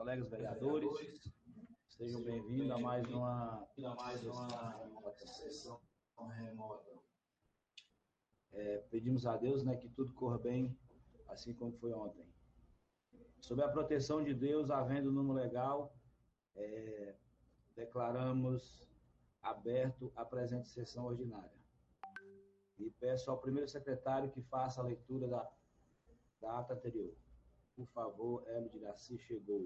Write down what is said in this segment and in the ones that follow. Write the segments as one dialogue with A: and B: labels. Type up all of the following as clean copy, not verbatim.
A: colegas vereadores, sejam bem-vindos a mais uma sessão remota. Pedimos a Deus, né, que tudo corra bem, assim como foi ontem. Sob a proteção de Deus, havendo número legal, declaramos aberto a presente sessão ordinária. E peço ao primeiro secretário que faça a leitura da ata anterior. Por favor, Hélio de Daci chegou.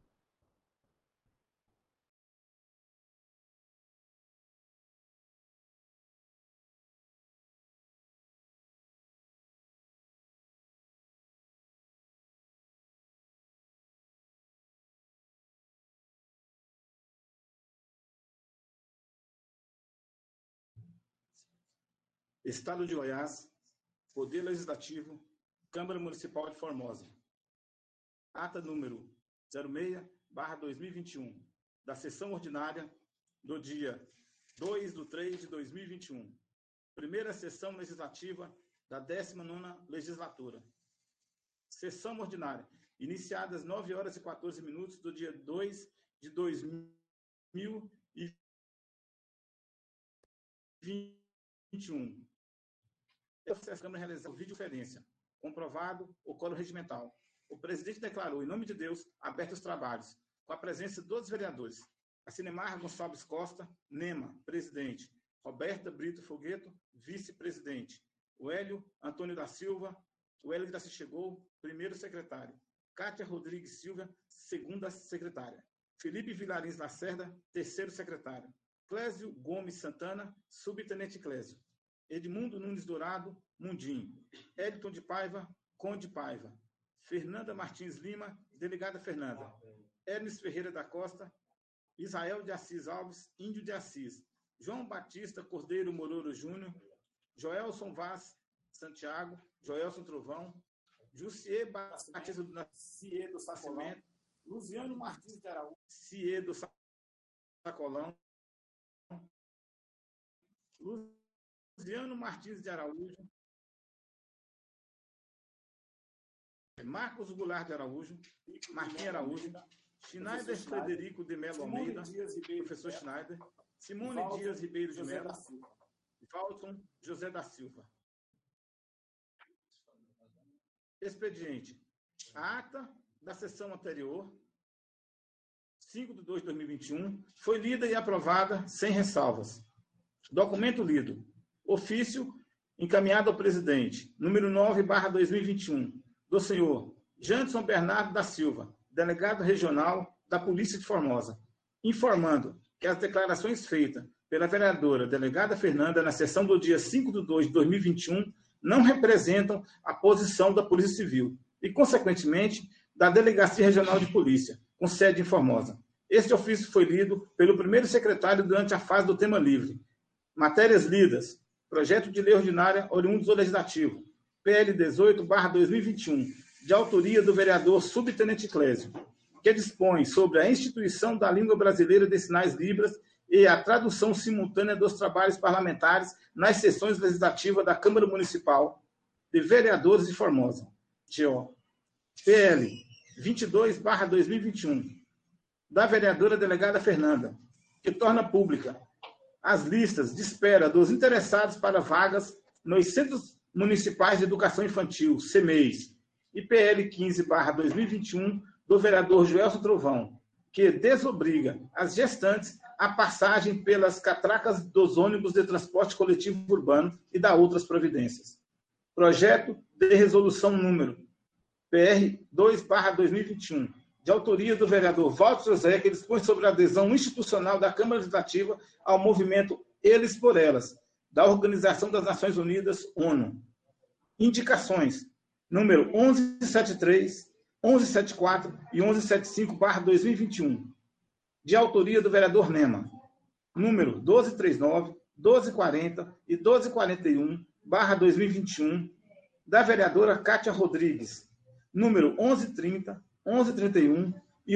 B: Estado de Goiás, Poder Legislativo, Câmara Municipal de Formosa. Ata número 06/2021, da sessão ordinária do dia 2/3/2021. Primeira sessão legislativa da 19ª legislatura. Sessão ordinária, iniciada às 9h14 do dia 2/2/2021. A Câmara realizou videoconferência. Comprovado o coro regimental. O presidente declarou, em nome de Deus, abertos os trabalhos, com a presença de 12 vereadores. A Cinemar Gonçalves Costa, NEMA, presidente. Roberta Brito Fogueto, vice-presidente. O Hélio Antônio da Silva, o Hélio da Silva chegou, primeiro secretário. Kátia Rodrigues Silva, segunda secretária. Felipe Vilarins Lacerda, terceiro secretário. Clésio Gomes Santana, subtenente Clésio. Edmundo Nunes Dourado, Mundim. Edton de Paiva, Conde Paiva. Fernanda Martins Lima, delegada Fernanda. Hermes Ferreira da Costa, Israel de Assis Alves, Índio de Assis. João Batista Cordeiro Morouro Júnior, Joelson Vaz Santiago, Joelson Trovão, Jussier Batista do Nascimento, Luciano Martins de Araújo, Cier do Sacolão, Luciano Martins de Araújo, Marcos Goulart de Araújo, Marquinhos Araújo, Schneider Frederico de Melo Almeida, professor Schneider, Simone Dias Ribeiro de Melo, Valton José da Silva. Expediente. A ata da sessão anterior, 5/2/2021, foi lida e aprovada sem ressalvas. Documento lido. Ofício encaminhado ao presidente, número 9/2021, do senhor Janderson Bernardo da Silva, delegado regional da Polícia de Formosa, informando que as declarações feitas pela vereadora delegada Fernanda na sessão do dia 5/2/2021 não representam a posição da Polícia Civil e, consequentemente, da Delegacia Regional de Polícia, com sede em Formosa. Este ofício foi lido pelo primeiro secretário durante a fase do tema livre. Matérias lidas. Projeto de lei ordinária oriundo do Legislativo, PL 18/2021, de autoria do vereador subtenente Clésio, que dispõe sobre a instituição da língua brasileira de sinais Libras e a tradução simultânea dos trabalhos parlamentares nas sessões legislativas da Câmara Municipal de Vereadores de Formosa. GO. PL 22/2021, da vereadora delegada Fernanda, que torna pública as listas de espera dos interessados para vagas nos Centros Municipais de Educação Infantil, CEMEIs, e PL 15/2021, do vereador Joelson Trovão, que desobriga as gestantes a passagem pelas catracas dos ônibus de transporte coletivo urbano e da outras providências. Projeto de resolução número PR 2/2021, de autoria do vereador Walter José, que dispõe sobre a adesão institucional da Câmara Legislativa ao movimento Eles por Elas, da Organização das Nações Unidas, ONU. Indicações, número 1173, 1174 e 1175/2021, de autoria do vereador Nema. Número 1239, 1240 e 1241/2021, da vereadora Kátia Rodrigues. Número 1130, 1131 e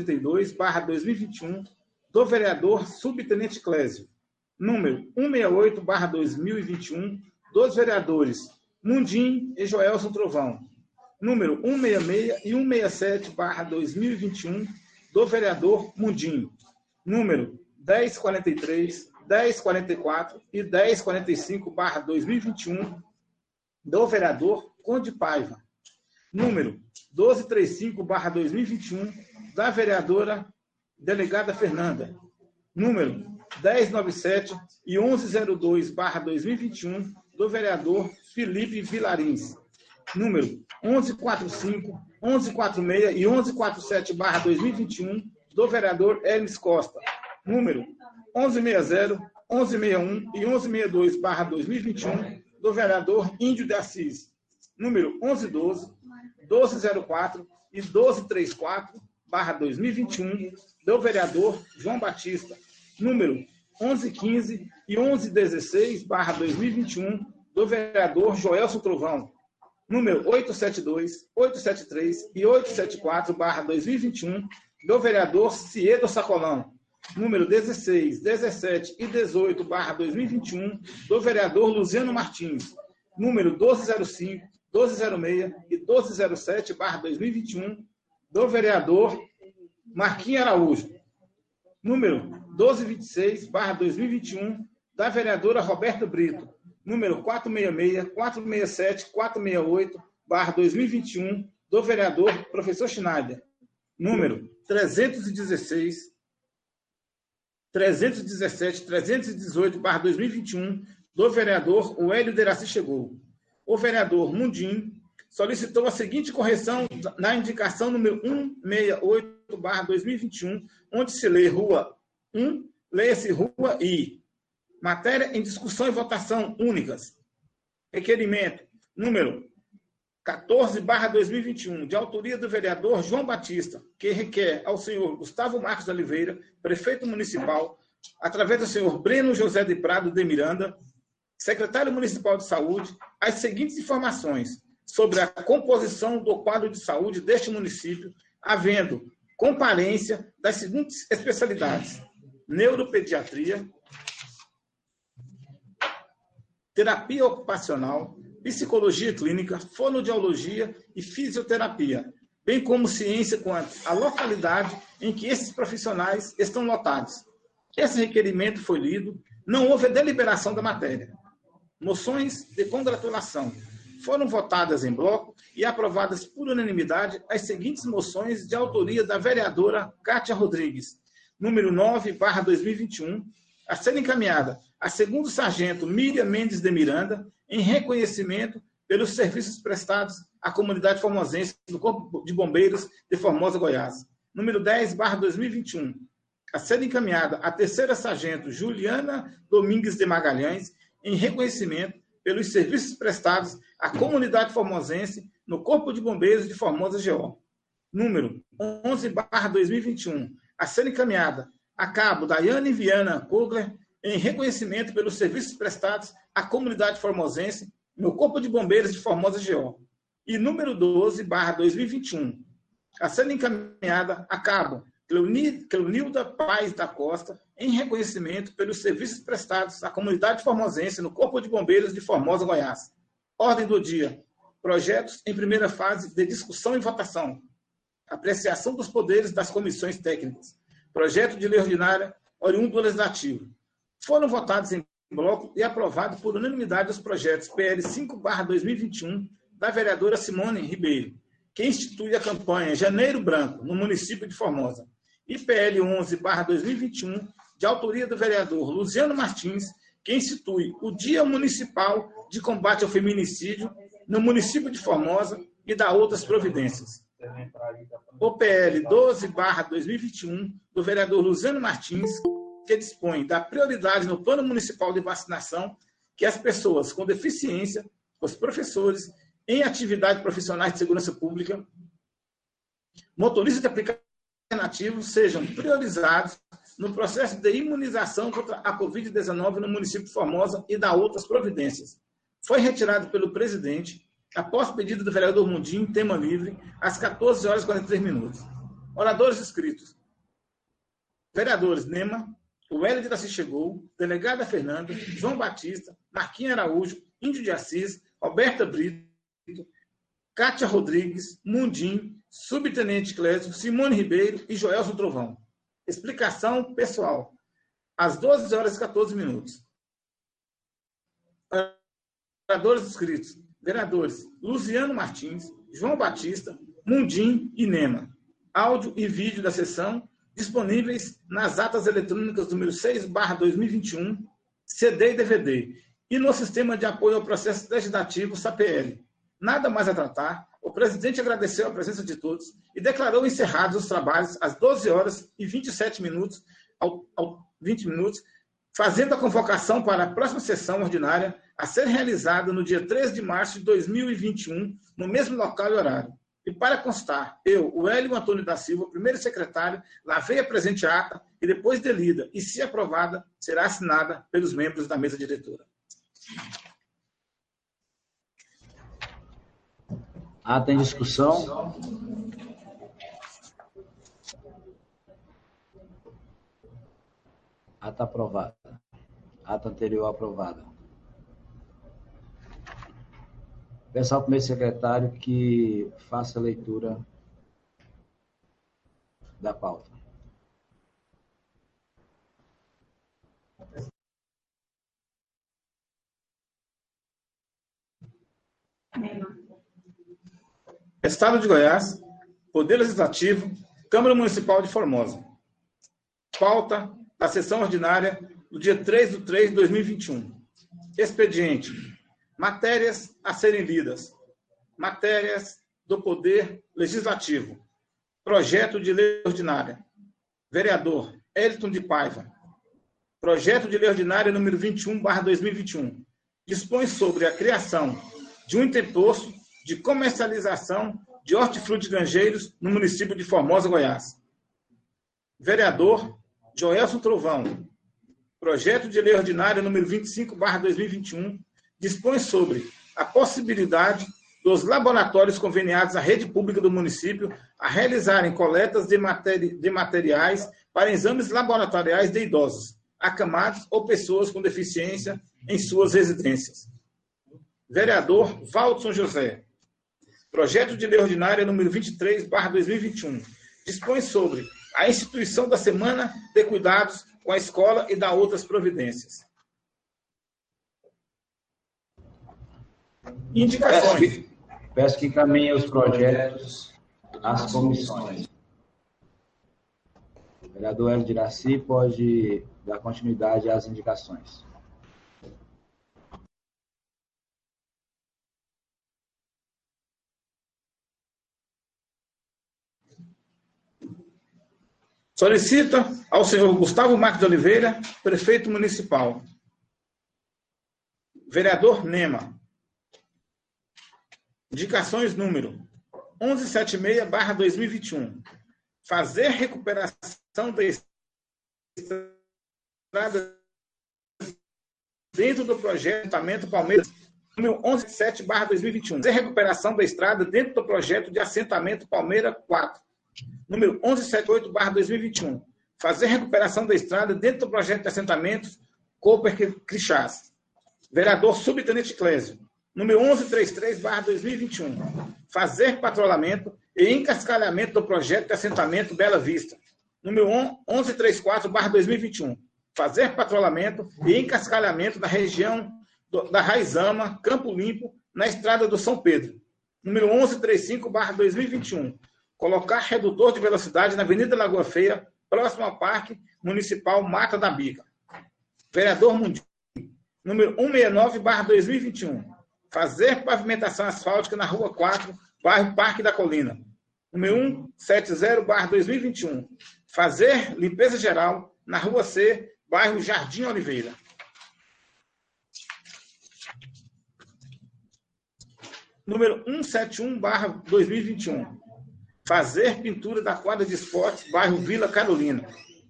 B: 1132/2021, do vereador subtenente Clésio. Número 168/2021, dos vereadores Mundim e Joelson Trovão. número 166 e 167/2021, do vereador Mundim, número 1043, 1044 e 1045/2021, do vereador Conde Paiva, número 1235/2021, da vereadora delegada Fernanda, número 1097 e 1102/2021, do vereador Felipe Vilarins, número 1145, 1146 e 1147/2021, do vereador Hermes Costa, número 1160, 1161 e 1162/2021, do vereador Índio de Assis, número 1112, 1204 e 1234/2021, do vereador João Batista, número 1115 e 1116/2021, do vereador Joelson Trovão, número 872, 873 e 874/2021, do vereador Ciedo Sacolão, número 16, 17 e 18/2021, do vereador Luciano Martins, número 1205, 1206 e 1207/2021, do vereador Marquinhos Araújo, número 1226/2021, da vereadora Roberta Brito, número 466, 467, 468/2021, do vereador Professor Schneider, número 316, 317, 318/2021, do vereador Hélio Deraci Chegou. O vereador Mundim solicitou a seguinte correção na indicação número 168/2021, onde se lê Rua 1, leia-se Rua I. Matéria em discussão e votação únicas. Requerimento número 14/2021, de autoria do vereador João Batista, que requer ao senhor Gustavo Marcos de Oliveira, prefeito municipal, através do senhor Breno José de Prado de Miranda, secretário municipal de saúde, as seguintes informações sobre a composição do quadro de saúde deste município, havendo comparência das seguintes especialidades: neuropediatria, terapia ocupacional, psicologia clínica, fonoaudiologia e fisioterapia, bem como ciência quanto à localidade em que esses profissionais estão lotados. Esse requerimento foi lido, não houve deliberação da matéria. Moções de congratulação. Foram votadas em bloco e aprovadas por unanimidade as seguintes moções de autoria da vereadora Cátia Rodrigues, número 9/2021, a ser encaminhada a segundo sargento Miriam Mendes de Miranda, em reconhecimento pelos serviços prestados à comunidade formosense do Corpo de Bombeiros de Formosa, Goiás. Número 10/2021, a ser encaminhada a terceira sargento Juliana Domingues de Magalhães, em reconhecimento pelos serviços prestados à comunidade formosense no Corpo de Bombeiros de Formosa, GO. Número 11/2021, a ser encaminhada a cabo Daiane Viana Kugler, em reconhecimento pelos serviços prestados à comunidade formosense no Corpo de Bombeiros de Formosa, GO. E número 12/2021, a ser encaminhada a cabo Cleonilda Paz da Costa, em reconhecimento pelos serviços prestados à comunidade formosense no Corpo de Bombeiros de Formosa, Goiás. Ordem do dia. Projetos em primeira fase de discussão e votação. Apreciação dos poderes das comissões técnicas. Projeto de lei ordinária oriundo do Legislativo. Foram votados em bloco e aprovados por unanimidade os projetos PL 5/2021, da vereadora Simone Ribeiro, que institui a campanha Janeiro Branco, no município de Formosa, e PL 11/2021, de autoria do vereador Luciano Martins, que institui o Dia Municipal de Combate ao Feminicídio no município de Formosa e dá outras providências. O PL 12/2021, do vereador Luciano Martins, que dispõe da prioridade no Plano Municipal de Vacinação que as pessoas com deficiência, os professores em atividades profissionais de segurança pública, motoristas de aplicativo sejam priorizados no processo de imunização contra a Covid-19 no município de Formosa e dá outras providências. Foi retirado pelo presidente, após pedido do vereador Mundim, tema livre, às 14h43. Oradores inscritos. Vereadores Nema, o Hélio de Daci Chegou, delegada Fernanda, João Batista, Marquinhos Araújo, Índio de Assis, Roberta Brito, Cátia Rodrigues, Mundim, Subtenente Clésio, Simone Ribeiro e Joelson Trovão. Explicação pessoal. Às 12 horas e 14 minutos. Vereadores inscritos. Vereadores Luciano Martins, João Batista, Mundim e Nema. Áudio e vídeo da sessão disponíveis nas atas eletrônicas número 6/2021, CD e DVD, e no Sistema de Apoio ao Processo Legislativo, SAPL. Nada mais a tratar, o presidente agradeceu a presença de todos e declarou encerrados os trabalhos às 12 horas e 27 minutos, 20 minutos, fazendo a convocação para a próxima sessão ordinária a ser realizada no dia 3 de março de 2021, no mesmo local e horário. E para constar, eu, o Hélio Antônio da Silva, primeiro secretário, lavei a presente ata e depois de lida, e se aprovada, será assinada pelos membros da mesa diretora.
A: Ata em discussão. Ata aprovada. Ata anterior aprovada. Peço ao primeiro secretário que faça a leitura da pauta.
B: Estado de Goiás, Poder Legislativo, Câmara Municipal de Formosa. Pauta da sessão ordinária do dia 3/3/2021. Expediente. Matérias a serem lidas. Matérias do Poder Legislativo. Projeto de lei ordinária. Vereador Elton de Paiva. Projeto de lei ordinária número 21/2021. Dispõe sobre a criação de um interposto de comercialização de hortifrutigranjeiros no município de Formosa, Goiás. Vereador Joelson Trovão. Projeto de lei ordinária número 25/2021 dispõe sobre a possibilidade dos laboratórios conveniados à rede pública do município a realizarem coletas de materiais para exames laboratoriais de idosos, acamados ou pessoas com deficiência em suas residências. Vereador Valdson José. Projeto de lei ordinária número 23/2021 dispõe sobre a instituição da Semana de Cuidados com a Escola e da outras providências. Indicações.
A: Peço que encaminhe os projetos às comissões. O vereador Hélio de Iraci pode dar continuidade às indicações.
B: Solicita ao senhor Gustavo Marques de Oliveira, prefeito municipal. Vereador Nema. Indicações número 1176/2021. Fazer recuperação da estrada dentro do projeto de assentamento Palmeiras. Número 1177/2021. Fazer recuperação da estrada dentro do projeto de assentamento Palmeira 4. Número 1178/2021. Fazer recuperação da estrada dentro do projeto de assentamentos Cooper Crixás. Vereador Subtenente Clésio. Número 1133/2021. Fazer patrulhamento e encascalhamento do projeto de assentamento Bela Vista. Número 1134/2021. Fazer patrulhamento e encascalhamento da região da Raizama, Campo Limpo, na estrada do São Pedro. Número 1135/2021. Colocar redutor de velocidade na Avenida Lagoa Feia, próximo ao Parque Municipal Mata da Bica. Vereador Mundim. Número 169/2021. Fazer pavimentação asfáltica na Rua 4, bairro Parque da Colina. Número 170/2021. Fazer limpeza geral na Rua C, bairro Jardim Oliveira. Número 171/2021. Fazer pintura da quadra de esportes, bairro Vila Carolina.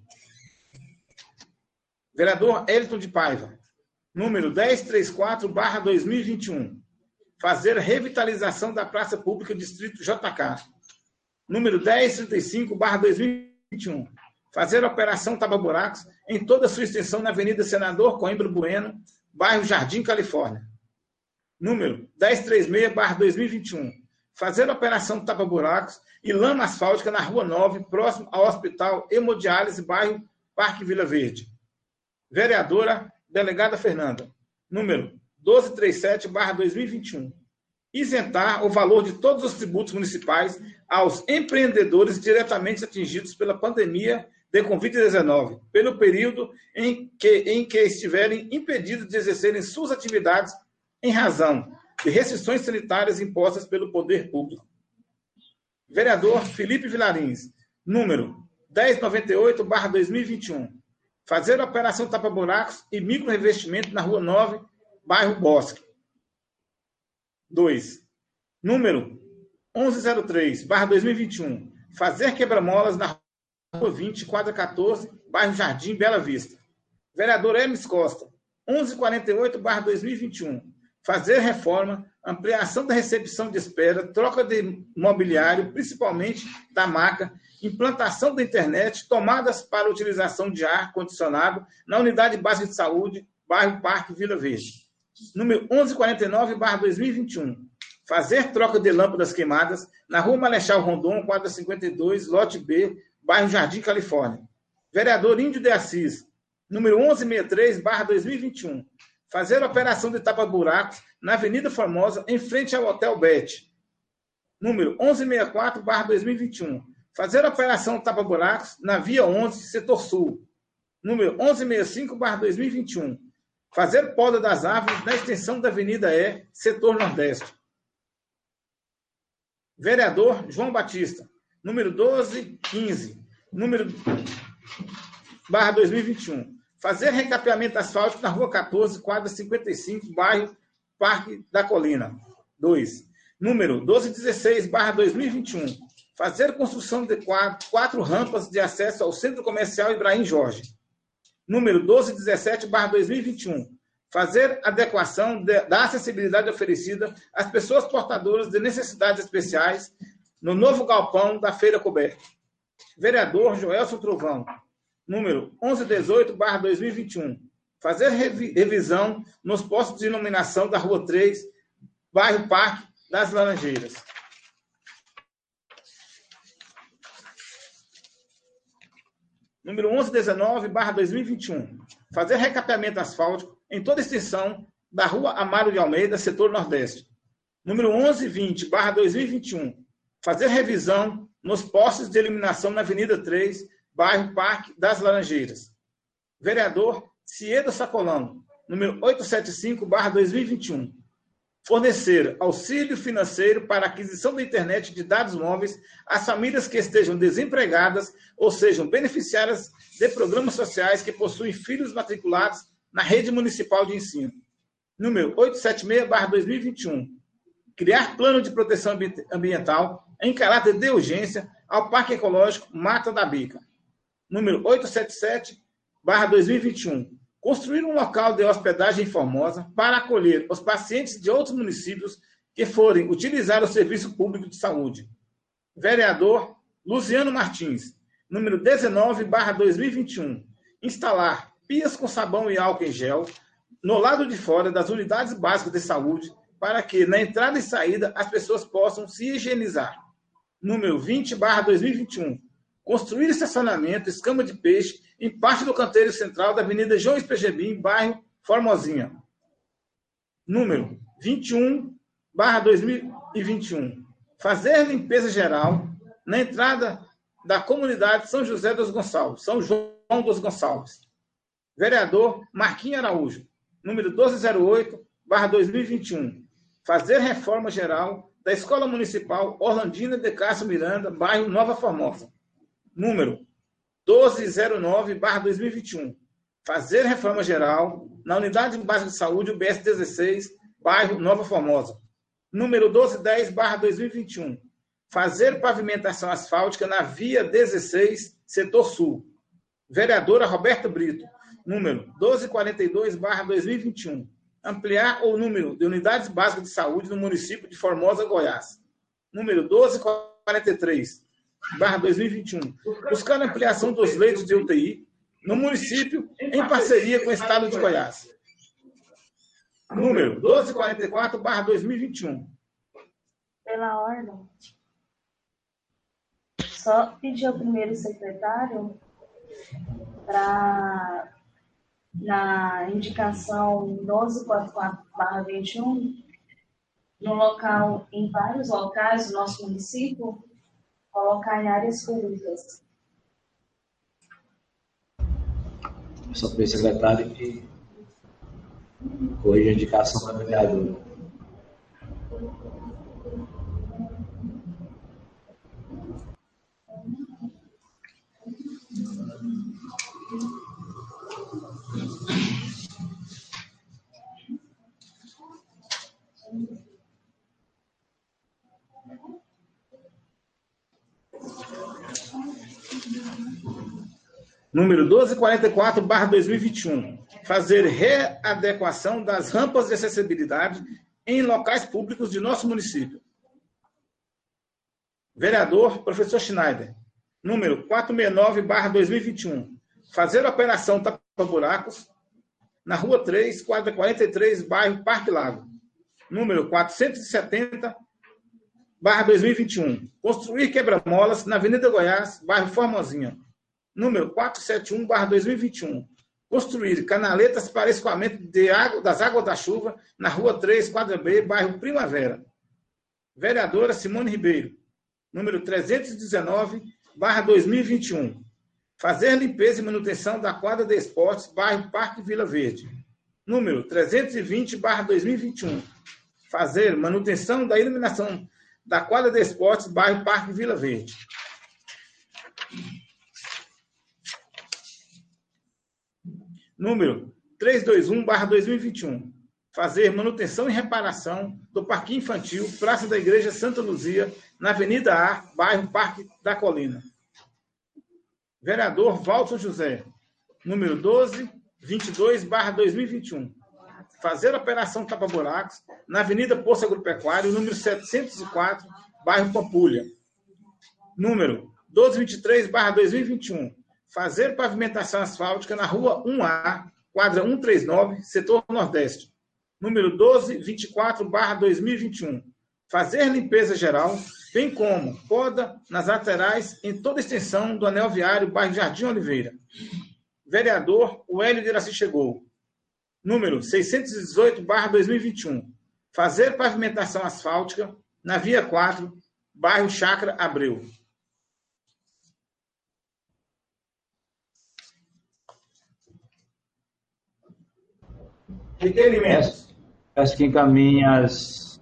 B: Vereador Elton de Paiva. Número 1034/2021. Fazer revitalização da praça pública Distrito JK. Número 1035/2021. Fazer operação tapa-buracos em toda a sua extensão na Avenida Senador Coimbra Bueno, bairro Jardim Califórnia. Número 1036/2021. fazer operação tapa-buracos e lama asfáltica na Rua 9, próximo ao Hospital Hemodiálise, bairro Parque Vila Verde. Vereadora Delegada Fernanda, número 1237/2021. Isentar o valor de todos os tributos municipais aos empreendedores diretamente atingidos pela pandemia de Covid-19, pelo período em que estiverem impedidos de exercerem suas atividades em razão de restrições sanitárias impostas pelo poder público. Vereador Felipe Vilarins, número 1098/2021. Fazer operação tapa-buracos e micro-revestimento na Rua 9, bairro Bosque. 2. Número 1103/2021. Fazer quebra-molas na Rua 20, quadra 14, bairro Jardim Bela Vista. Vereador Hermes Costa, 1148/2021. Fazer reforma, ampliação da recepção de espera, troca de mobiliário, principalmente da maca, implantação da internet, tomadas para utilização de ar-condicionado na Unidade Básica de Saúde, bairro Parque Vila Verde. Número 1149/2021. Fazer troca de lâmpadas queimadas na Rua Marechal Rondon, quadra 52, lote B, bairro Jardim Califórnia. Vereador Índio de Assis, número 1163/2021. Fazer operação de tapa-buracos na Avenida Formosa, em frente ao Hotel Bet. Número 1164/2021. Fazer operação tapa-buracos na Via 11, Setor Sul. Número 1165/2021. Fazer poda das árvores na extensão da Avenida E, Setor Nordeste. Vereador João Batista, número 1215, número /2021. Fazer recapeamento asfáltico na Rua 14, quadra 55, bairro Parque da Colina. 2. Número 1216/2021. Fazer construção de 4 rampas de acesso ao Centro Comercial Ibrahim Jorge. Número 1217/2021. Fazer adequação da acessibilidade oferecida às pessoas portadoras de necessidades especiais no novo galpão da Feira Coberta. Vereador Joelson Trovão, número 1118/2021. Fazer revisão nos postos de iluminação da Rua 3, bairro Parque das Laranjeiras. Número 1119/2021. Fazer recapeamento asfáltico em toda a extensão da Rua Amaro de Almeida, setor Nordeste. Número 1120/2021. Fazer revisão nos postos de iluminação na Avenida 3, bairro Parque das Laranjeiras. Vereador Ciedo Sacolão, número 875/2021. Fornecer auxílio financeiro para aquisição da internet de dados móveis às famílias que estejam desempregadas ou sejam beneficiárias de programas sociais que possuem filhos matriculados na rede municipal de ensino. Número 876/2021. Criar plano de proteção ambiental em caráter de urgência ao Parque Ecológico Mata da Bica. Número 877/2021. Construir um local de hospedagem em Formosa para acolher os pacientes de outros municípios que forem utilizar o serviço público de saúde. Vereador Luciano Martins, número 19/2021. Instalar pias com sabão e álcool em gel no lado de fora das unidades básicas de saúde para que, na entrada e saída, as pessoas possam se higienizar. Número 20/2021. Construir estacionamento, escama de peixe, em parte do canteiro central da Avenida João Espejebim, bairro Formosinha. Número 21/2021. Fazer limpeza geral na entrada da comunidade São José dos Gonçalves, São João dos Gonçalves. Vereador Marquinhos Araújo, número 1208/2021. Fazer reforma geral da Escola Municipal Orlandina de Castro Miranda, bairro Nova Formosa. Número 1209/2021. Fazer reforma geral na Unidade Básica de Saúde UBS 16, bairro Nova Formosa. Número 1210/2021. Fazer pavimentação asfáltica na Via 16, Setor Sul. Vereadora Roberta Brito, número 1242/2021. Ampliar o número de unidades básicas de saúde no município de Formosa, Goiás. Número 1243/2021. Buscar a ampliação dos leitos de UTI no município em parceria com o Estado de Goiás. Número 1244/2021.
C: Pela ordem. Só pedir ao primeiro secretário para, na indicação 1244/21, no local, em vários locais do nosso município, colocar em áreas públicas.
A: Só para o secretário que corrija a indicação para o vereador.
B: Número 1244/2021. Fazer readequação das rampas de acessibilidade em locais públicos de nosso município. Vereador, professor Schneider. Número 469/2021. Fazer operação tapa-buracos na Rua 3, quadra 43, bairro Parque Lago. Número 470/2021. Construir quebra-molas na Avenida Goiás, bairro Formosinha. Número 471/2021. Construir canaletas para escoamento das águas da chuva na Rua 3, quadra B, bairro Primavera. Vereadora Simone Ribeiro. Número 319/2021. Fazer limpeza e manutenção da quadra de esportes, bairro Parque Vila Verde. Número 320/2021. Fazer manutenção da iluminação da quadra de esportes, bairro Parque Vila Verde. Número 321/2021. Fazer manutenção e reparação do parquinho infantil, Praça da Igreja Santa Luzia, na Avenida A, bairro Parque da Colina. Vereador Walter José. Número 1222/2021. Fazer operação tapa-buracos na Avenida Poço Agropecuário, número 704, bairro Pampulha. Número 1223/2021. Fazer pavimentação asfáltica na Rua 1A, quadra 139, setor Nordeste. Número 1224/2021. Fazer limpeza geral, bem como poda nas laterais em toda a extensão do anel viário, bairro Jardim Oliveira. Vereador Hélio de Iraci chegou. Número 618/2021. Fazer pavimentação asfáltica na Via 4, bairro Chácara Abreu. Requerimentos.
A: Peço que encaminhe as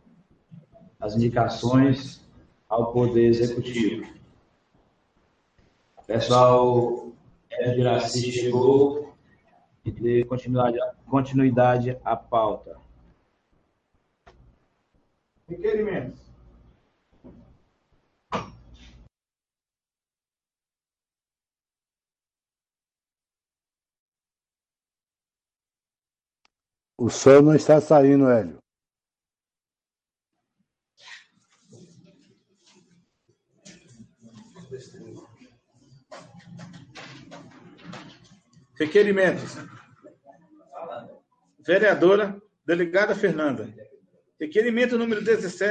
A: indicações ao Poder Executivo. Pessoal, Hélio Iraci chegou e dê continuidade à pauta.
B: Requerimentos.
D: O som não está saindo, Hélio.
B: Requerimentos. Vereadora, delegada Fernanda. Requerimento número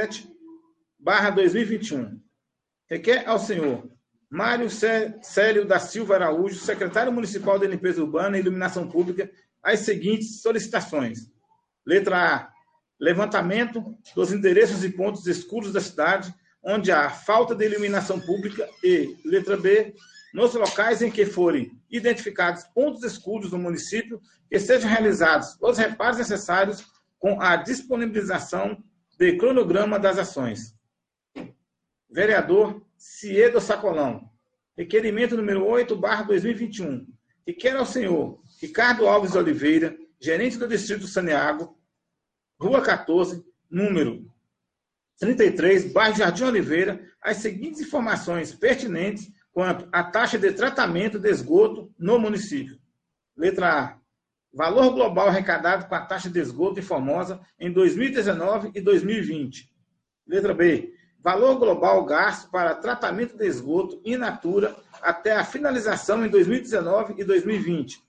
B: 17/2021. Requer ao senhor Mário Célio da Silva Araújo, secretário municipal de Limpeza Urbana e Iluminação Pública, as seguintes solicitações. Letra A. Levantamento dos endereços e pontos escuros da cidade, onde há falta de iluminação pública e, letra B, nos locais em que forem identificados pontos escuros no município, que sejam realizados os reparos necessários com a disponibilização de cronograma das ações. Vereador Ciedo Sacolão. Requerimento número 8/2021. Requer ao senhor Ricardo Alves Oliveira, gerente do Distrito Saneago, Rua 14, número 33, bairro Jardim Oliveira, as seguintes informações pertinentes quanto à taxa de tratamento de esgoto no município. Letra A. Valor global arrecadado com a taxa de esgoto em Formosa em 2019 e 2020. Letra B. Valor global gasto para tratamento de esgoto in natura até a finalização em 2019 e 2020.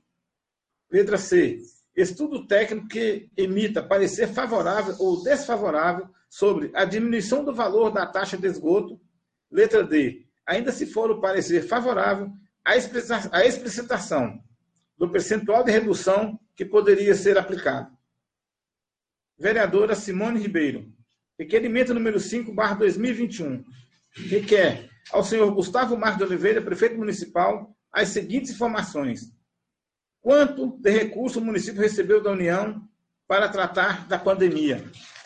B: Letra C. Estudo técnico que emita parecer favorável ou desfavorável sobre a diminuição do valor da taxa de esgoto. Letra D. Ainda se for o parecer favorável à explicitação do percentual de redução que poderia ser aplicado. Vereadora Simone Ribeiro. Requerimento número 5/2021. Requer ao senhor Gustavo Marques de Oliveira, prefeito municipal, as seguintes informações. Quanto de recurso o município recebeu da União para tratar da pandemia?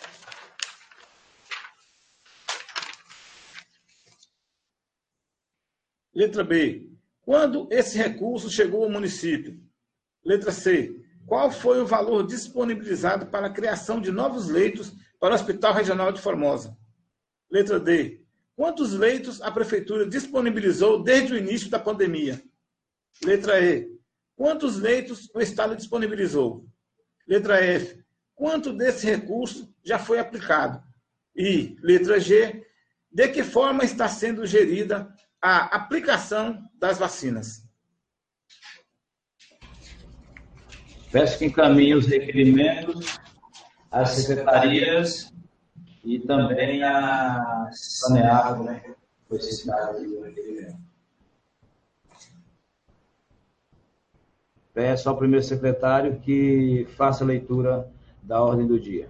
B: Letra B. Quando esse recurso chegou ao município? Letra C. Qual foi o valor disponibilizado para a criação de novos leitos para o Hospital Regional de Formosa? Letra D. Quantos leitos a Prefeitura disponibilizou desde o início da pandemia? Letra E. Quantos leitos o Estado disponibilizou? Letra F. Quanto desse recurso já foi aplicado? E, letra G. De que forma está sendo gerida a aplicação das vacinas?
A: Peço que encaminhe os requerimentos às secretarias e também a Saneago, né? Foi citado aí o requerimento. Peço ao primeiro secretário que faça a leitura da ordem do dia.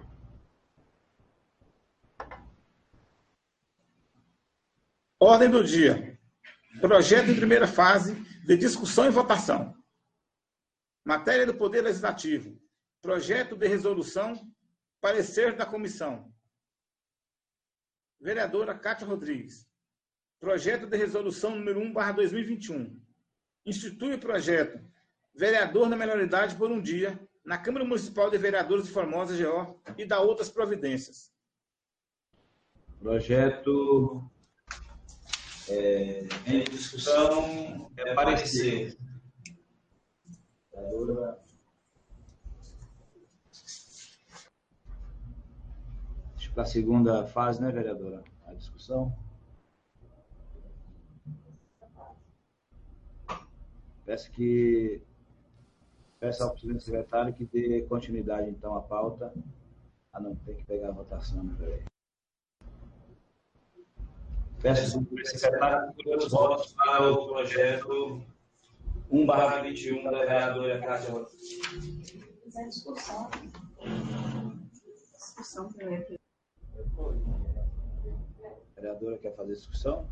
B: Ordem do dia. Projeto em primeira fase de discussão e votação. Matéria do Poder Legislativo. Projeto de resolução. Parecer da comissão. Vereadora Cátia Rodrigues. Projeto de resolução número 1/2021. Institui o projeto vereador na menoridade por um dia na Câmara Municipal de Vereadores de Formosa, GO, e dá outras providências.
A: Projeto em discussão é parecer. Acho que para a segunda fase, né, vereadora? A discussão. Peço ao presidente secretário que dê continuidade, então, à pauta. Não, tem que pegar a votação, né, velho? Peço ao presidente secretário que dê os votos para o projeto 1/21 da vereadora Cátia Rodrigues.
C: Fizer discussão. Discussão primeiro.
A: A vereadora quer fazer discussão?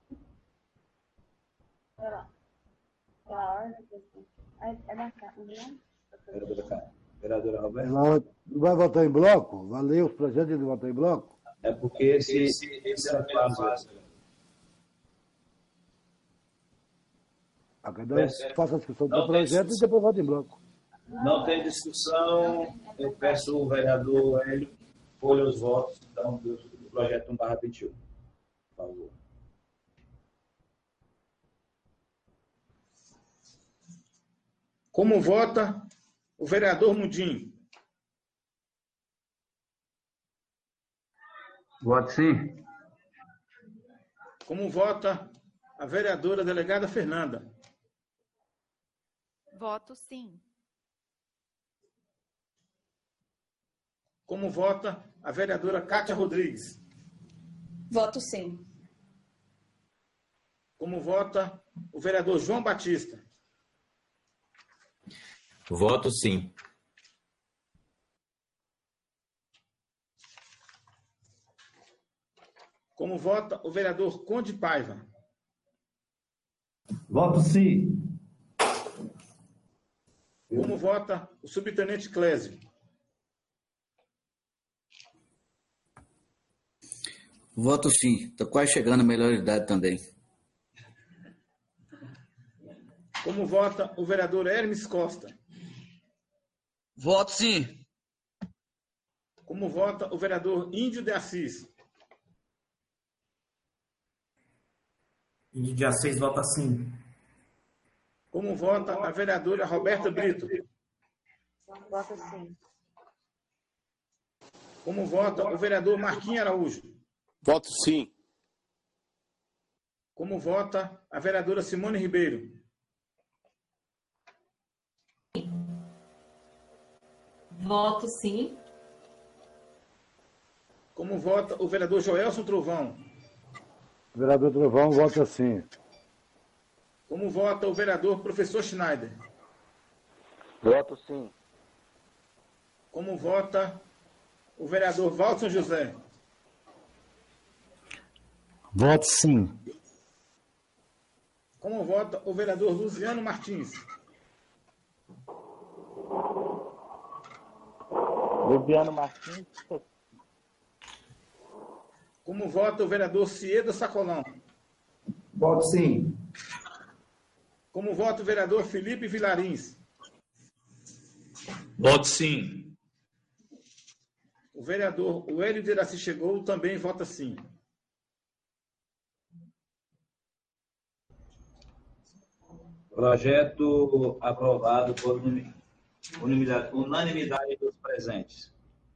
A: Vereadora Roberta?
D: Ela vai votar em bloco? Vai ler os projetos e votar em bloco?
A: É porque esse é a fase.
D: Faça a discussão do projeto e depois vota em bloco.
A: Não tem discussão. Eu peço ao vereador Hélio colha os votos então, do projeto 1/21. Por favor.
B: Como vota o vereador Mundim?
A: Voto sim.
B: Como vota a vereadora delegada Fernanda?
E: Voto sim.
B: Como vota a vereadora Cátia Rodrigues?
C: Voto sim.
B: Como vota o vereador João Batista?
F: Voto sim.
B: Como vota o vereador Conde Paiva?
G: Voto sim.
B: Como vota o subtenente Clésio?
H: Voto sim. Estou quase chegando à melhor idade também.
B: Como vota o vereador Hermes Costa?
H: Voto sim.
B: Como vota o vereador Índio de Assis?
G: Índio de Assis vota sim.
B: Como vota a vereadora Roberta Brito?
E: Voto sim.
B: Como vota o vereador Marquinhos Araújo?
I: Voto sim.
B: Como vota a vereadora Simone Ribeiro?
J: Voto sim.
B: Como vota o vereador Joelson Trovão?
D: O vereador Trovão vota sim.
B: Como vota o vereador professor Schneider?
F: Voto sim.
B: Como vota o vereador Walson José?
I: Voto sim.
B: Como vota o vereador Luciano Martins?
F: Luciano Martins.
B: Como vota o vereador Ciedo Sacolão?
G: Voto sim.
B: Como vota o vereador Felipe Vilarins?
J: Voto sim.
B: O vereador Hélio de Iraci Chegou também vota sim.
A: Projeto aprovado por unanimidade dos presentes.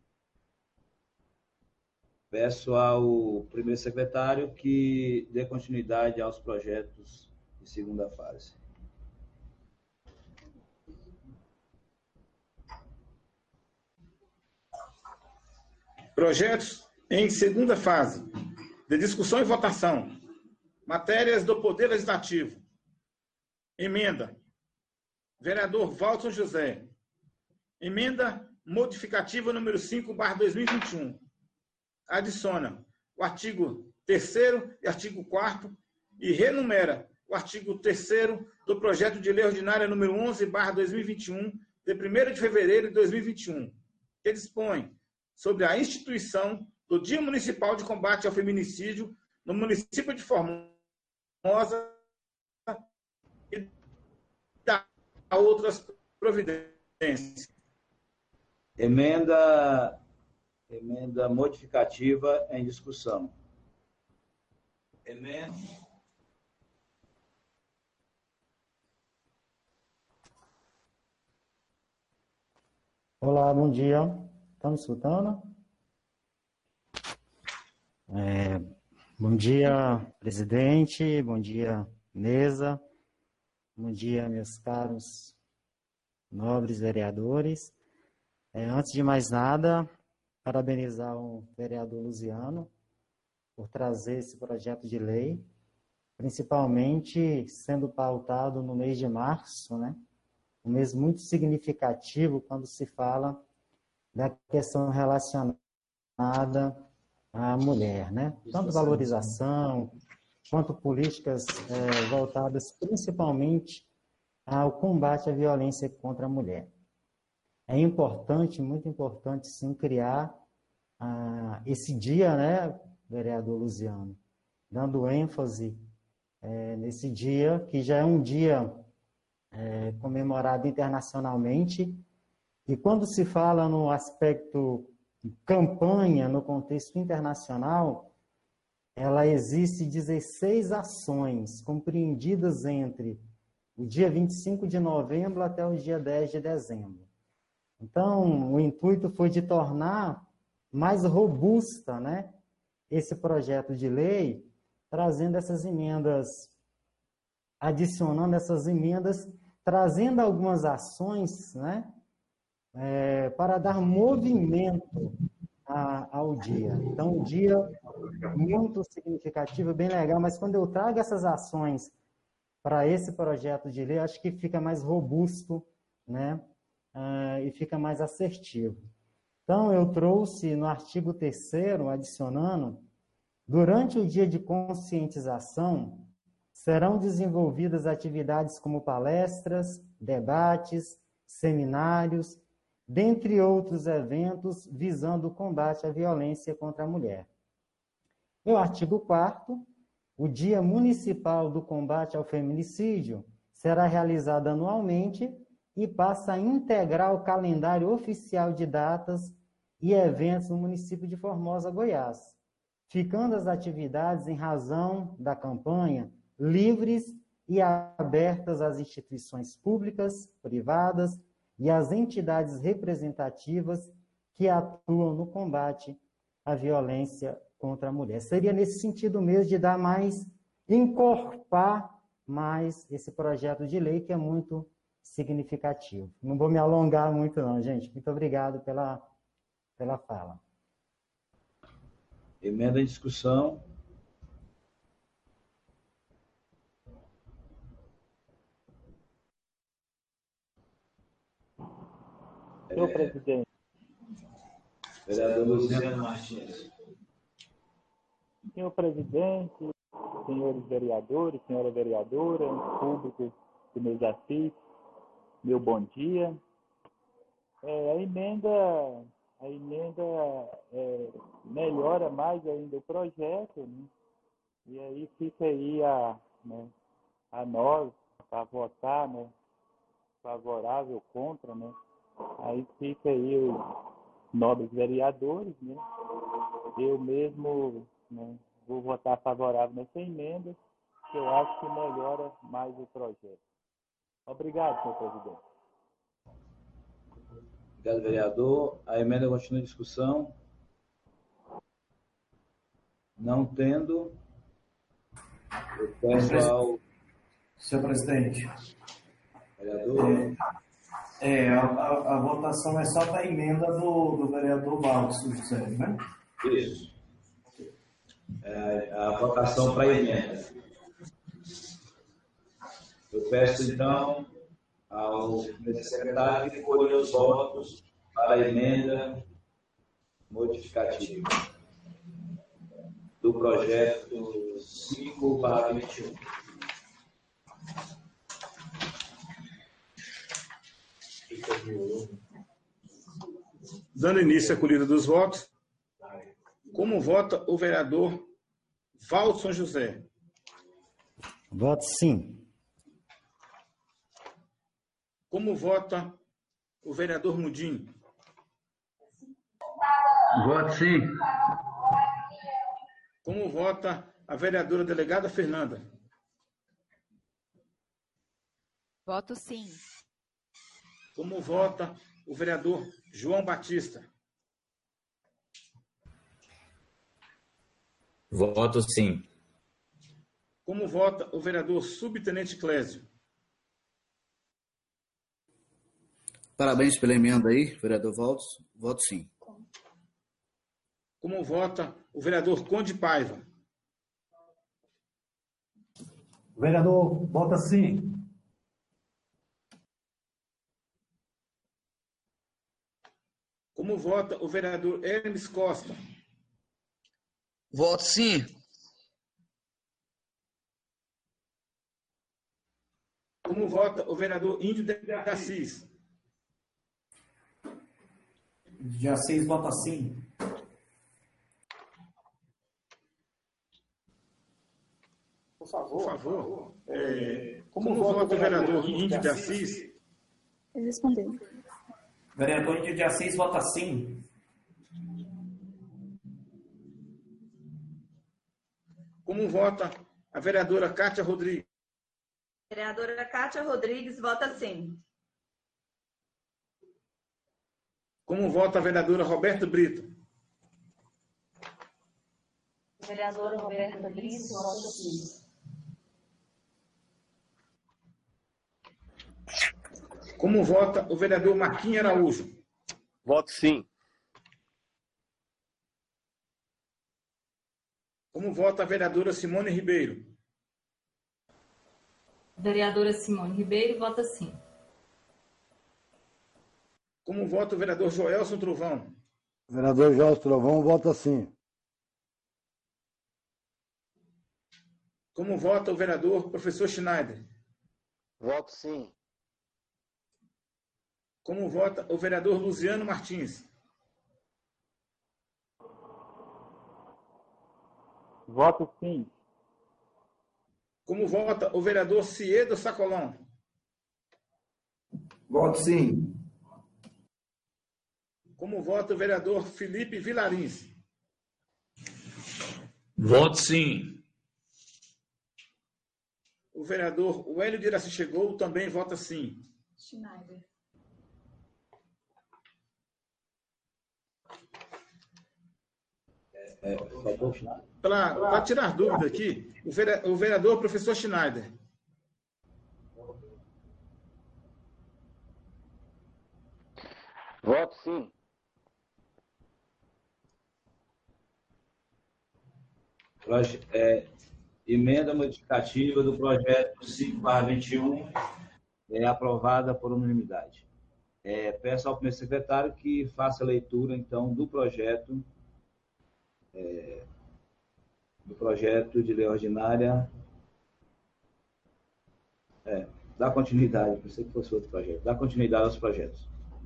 A: Peço ao primeiro secretário que dê continuidade aos projetos de segunda fase.
B: Projetos em segunda fase, de discussão e votação. Matérias do Poder Legislativo. Emenda. Vereador Walson José. Emenda modificativa número 5/2021. Adiciona o artigo 3º e artigo 4º e renumera o artigo 3º do projeto de lei ordinária número 11/2021, de 1º de fevereiro de 2021, que dispõe sobre a instituição do Dia Municipal de Combate ao Feminicídio no município de Formosa e da outras providências.
A: Emenda modificativa em discussão. Emenda.
I: Olá, bom dia. Estão me escutando? Bom dia, presidente. Bom dia, mesa. Bom dia, meus caros nobres vereadores. Antes de mais nada, parabenizar o vereador Luciano por trazer esse projeto de lei, principalmente sendo pautado no mês de março, né? Um mês muito significativo quando se fala da questão relacionada à mulher, né? Tanto valorização, quanto políticas voltadas principalmente ao combate à violência contra a mulher. É importante, muito importante, sim, criar esse dia, né, vereador Luciano, dando ênfase nesse dia, que já é um dia comemorado internacionalmente. E quando se fala no aspecto campanha, no contexto internacional, ela existe 16 ações compreendidas entre o dia 25 de novembro até o dia 10 de dezembro. Então, o intuito foi de tornar mais robusta, né, esse projeto de lei, trazendo essas emendas, adicionando essas emendas, trazendo algumas ações, né, para dar movimento ao dia. Então, um dia muito significativo, bem legal, mas quando eu trago essas ações para esse projeto de lei, acho que fica mais robusto, né, e fica mais assertivo. Então, eu trouxe no artigo 3º, adicionando, durante o dia de conscientização, serão desenvolvidas atividades como palestras, debates, seminários, dentre outros eventos visando o combate à violência contra a mulher. E o artigo 4º, o Dia Municipal do Combate ao Feminicídio será realizado anualmente e passa a integrar o calendário oficial de datas e eventos no município de Formosa, Goiás, ficando as atividades em razão da campanha livres e abertas às instituições públicas, privadas e às entidades representativas que atuam no combate à violência contra a mulher. Seria nesse sentido mesmo de dar mais, encorpar mais esse projeto de lei que é muito significativo. Não vou me alongar muito não, gente. Muito obrigado pela fala.
A: Emenda em discussão.
F: Senhor presidente.
A: Vereador Luciano Martins.
F: Senhor presidente, senhores vereadores, senhora vereadora, público que nos assiste, meu bom dia. A emenda melhora mais ainda o projeto, né? E aí fica aí a nós para votar, né? Favorável, contra, né? Aí fica aí os nobres vereadores, né? Eu mesmo, né, vou votar favorável nessa emenda, que eu acho que melhora mais o projeto. Obrigado, senhor presidente.
A: Obrigado, vereador. A emenda continua em discussão. Não tendo, eu peço ao
G: Senhor presidente,
A: vereador.
G: a votação é só da emenda do vereador Valdes José, né?
A: Isso. A votação para a emenda. Eu peço, então, ao secretário que colhe os votos para a emenda modificativa do projeto 5/21.
B: Dando início à colhida dos votos, como vota o vereador Valson José?
I: Voto sim.
B: Como vota o vereador Mudim?
H: Voto sim.
B: Como vota a vereadora delegada Fernanda?
E: Voto sim.
B: Como vota o vereador João Batista?
H: Voto sim.
B: Como vota o vereador Subtenente Clésio?
H: Parabéns pela emenda aí, vereador Valdes. Voto sim.
B: Como vota o vereador Conde Paiva?
G: O vereador vota sim.
B: Como vota o vereador Hermes Costa?
H: Voto sim.
B: Como vota o vereador Índio de Assis?
G: De Assis vota sim.
B: Por favor. Como vota o vereador Índio de Assis?
E: Ele respondeu.
G: O vereador Índio de Assis vota sim.
B: Como vota a vereadora Cátia Rodrigues?
J: Vereadora Cátia Rodrigues vota sim.
B: Como vota a vereadora Roberta Brito?
C: Vereadora Roberta Brito vota sim.
B: Como vota o vereador Marquinhos Araújo?
K: Voto sim.
B: Como vota a vereadora Simone Ribeiro?
J: Vereadora Simone Ribeiro vota sim.
B: Como vota o vereador Joelson Trovão?
D: O vereador Jorge Trovão vota sim.
B: Como vota o vereador professor Schneider?
F: Voto sim.
B: Como vota o vereador Luciano Martins?
F: Voto sim.
B: Como vota o vereador Ciedo Sacolão?
G: Voto sim.
B: Como vota o vereador Felipe Vilarins?
H: Voto sim.
B: O vereador Wélio de Iraci Chegou também vota sim.
C: Schneider.
B: Para tirar dúvida aqui, o vereador professor Schneider.
F: Voto sim.
A: Emenda modificativa do projeto 5/21 é aprovada por unanimidade. Peço ao primeiro secretário que faça a leitura, então, do projeto de lei ordinária. Dá continuidade, pensei que fosse outro projeto. Dá continuidade aos projetos.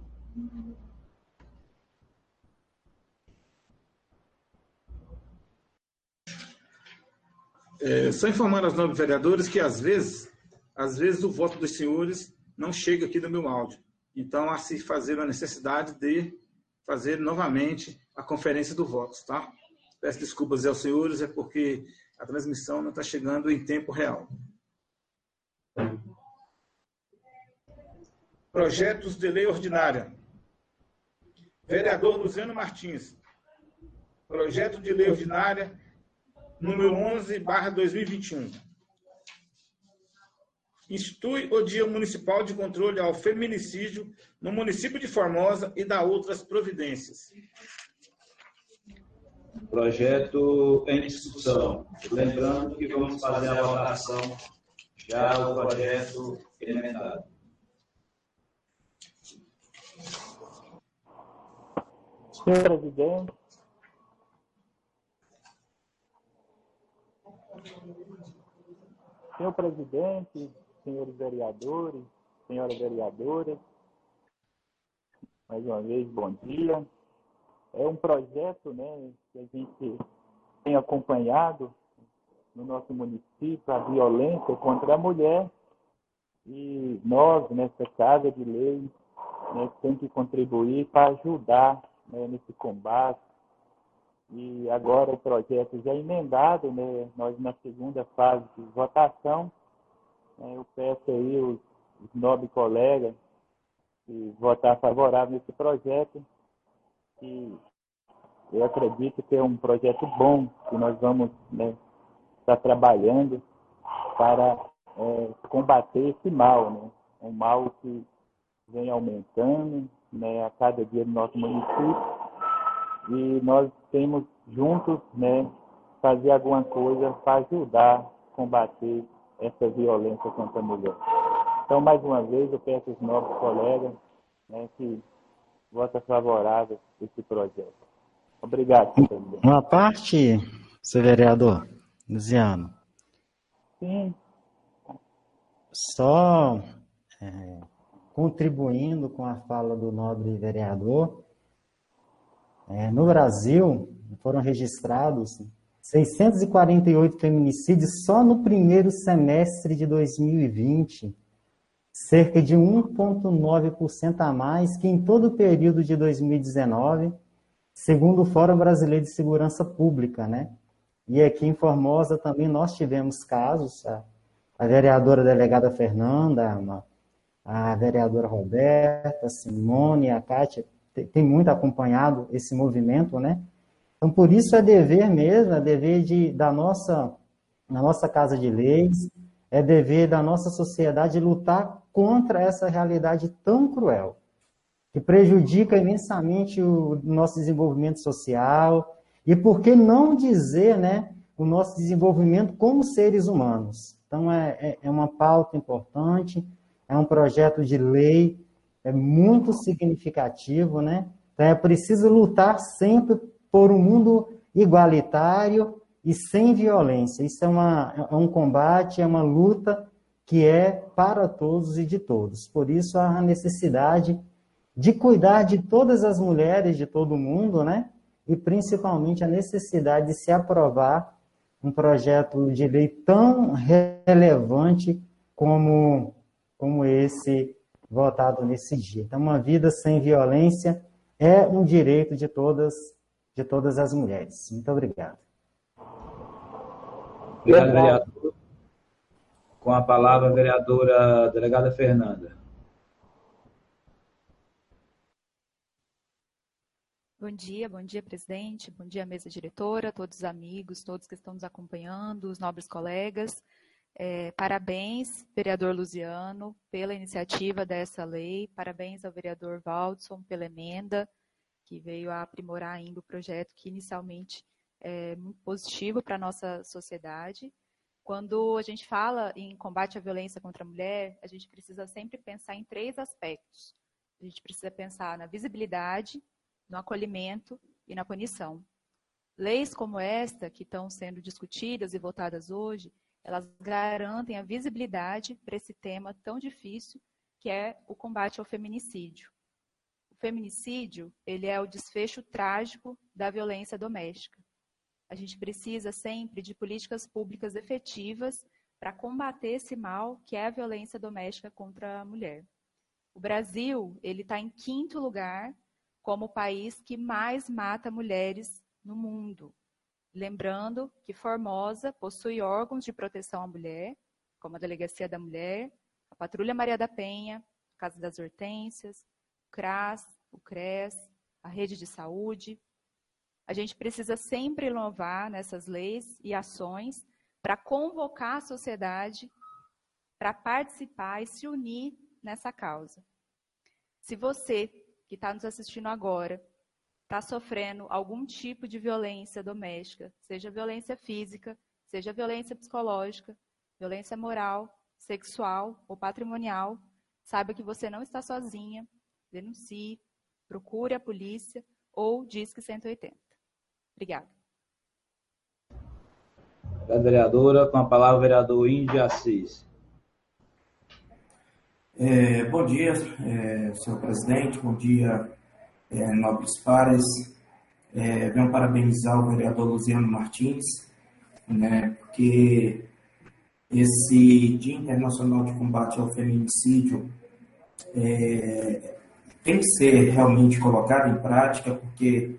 B: Só informando aos nobres vereadores que, às vezes o voto dos senhores não chega aqui no meu áudio. Então, há se fazer a necessidade de fazer novamente a conferência do voto, tá? Peço desculpas aos senhores, é porque a transmissão não está chegando em tempo real. Projetos de lei ordinária. Vereador Luziano Martins. Projeto de lei ordinária número 11/2021. Institui o Dia Municipal de Controle ao Feminicídio no município de Formosa e dá outras providências.
A: Projeto em discussão. Lembrando que vamos fazer a votação já do projeto emendado.
F: Senhor presidente, senhores vereadores, senhoras vereadoras, mais uma vez, bom dia. É um projeto, né, que a gente tem acompanhado no nosso município, a violência contra a mulher, e nós, nessa Casa de Lei, né, temos que contribuir para ajudar, né, nesse combate. E agora o projeto já emendado, né, nós na segunda fase de votação, eu peço aí os nobres colegas que votar favorável nesse projeto, que eu acredito que é um projeto bom, que nós vamos, né, estar trabalhando para combater esse mal, né, um mal que vem aumentando, né, a cada dia no nosso município, e nós temos juntos, né, fazer alguma coisa para ajudar a combater essa violência contra a mulher. Então, mais uma vez, eu peço aos nossos colegas, né, que votem favorável a esse projeto. Obrigado, senhor presidente.
I: Uma parte, seu vereador Luziano.
F: Sim.
I: Só contribuindo com a fala do nobre vereador, no Brasil foram registrados 648 feminicídios só no primeiro semestre de 2020, cerca de 1,9% a mais que em todo o período de 2019, segundo o Fórum Brasileiro de Segurança Pública, né? E aqui em Formosa também nós tivemos casos, a vereadora delegada Fernanda, a vereadora Roberta, a Simone, a Kátia, tem muito acompanhado esse movimento, né? Então, por isso é dever mesmo, é dever da nossa Casa de Leis, é dever da nossa sociedade lutar contra essa realidade tão cruel, que prejudica imensamente o nosso desenvolvimento social e, por que não dizer, né, o nosso desenvolvimento como seres humanos. Então, é uma pauta importante, é um projeto de lei, é muito significativo, né? Então, é preciso lutar sempre por um mundo igualitário e sem violência. Isso é um combate, é uma luta que é para todos e de todos. Por isso, há a necessidade de cuidar de todas as mulheres de todo mundo, né? E principalmente a necessidade de se aprovar um projeto de lei tão relevante como esse votado nesse dia. Então, uma vida sem violência é um direito de todas as mulheres. Muito obrigado.
A: Obrigado, vereador. Com a palavra, a vereadora delegada Fernanda.
E: Bom dia, presidente, bom dia, mesa diretora, todos os amigos, todos que estão nos acompanhando, os nobres colegas. Parabéns, vereador Luziano, pela iniciativa dessa lei, parabéns ao vereador Valdson pela emenda, que veio a aprimorar ainda o projeto que inicialmente muito positivo para a nossa sociedade. Quando a gente fala em combate à violência contra a mulher, a gente precisa sempre pensar em 3 aspectos. A gente precisa pensar na visibilidade, no acolhimento e na punição. Leis como esta, que estão sendo discutidas e votadas hoje, elas garantem a visibilidade para esse tema tão difícil, que é o combate ao feminicídio. O feminicídio, ele é o desfecho trágico da violência doméstica. A gente precisa sempre de políticas públicas efetivas para combater esse mal, que é a violência doméstica contra a mulher. O Brasil, ele está em 5º lugar como o país que mais mata mulheres no mundo. Lembrando que Formosa possui órgãos de proteção à mulher, como a Delegacia da Mulher, a Patrulha Maria da Penha, a Casa das Hortênsias, o CRAS, o CRES, a Rede de Saúde. A gente precisa sempre inovar nessas leis e ações para convocar a sociedade para participar e se unir nessa causa. Se você, que está nos assistindo agora, está sofrendo algum tipo de violência doméstica, seja violência física, seja violência psicológica, violência moral, sexual ou patrimonial, saiba que você não está sozinha, denuncie, procure a polícia ou Disque 180. Obrigada.
A: Obrigado, vereadora. Com a palavra, o vereador Índio Assis.
G: Bom dia, senhor presidente, bom dia, nobres pares. Venho parabenizar o vereador Luziano Martins, né, porque esse Dia Internacional de Combate ao Feminicídio tem que ser realmente colocado em prática, porque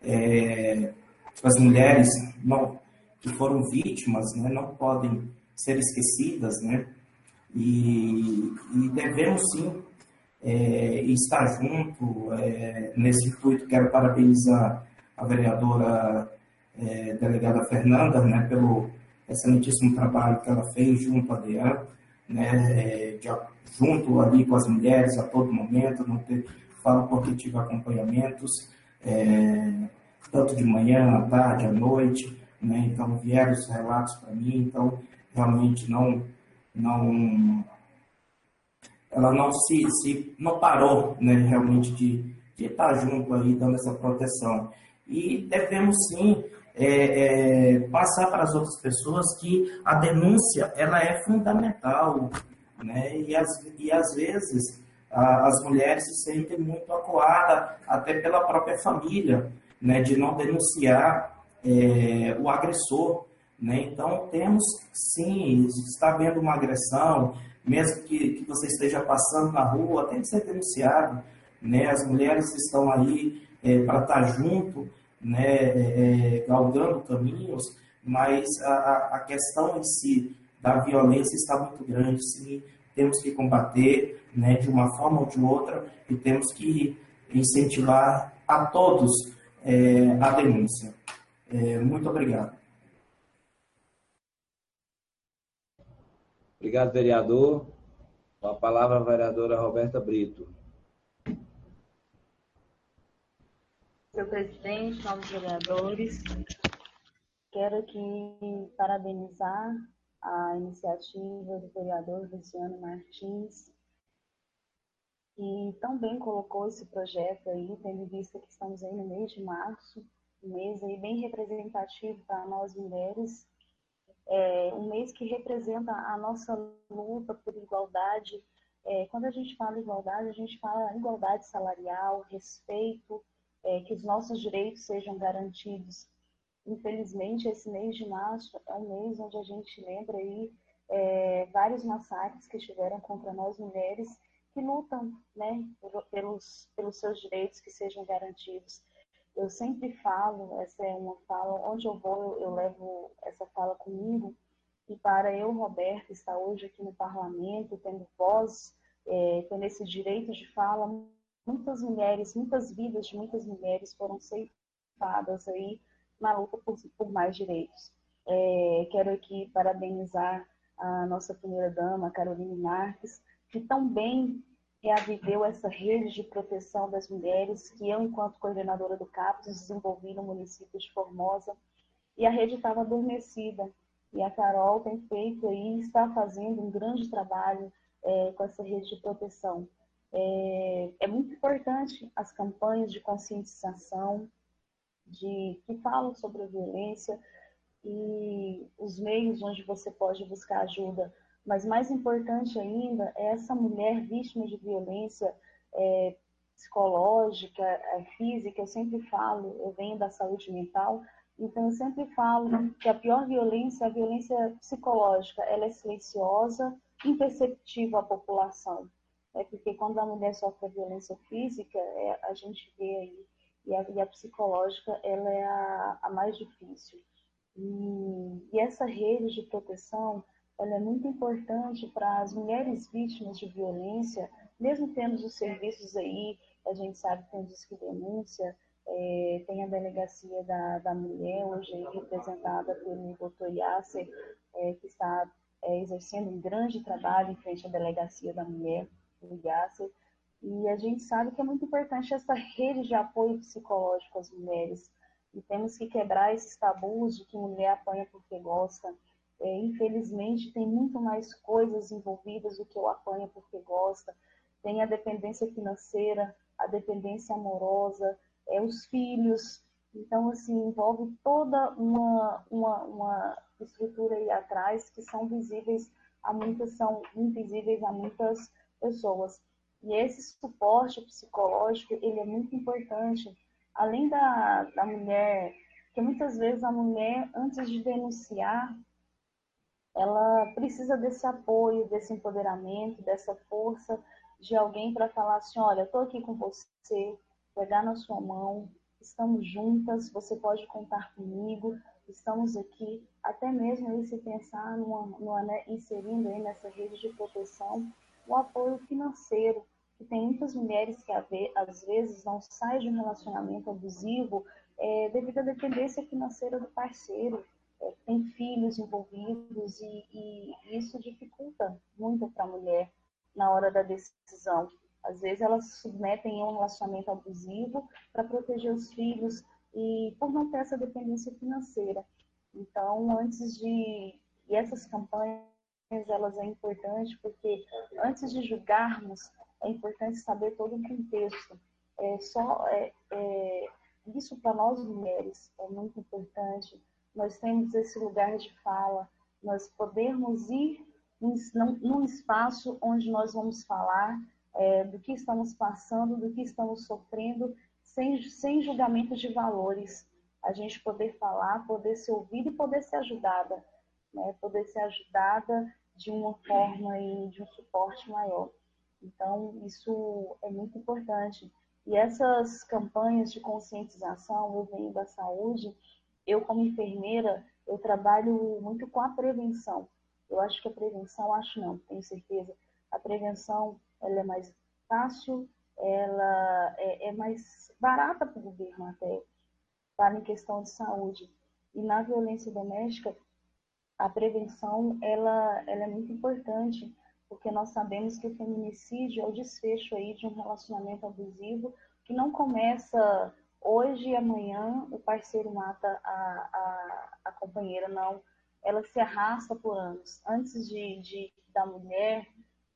G: as mulheres que foram vítimas, né, não podem ser esquecidas, né, e devemos sim estar junto. Nesse intuito, quero parabenizar a vereadora delegada Fernanda, né, pelo excelentíssimo trabalho que ela fez junto à DEAN, né, junto ali com as mulheres a todo momento. Falo porque tive acompanhamentos, tanto de manhã, à tarde, à noite, né, então vieram os relatos para mim, então realmente ela não parou, né, realmente de estar junto aí, dando essa proteção. E devemos sim passar para as outras pessoas que a denúncia ela é fundamental, né, e às vezes as mulheres se sentem muito acuadas, até pela própria família, né, de não denunciar o agressor, né? Então temos sim, está havendo uma agressão, mesmo que você esteja passando na rua, tem que ser denunciado, né? As mulheres estão aí para estar junto, né? Galgando caminhos, mas a questão em si da violência está muito grande. Sim, temos que combater, né, de uma forma ou de outra, e temos que incentivar a todos a denúncia. Muito obrigado.
A: Obrigado, vereador. Com a palavra, a vereadora Roberta Brito.
K: Senhor presidente, novos vereadores, quero aqui parabenizar a iniciativa do vereador Luziano Martins, que tão bem colocou esse projeto aí, tendo em vista que estamos aí no mês de março, um mês aí bem representativo para nós mulheres, um mês que representa a nossa luta por igualdade. Quando a gente fala igualdade, a gente fala igualdade salarial, respeito, que os nossos direitos sejam garantidos. Infelizmente, esse mês de março é um mês onde a gente lembra aí vários massacres que tiveram contra nós mulheres que lutam, né, pelos seus direitos que sejam garantidos. Eu sempre falo, essa é uma fala, onde eu vou, eu levo essa fala comigo, e para eu, Roberto, estar hoje aqui no parlamento, tendo voz, tendo esse direito de fala, muitas mulheres, muitas vidas de muitas mulheres foram ceifadas aí na luta por mais direitos. Quero aqui parabenizar a nossa primeira-dama, Caroline Marques, que também reaviveu essa rede de proteção das mulheres que eu, enquanto coordenadora do CAPES, desenvolvi no município de Formosa. e a rede estava adormecida. E a Carol tem feito aí, está fazendo um grande trabalho com essa rede de proteção. É muito importante as campanhas de conscientização, que falam sobre a violência e os meios onde você pode buscar ajuda. Mas mais importante ainda é essa mulher vítima de violência psicológica, física. Eu sempre falo, eu venho da saúde mental, então eu sempre falo que a pior violência é a violência psicológica. Ela é silenciosa, imperceptível à população. Porque quando a mulher sofre a violência física, a gente vê aí, e a psicológica, ela é a mais difícil. E essa rede de proteção, ela é muito importante para as mulheres vítimas de violência, mesmo tendo os serviços aí, a gente sabe que tem o Disque Denúncia, tem a Delegacia da Mulher, hoje aí representada pelo Dr. Yasser, que está exercendo um grande trabalho em frente à Delegacia da Mulher, o Yasser, e a gente sabe que é muito importante essa rede de apoio psicológico às mulheres, e temos que quebrar esses tabus de que mulher apanha porque gosta. Infelizmente, tem muito mais coisas envolvidas do que o apanha porque gosta. Tem a dependência financeira, a dependência amorosa, os filhos. Então, assim, envolve toda uma estrutura aí atrás que são invisíveis a muitas pessoas. E esse suporte psicológico, ele é muito importante. Além da mulher, porque muitas vezes a mulher, antes de denunciar, ela precisa desse apoio, desse empoderamento, dessa força de alguém para falar assim, olha, estou aqui com você, pegar na sua mão, estamos juntas, você pode contar comigo, estamos aqui, até mesmo aí se pensar inserindo aí nessa rede de proteção o apoio financeiro, que tem muitas mulheres que às vezes não saem de um relacionamento abusivo devido à dependência financeira do parceiro, tem filhos envolvidos e isso dificulta muito para a mulher na hora da decisão. Às vezes elas se submetem a um relacionamento abusivo para proteger os filhos e por não ter essa dependência financeira. Então, e essas campanhas, elas é importante porque antes de julgarmos, é importante saber todo o contexto. Isso para nós mulheres é muito importante. Nós temos esse lugar de fala, nós podemos ir num espaço onde nós vamos falar do que estamos passando, do que estamos sofrendo, sem julgamento de valores. A gente poder falar, poder ser ouvida e poder ser ajudada, né? Poder ser ajudada de uma forma e de um suporte maior. Então, isso é muito importante. E essas campanhas de conscientização, eu venho da saúde, eu como enfermeira, eu trabalho muito com a prevenção. Eu acho que a prevenção, tenho certeza, a prevenção ela é mais fácil, ela é mais barata para o governo até, para em questão de saúde. E na violência doméstica, a prevenção ela é muito importante, porque nós sabemos que o feminicídio é o desfecho aí de um relacionamento abusivo que não começa hoje e amanhã o parceiro mata a companheira, não. Ela se arrasta por anos. Antes da mulher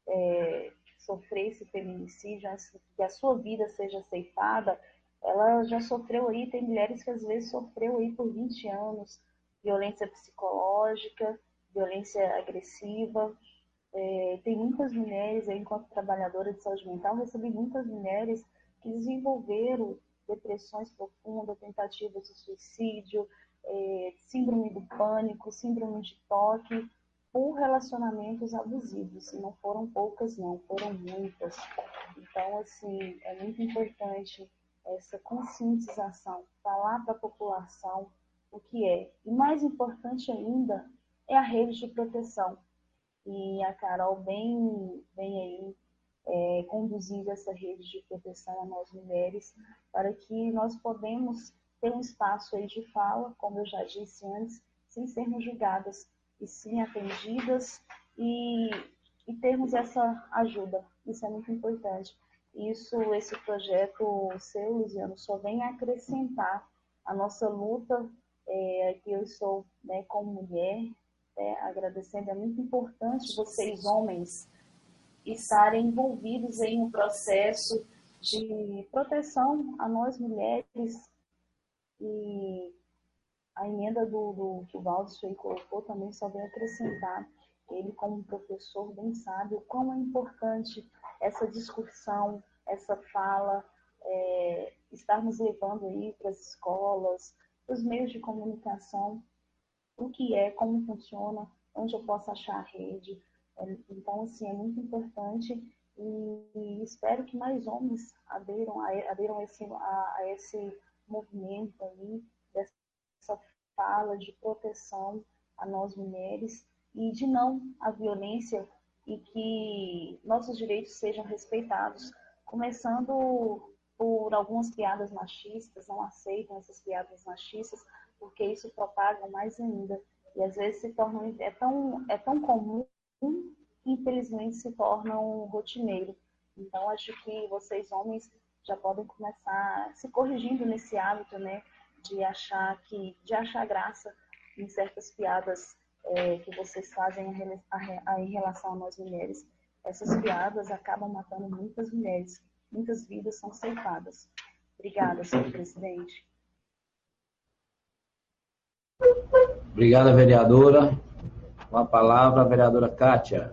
K: sofrer esse feminicídio, antes que a sua vida seja ceifada, ela já sofreu aí, tem mulheres que às vezes sofreu aí por 20 anos, violência psicológica, violência agressiva. Tem muitas mulheres, eu, enquanto trabalhadora de saúde mental, recebi muitas mulheres que desenvolveram depressões profundas, tentativas de suicídio, síndrome do pânico, síndrome de toque, por relacionamentos abusivos. E não foram poucas, não, foram muitas. Então, assim, é muito importante essa conscientização, falar para a população o que é. E mais importante ainda é a rede de proteção. E a Carol bem aí conduzindo essa rede de proteção a nós mulheres, para que nós podemos ter um espaço aí de fala, como eu já disse antes, sem sermos julgadas, e sim atendidas e termos essa ajuda. Isso é muito importante. Esse projeto seu, Luziano, só vem acrescentar a nossa luta que eu estou, né, como mulher, agradecendo. É muito importante vocês, homens, estarem envolvidos em um processo de proteção a nós mulheres. E a emenda que o Valdes colocou também só veio acrescentar. Ele, como professor, bem sabe o quão é importante essa discussão, essa fala, estarmos levando aí para as escolas, para os meios de comunicação, o que é, como funciona, onde eu posso achar a rede. Então, assim, é muito importante e espero que mais homens aderam a esse movimento aí, dessa fala de proteção a nós mulheres e de não à violência e que nossos direitos sejam respeitados, começando por algumas piadas machistas. Não aceitam essas piadas machistas, porque isso propaga mais ainda. E às vezes se tornam, é tão comum que infelizmente se tornam rotineiro. Então acho que vocês, homens, já podem começar se corrigindo nesse hábito, né, de achar graça em certas piadas que vocês fazem em relação a nós mulheres. Essas piadas acabam matando muitas mulheres, muitas vidas são ceifadas. Obrigada, senhor presidente.
A: Obrigada, vereadora. Com a palavra, a vereadora Kátia.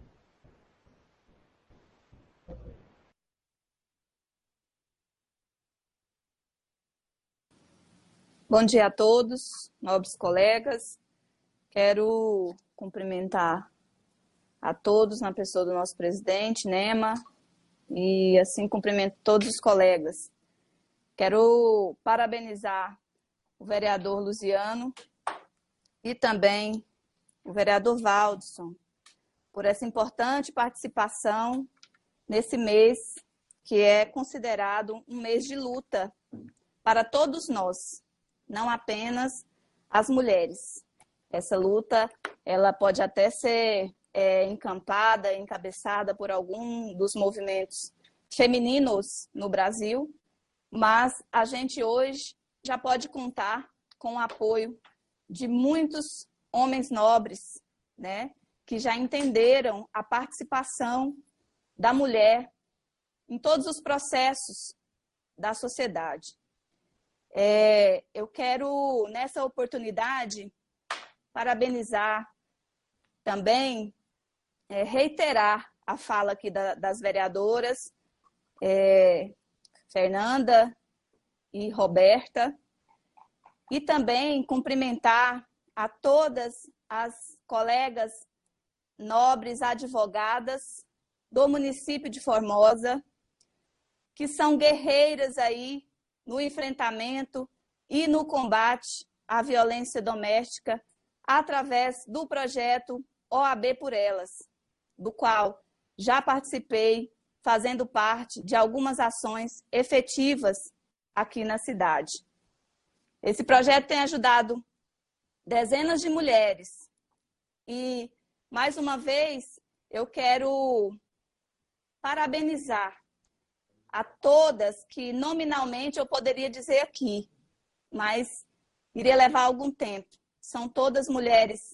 L: Bom dia a todos, nobres colegas. Quero cumprimentar a todos na pessoa do nosso presidente, Nema, e assim cumprimento todos os colegas. Quero parabenizar o vereador Luziano e também o vereador Valdson por essa importante participação nesse mês, que é considerado um mês de luta para todos nós, não apenas as mulheres. Essa luta, ela pode até ser encabeçada por algum dos movimentos femininos no Brasil, mas a gente hoje já pode contar com o apoio de muitos homens nobres, né, que já entenderam a participação da mulher em todos os processos da sociedade. Eu quero, nessa oportunidade, parabenizar também, reiterar a fala aqui das vereadoras Fernanda e Roberta, e também cumprimentar a todas as colegas nobres advogadas do município de Formosa, que são guerreiras aí no enfrentamento e no combate à violência doméstica através do projeto OAB por Elas, do qual já participei, fazendo parte de algumas ações efetivas aqui na cidade. Esse projeto tem ajudado dezenas de mulheres e, mais uma vez, eu quero parabenizar a todas que nominalmente eu poderia dizer aqui, mas iria levar algum tempo. São todas mulheres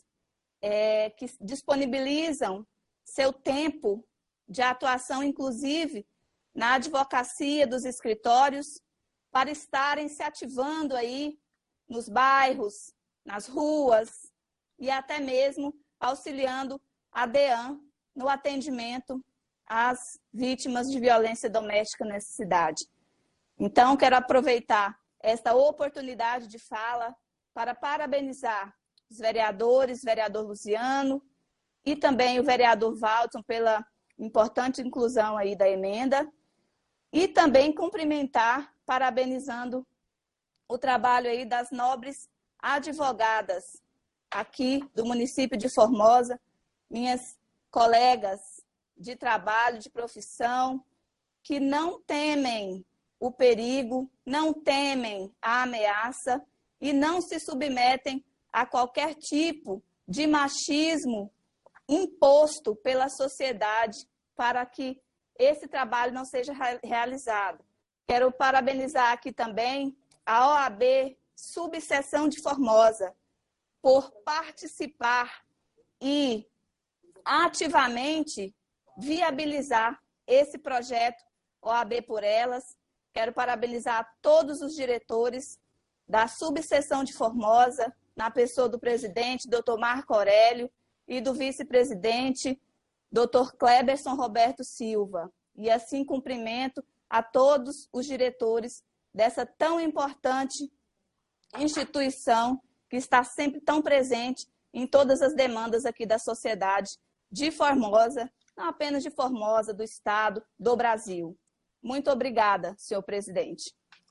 L: que disponibilizam seu tempo de atuação, inclusive na advocacia dos escritórios, para estarem se ativando aí nos bairros, nas ruas e até mesmo auxiliando a DEAN no atendimento às vítimas de violência doméstica nessa cidade. Então, quero aproveitar esta oportunidade de fala para parabenizar os vereadores, vereador Luziano e também o vereador Valdson pela importante inclusão aí da emenda e também cumprimentar, parabenizando o trabalho aí das nobres advogadas aqui do município de Formosa, minhas colegas de trabalho, de profissão, que não temem o perigo, não temem a ameaça e não se submetem a qualquer tipo de machismo imposto pela sociedade para que esse trabalho não seja realizado. Quero parabenizar aqui também a OAB subseção de Formosa, por participar e ativamente viabilizar esse projeto OAB por Elas. Quero parabenizar todos os diretores da subseção de Formosa, na pessoa do presidente, Dr. Marco Aurélio, e do vice-presidente, Dr. Cleberson Roberto Silva. E assim cumprimento a todos os diretores dessa tão importante instituição que está sempre tão presente em todas as demandas aqui da sociedade de Formosa, não apenas de Formosa, do Estado, do Brasil. Muito obrigada, senhor presidente.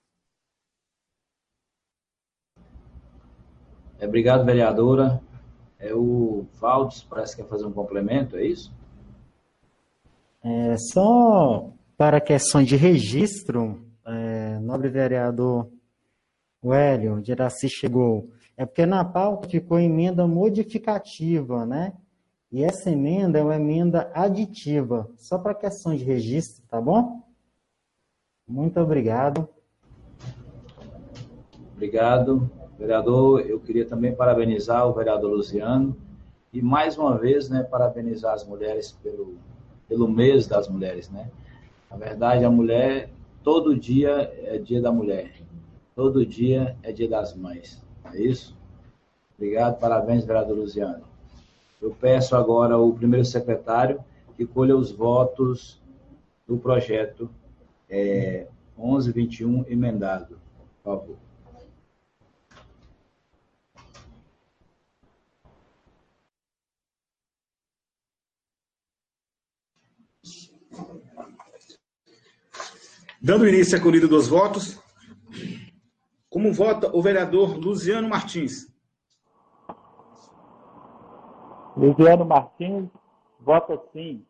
A: Obrigado, vereadora. O Valdes parece que quer fazer um complemento, é isso?
I: Só para questões de registro, nobre vereador Hélio de Iraci chegou. É porque na pauta ficou emenda modificativa, né? E essa emenda é uma emenda aditiva, só para questões de registro, tá bom? Muito obrigado.
A: Obrigado, vereador. Eu queria também parabenizar o vereador Luziano e, mais uma vez, né, parabenizar as mulheres pelo mês das mulheres, né? Na verdade, a mulher, todo dia é dia da mulher, todo dia é dia das mães, é isso? Obrigado, parabéns, vereador Luziano. Eu peço agora ao primeiro secretário que colha os votos do projeto 1121 emendado, por favor.
B: Dando início à colhida dos votos, como vota o vereador Luziano Martins?
F: Luziano Martins, vota sim.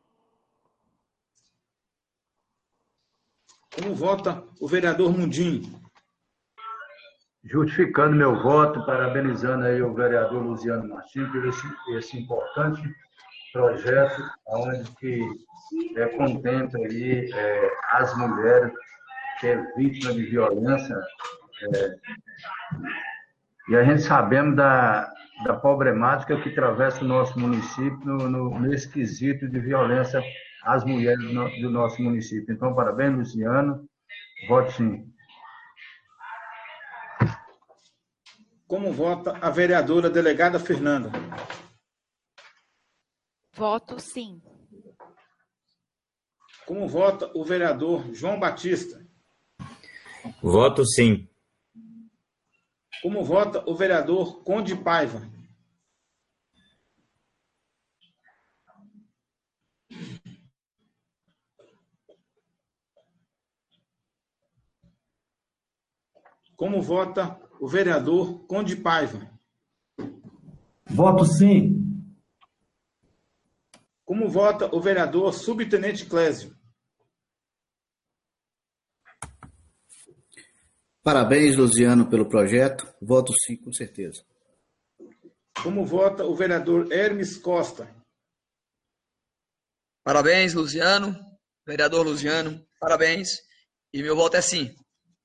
B: Como vota o vereador Mundim?
M: Justificando meu voto, parabenizando aí o vereador Luziano Martins por esse importante projeto, onde que contempla aí as mulheres que é vítima de violência. E a gente sabemos da problemática que atravessa o nosso município nesse quesito de violência às mulheres do nosso município. Então, parabéns, Luziano. Voto sim.
B: Como vota a vereadora delegada Fernanda?
E: Voto sim.
B: Como vota o vereador João Batista?
N: Voto sim.
B: Como vota o vereador Conde Paiva? Como vota o vereador Conde Paiva?
M: Voto sim.
B: Como vota o vereador Subtenente Clésio?
H: Parabéns, Luziano, pelo projeto. Voto sim, com certeza.
B: Como vota o vereador Hermes Costa?
O: Parabéns, Luziano. Vereador Luziano, parabéns. E meu voto é sim.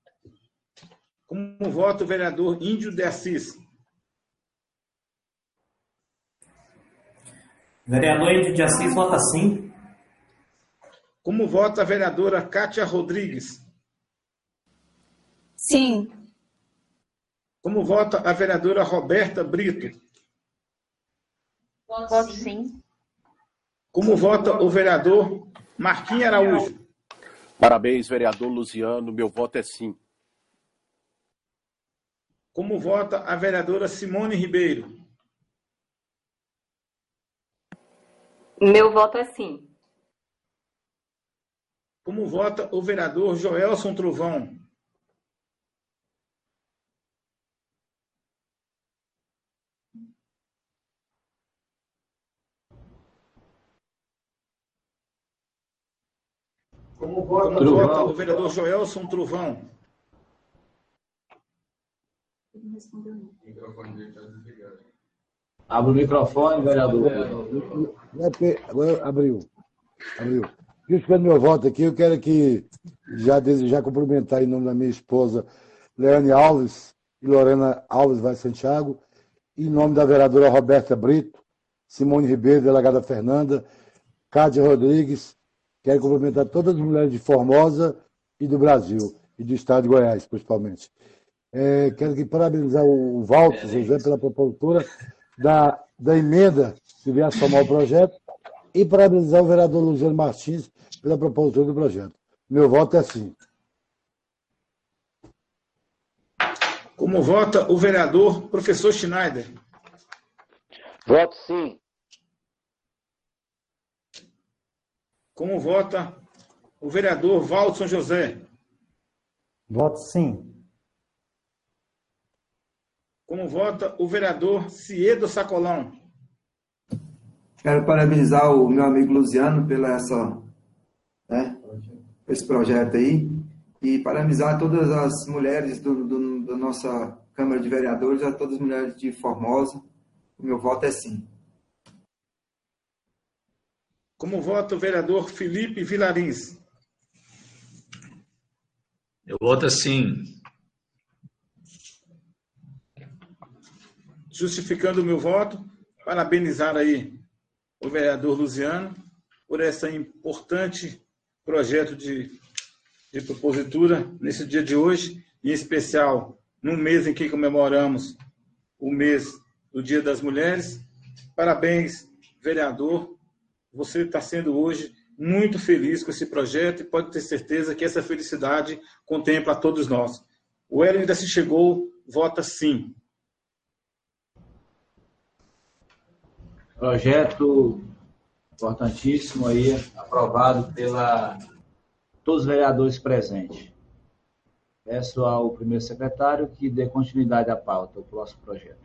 B: Como vota o vereador Índio de Assis?
G: Vereador Índio de Assis, vota sim.
B: Como vota a vereadora Kátia Rodrigues?
L: Sim.
B: Como vota a vereadora Roberta Brito?
K: Voto sim.
B: Como vota o vereador Marquinhos Araújo?
P: Parabéns, vereador Luziano. Meu voto é sim.
B: Como vota a vereadora Simone Ribeiro?
Q: Meu voto é sim.
B: Como vota o vereador Joelson Trovão? Como vota o vereador Joelson Trovão?
A: Abre o microfone, vereador.
D: Agora abriu. Justificando meu voto aqui, eu quero já cumprimentar em nome da minha esposa, Leane Alves, e Lorena Alves Vaz Santiago, e em nome da vereadora Roberta Brito, Simone Ribeiro, delegada Fernanda, Cátia Rodrigues, quero cumprimentar todas as mulheres de Formosa e do Brasil, e do estado de Goiás, principalmente. Quero aqui parabenizar o Walter José pela propositura da emenda que veio a somar o projeto e parabenizar o vereador Luciano Martins pela propositura do projeto. Meu voto é sim.
B: Como vota o vereador professor Schneider?
R: Voto sim.
B: Como vota o vereador Waldson José?
I: Voto sim.
B: Como vota o vereador Ciedo Sacolão?
S: Quero parabenizar o meu amigo Luciano pela esse projeto aí e parabenizar todas as mulheres da nossa Câmara de Vereadores, a todas as mulheres de Formosa. O meu voto é sim.
B: Como vota o vereador Felipe Vilarins?
N: Eu voto sim.
B: Justificando o meu voto, parabenizar aí o vereador Luciano por esse importante projeto de propositura nesse dia de hoje, em especial no mês em que comemoramos o mês do Dia das Mulheres. Parabéns, vereador. Você está sendo hoje muito feliz com esse projeto e pode ter certeza que essa felicidade contempla a todos nós. O Hélio ainda se chegou, vota sim.
A: Projeto importantíssimo aí, aprovado pela todos os vereadores presentes. Peço ao primeiro secretário que dê continuidade à pauta, o próximo projeto.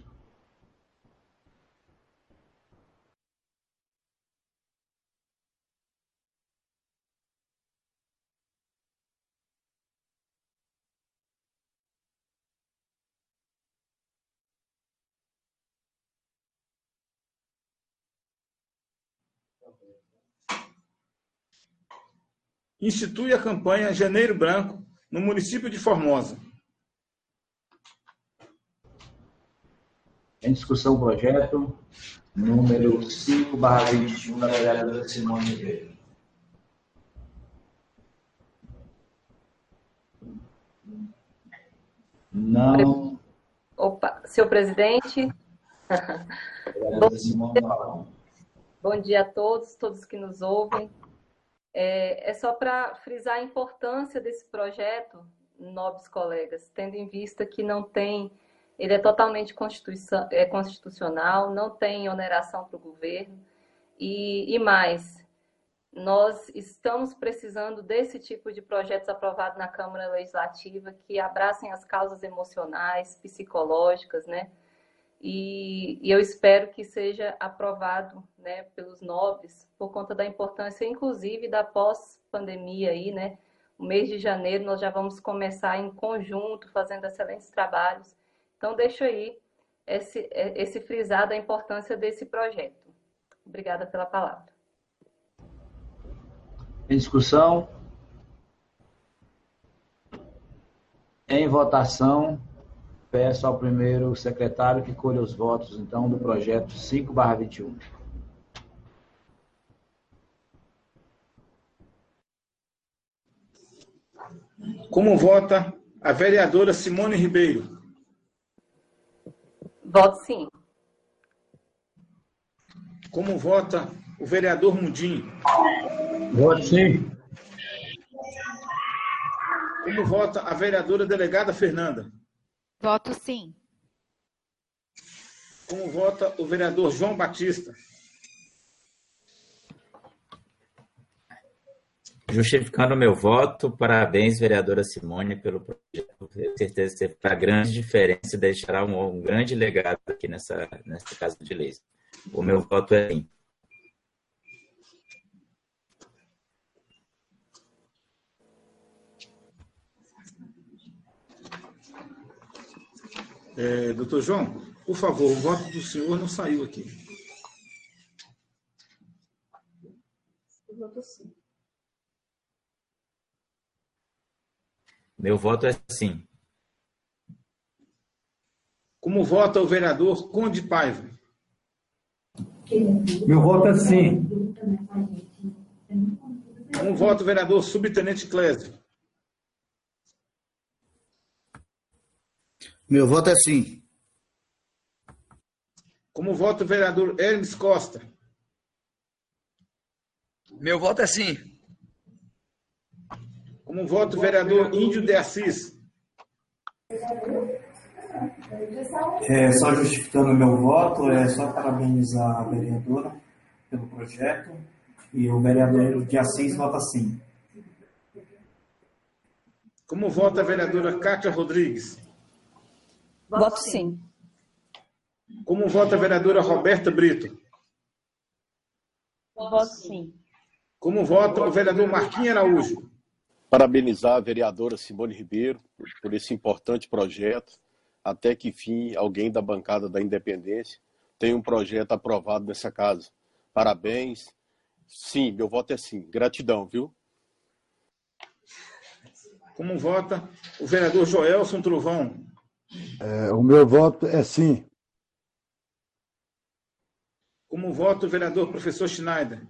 B: Institui a campanha Janeiro Branco no município de Formosa.
A: Em discussão o projeto número 5/21 da vereadora Simone Ribeiro. Não.
Q: Opa, senhor presidente. Bom dia a todos que nos ouvem. É só para frisar a importância desse projeto, nobres colegas, tendo em vista que ele é totalmente constitucional, não tem oneração para o governo, e mais, nós estamos precisando desse tipo de projetos aprovados na Câmara Legislativa que abracem as causas emocionais, psicológicas, né? E eu espero que seja aprovado, né, pelos nobres, por conta da importância, inclusive, da pós-pandemia aí, né? O mês de janeiro nós já vamos começar em conjunto, fazendo excelentes trabalhos. Então, deixo aí esse frisar da importância desse projeto. Obrigada pela palavra.
A: Em discussão? Em votação, peço ao primeiro secretário que colha os votos, então, do projeto 5/21.
B: Como vota a vereadora Simone Ribeiro?
Q: Voto sim.
B: Como vota o vereador Mundim?
A: Voto sim.
B: Como vota a vereadora delegada Fernanda?
E: Voto sim.
B: Como vota o vereador João Batista?
N: Justificando o meu voto, parabéns, vereadora Simone, pelo projeto. Tenho certeza que fará grande diferença e deixará um grande legado aqui nessa Casa de Leis. O meu voto é sim.
B: Doutor João, por favor, o voto do senhor não saiu aqui.
Q: Eu voto sim.
N: Meu voto é sim.
B: Como vota o vereador Conde Paiva?
S: Meu voto é sim.
B: Como vota o vereador Subtenente Clésio?
H: Meu voto é sim.
B: Como vota o vereador Hermes Costa?
O: Meu voto é sim.
B: Como vota o vereador Índio de Assis?
G: Só justificando meu voto, só parabenizar a vereadora pelo projeto e o vereador de Assis vota sim.
B: Como vota a vereadora Cátia Rodrigues?
L: Voto sim.
B: Como vota a vereadora Roberta Brito?
K: Voto sim.
B: Como vota o vereador Marquinhos Araújo?
P: Parabenizar a vereadora Simone Ribeiro por esse importante projeto, até que, enfim, alguém da bancada da Independência tem um projeto aprovado nessa casa. Parabéns. Sim, meu voto é sim. Gratidão, viu?
B: Como vota o vereador Joelson Trovão?
D: O meu voto é sim.
B: Como vota o vereador professor Schneider?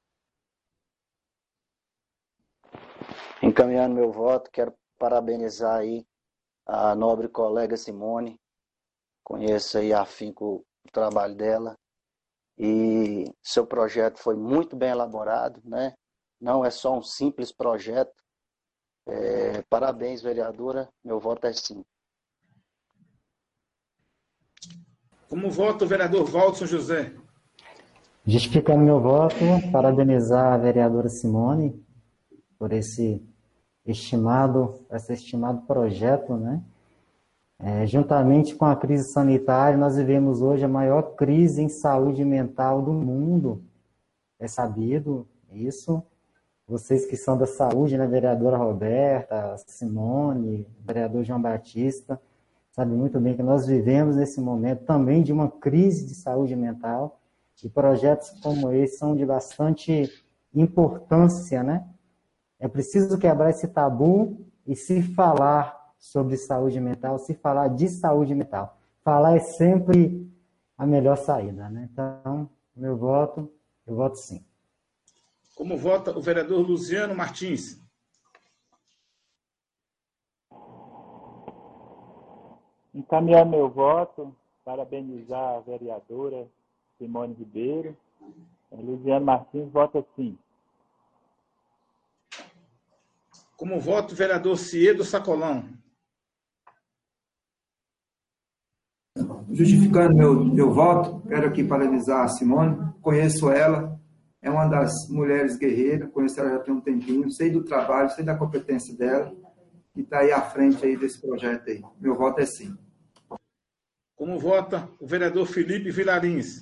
R: Encaminhando meu voto, quero parabenizar aí a nobre colega Simone. Conheço aí afinco o trabalho dela. E seu projeto foi muito bem elaborado, né? Não é só um simples projeto. Parabéns, vereadora. Meu voto é sim.
B: Como vota o vereador Valdson José?
I: Justificando meu voto, parabenizar a vereadora Simone por esse estimado projeto, né? Juntamente com a crise sanitária, nós vivemos hoje a maior crise em saúde mental do mundo. É sabido isso. Vocês que são da saúde, né, vereadora Roberta, Simone, vereador João Batista, sabem muito bem que nós vivemos nesse momento também de uma crise de saúde mental, e projetos como esse são de bastante importância, né? É preciso quebrar esse tabu e se falar sobre saúde mental, se falar de saúde mental. Falar é sempre a melhor saída, né? Então, eu voto sim.
B: Como vota o vereador Luciano Martins?
F: Encaminhar meu voto, parabenizar a vereadora Simone Ribeiro. Luciano Martins vota sim.
B: Como vota o vereador Ciedo Sacolão?
S: Justificando meu voto, quero aqui parabenizar a Simone. Conheço ela, é uma das mulheres guerreiras, conheço ela já tem um tempinho, sei do trabalho, sei da competência dela, e está aí à frente aí desse projeto aí. Meu voto é sim.
B: Como vota o vereador Felipe Vilarins?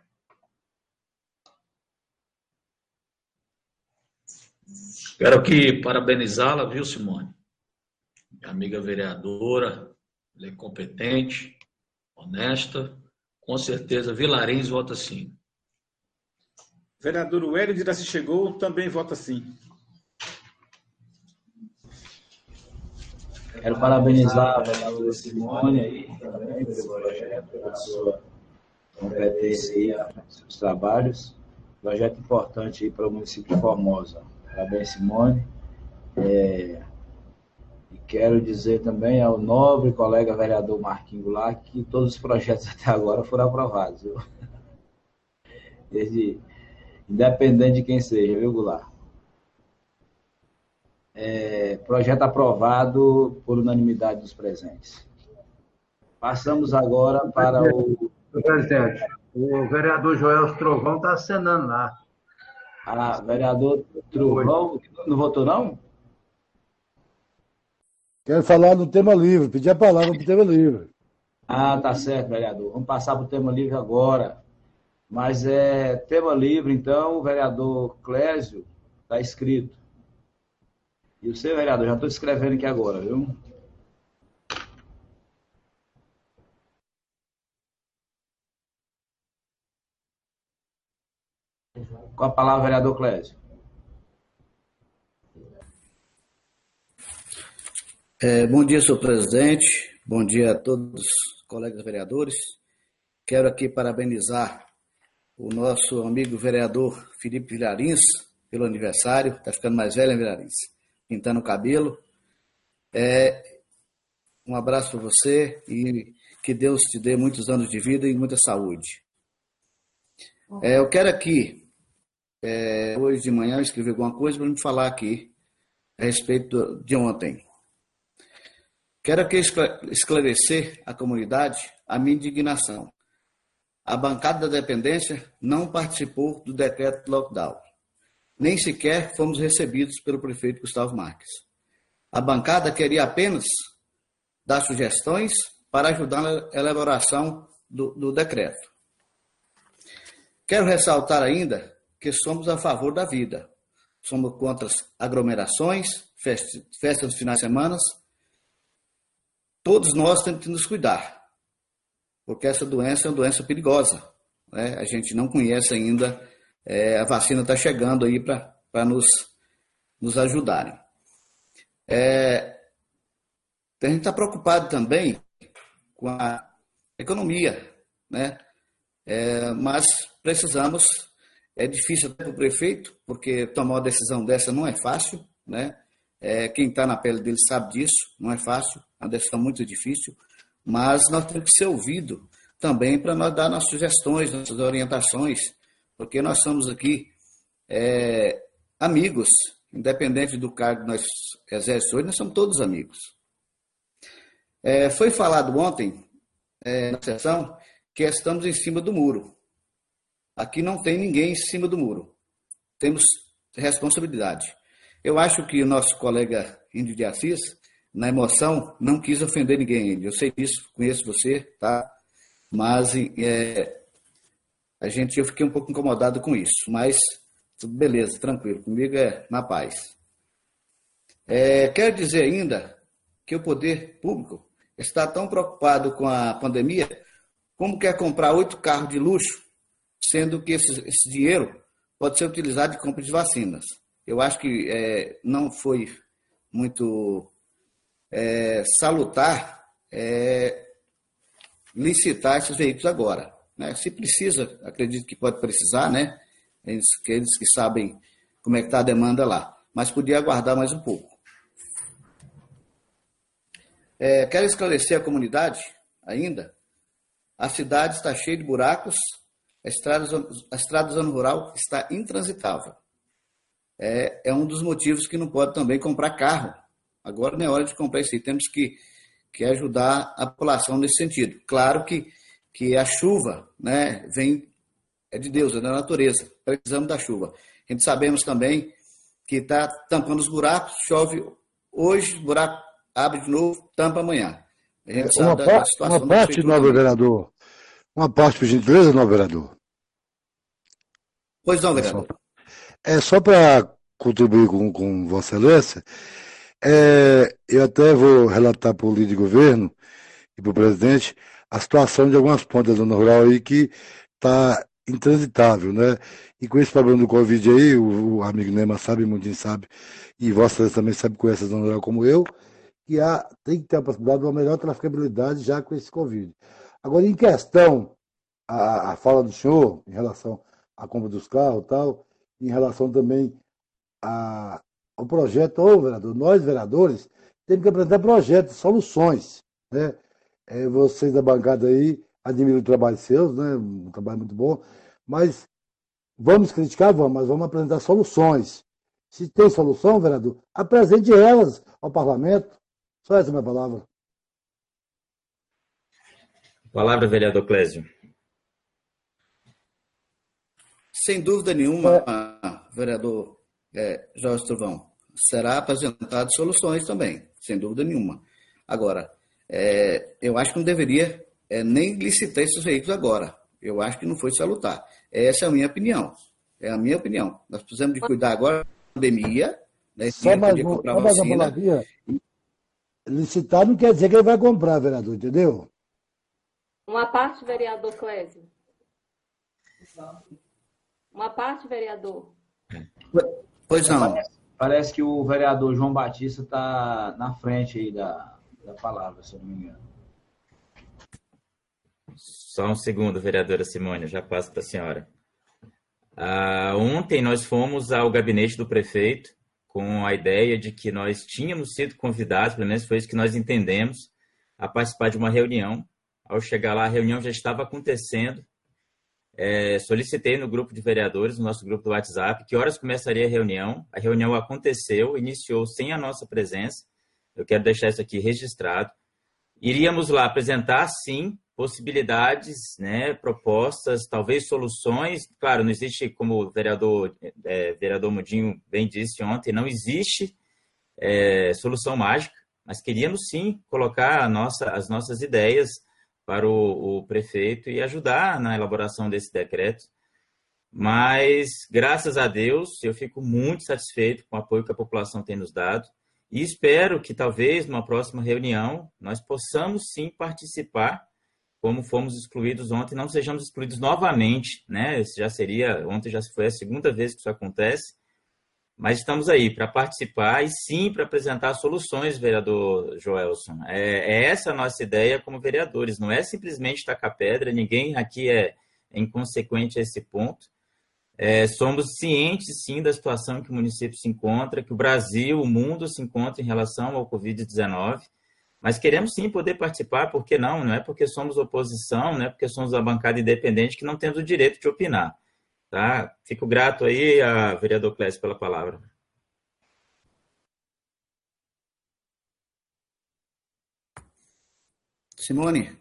T: Quero aqui parabenizá-la, viu, Simone? Minha amiga vereadora, ela é competente, honesta. Com certeza, Vilarins vota sim.
B: Vereador Hélio de Iraci chegou, também vota sim.
A: Quero parabenizar a vereadora Simone aí também pelo projeto, pela sua competência aí nos seus trabalhos. Projeto importante aí para o município de Formosa. Parabéns, Simone. E quero dizer também ao nobre colega vereador Marquinhos Goulart que todos os projetos até agora foram aprovados, viu? Independente de quem seja, viu, Goulart? Projeto aprovado por unanimidade dos presentes. Passamos agora para o...
M: Presidente, o vereador Joel Trovão está acenando lá.
A: Vereador Trovão, não votou não?
D: Quero falar do tema livre, pedir a palavra para o tema livre.
A: Tá certo, vereador. Vamos passar para o tema livre agora. Mas tema livre, então, o vereador Clésio está inscrito. E o seu, vereador, já estou escrevendo aqui agora, viu? Com a palavra, vereador Clésio.
H: Bom dia, senhor presidente. Bom dia a todos os colegas vereadores. Quero aqui parabenizar o nosso amigo vereador Felipe Villarins pelo aniversário. Está ficando mais velho, hein, Villarins? Pintando o cabelo. Um abraço para você e que Deus te dê muitos anos de vida e muita saúde. Eu quero aqui, hoje de manhã, escrever alguma coisa para me falar aqui a respeito de ontem. Quero aqui esclarecer à comunidade a minha indignação. A bancada da dependência não participou do decreto de lockdown. Nem sequer fomos recebidos pelo prefeito Gustavo Marques. A bancada queria apenas dar sugestões para ajudar na elaboração do decreto. Quero ressaltar ainda que somos a favor da vida. Somos contra as aglomerações, festas de finais de semana. Todos nós temos que nos cuidar, porque essa doença é uma doença perigosa, né? A gente não conhece ainda, a vacina está chegando aí para nos ajudarem. A gente está preocupado também com a economia, né? Mas precisamos, é difícil até para o prefeito, porque tomar uma decisão dessa não é fácil, né? Quem está na pele dele sabe disso, não é fácil, é uma decisão muito difícil, mas nós temos que ser ouvidos também para nós dar nossas sugestões, nossas orientações, porque nós somos aqui amigos, independente do cargo que nós exercemos hoje, nós somos todos amigos. Foi falado ontem, na sessão, que estamos em cima do muro. Aqui não tem ninguém em cima do muro. Temos responsabilidade. Eu acho que o nosso colega Índio de Assis, na emoção, não quis ofender ninguém, Índio. Eu sei disso, conheço você, tá? Mas eu fiquei um pouco incomodado com isso. Mas, tudo beleza, tranquilo. Comigo é na paz. Quero dizer ainda que o poder público está tão preocupado com a pandemia como quer comprar 8 carros de luxo, sendo que esse dinheiro pode ser utilizado em compra de vacinas. Eu acho que não foi muito salutar licitar esses veículos agora, né? Se precisa, acredito que pode precisar, né? Aqueles que sabem como é que está a demanda lá, mas podia aguardar mais um pouco. Quero esclarecer a comunidade ainda. A cidade está cheia de buracos, a estrada da zona rural está intransitável. É um dos motivos que não pode também comprar carro. Agora não é hora de comprar isso aí. Temos que ajudar a população nesse sentido. Claro que a chuva, né, é de Deus, é da natureza. Precisamos da chuva. A gente sabemos também que está tampando os buracos, chove hoje, o buraco abre de novo, tampa amanhã. A gente sabe da situação.
D: Uma parte, nobre vereador. Uma parte, por gentileza, nobre vereador.
H: Pois não, vereador.
D: Só para contribuir com Vossa Excelência, eu até vou relatar para o líder de governo e para o presidente a situação de algumas pontas da zona rural aí que está intransitável, né? E com esse problema do Covid aí, o amigo Neymar sabe, muitinho sabe, e Vossa Excelência também sabe, conhece a zona rural como eu, que tem que ter a possibilidade de uma melhor traficabilidade já com esse Covid. Agora, em questão, a fala do senhor, em relação à compra dos carros e tal, em relação também ao projeto, vereador, nós, vereadores, temos que apresentar projetos, soluções, né? Vocês da bancada aí, admiro o trabalho seus, né? Um trabalho muito bom, mas vamos criticar, mas vamos apresentar soluções. Se tem solução, vereador, apresente elas ao parlamento. Só essa é a minha palavra.
N: Palavra, vereador Clésio.
H: Sem dúvida nenhuma, vereador Jorge Trovão, será apresentado soluções também, sem dúvida nenhuma. Agora, eu acho que não deveria nem licitar esses veículos agora. Eu acho que não foi salutar. Essa é a minha opinião. É a minha opinião. Nós precisamos de cuidar agora da pandemia, né?
D: Só mais uma palavrinha. Licitar não quer dizer que ele vai comprar, vereador, entendeu?
Q: Uma parte, vereador Clésio. Uma parte, vereador.
H: Pois não.
A: Parece que o vereador João Batista está na frente aí da palavra, se eu não me engano.
N: Só um segundo, vereadora Simone, eu já passo para a senhora. Ontem nós fomos ao gabinete do prefeito com a ideia de que nós tínhamos sido convidados, pelo menos foi isso que nós entendemos, a participar de uma reunião. Ao chegar lá, a reunião já estava acontecendo. Solicitei no grupo de vereadores, no nosso grupo do WhatsApp, que horas começaria a reunião. A reunião aconteceu, iniciou sem a nossa presença. Eu quero deixar isso aqui registrado. Iríamos lá apresentar, sim, possibilidades, né, propostas, talvez soluções. Claro, não existe, como o vereador Mudinho bem disse ontem, não existe solução mágica, mas queríamos, sim, colocar as nossas ideias para o prefeito e ajudar na elaboração desse decreto. Mas, graças a Deus, eu fico muito satisfeito com o apoio que a população tem nos dado e espero que, talvez, numa próxima reunião, nós possamos, sim, participar, como fomos excluídos ontem, não sejamos excluídos novamente, né? Ontem já foi a segunda vez que isso acontece, mas estamos aí para participar e sim para apresentar soluções, vereador Joelson. É essa a nossa ideia como vereadores, não é simplesmente tacar pedra, ninguém aqui é inconsequente a esse ponto. Somos cientes, sim, da situação que o município se encontra, que o Brasil, o mundo se encontra em relação ao Covid-19, mas queremos, sim, poder participar, por que não? Não é porque somos oposição, não é porque somos a bancada independente que não temos o direito de opinar. Tá? Fico grato aí a vereador Clécio pela palavra.
H: Simone.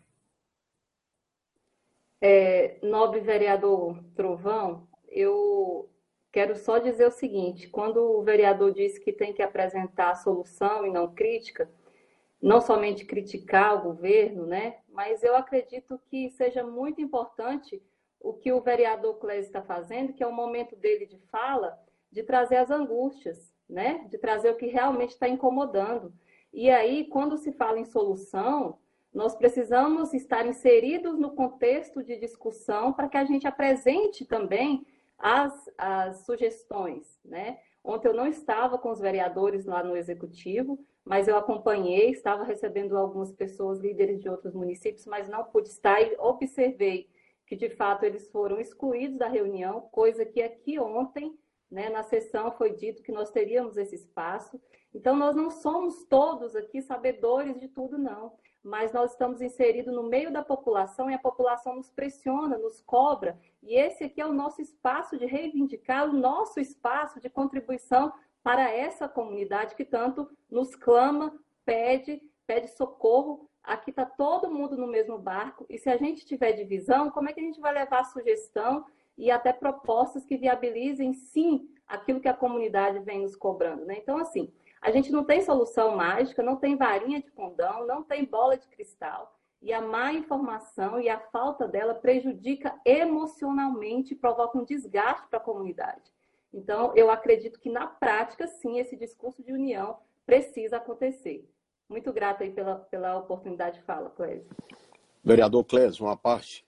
Q: Nobre vereador Trovão, eu quero só dizer o seguinte, quando o vereador disse que tem que apresentar a solução e não crítica, não somente criticar o governo, né? Mas eu acredito que seja muito importante o que o vereador Clésio está fazendo, que é o momento dele de fala, de trazer as angústias, né? De trazer o que realmente está incomodando. E aí, quando se fala em solução, nós precisamos estar inseridos no contexto de discussão para que a gente apresente também as sugestões, né? Ontem eu não estava com os vereadores lá no Executivo, mas eu acompanhei, estava recebendo algumas pessoas, líderes de outros municípios, mas não pude estar e observei que, de fato, eles foram excluídos da reunião, coisa que aqui ontem, né, na sessão, foi dito que nós teríamos esse espaço. Então, nós não somos todos aqui sabedores de tudo, não, mas nós estamos inseridos no meio da população e a população nos pressiona, nos cobra, e esse aqui é o nosso espaço de reivindicar, o nosso espaço de contribuição para essa comunidade que tanto nos clama, pede socorro. Aqui está todo mundo no mesmo barco, e se a gente tiver divisão, como é que a gente vai levar sugestão e até propostas que viabilizem, sim, aquilo que a comunidade vem nos cobrando, né? Então, assim, a gente não tem solução mágica, não tem varinha de condão, não tem bola de cristal, e a má informação e a falta dela prejudica emocionalmente e provoca um desgaste para a comunidade. Então, eu acredito que, na prática, sim, esse discurso de união precisa acontecer. Muito grata aí pela oportunidade de fala, Clésio.
P: Vereador Clésio, uma parte.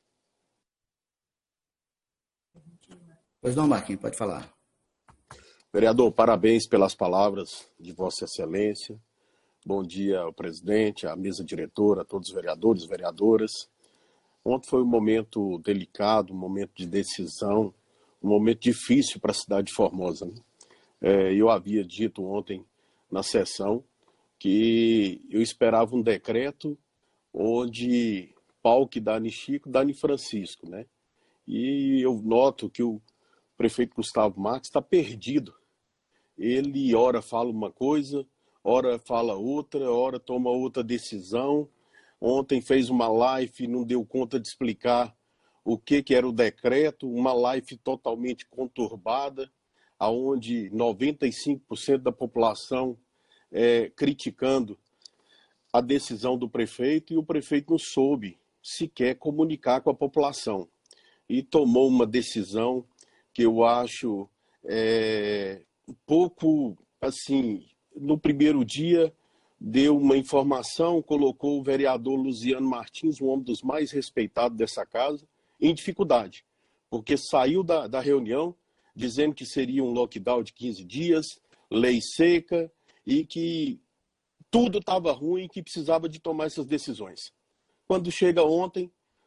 H: Pois não, Marquinhos, pode falar.
P: Vereador, parabéns pelas palavras de Vossa Excelência. Bom dia ao presidente, à mesa diretora, a todos os vereadores e vereadoras. Ontem foi um momento delicado, um momento de decisão, um momento difícil para a cidade de Formosa. Eu havia dito ontem na sessão que eu esperava um decreto onde pau que dá em Chico, dá em Francisco, né? E eu noto que o prefeito Gustavo Marques está perdido. Ele ora fala uma coisa, ora fala outra, ora toma outra decisão. Ontem fez uma live, não deu conta de explicar o que era o decreto, uma live totalmente conturbada, onde 95% da população criticando a decisão do prefeito, e o prefeito não soube sequer comunicar com a população. E tomou uma decisão que eu acho um pouco, assim, no primeiro dia, deu uma informação, colocou o vereador Luziano Martins, um homem dos mais respeitados dessa casa, em dificuldade, porque saiu da reunião dizendo que seria um lockdown de 15 dias, lei seca, e que tudo estava ruim e que precisava de tomar essas decisões. Quando chega ontem,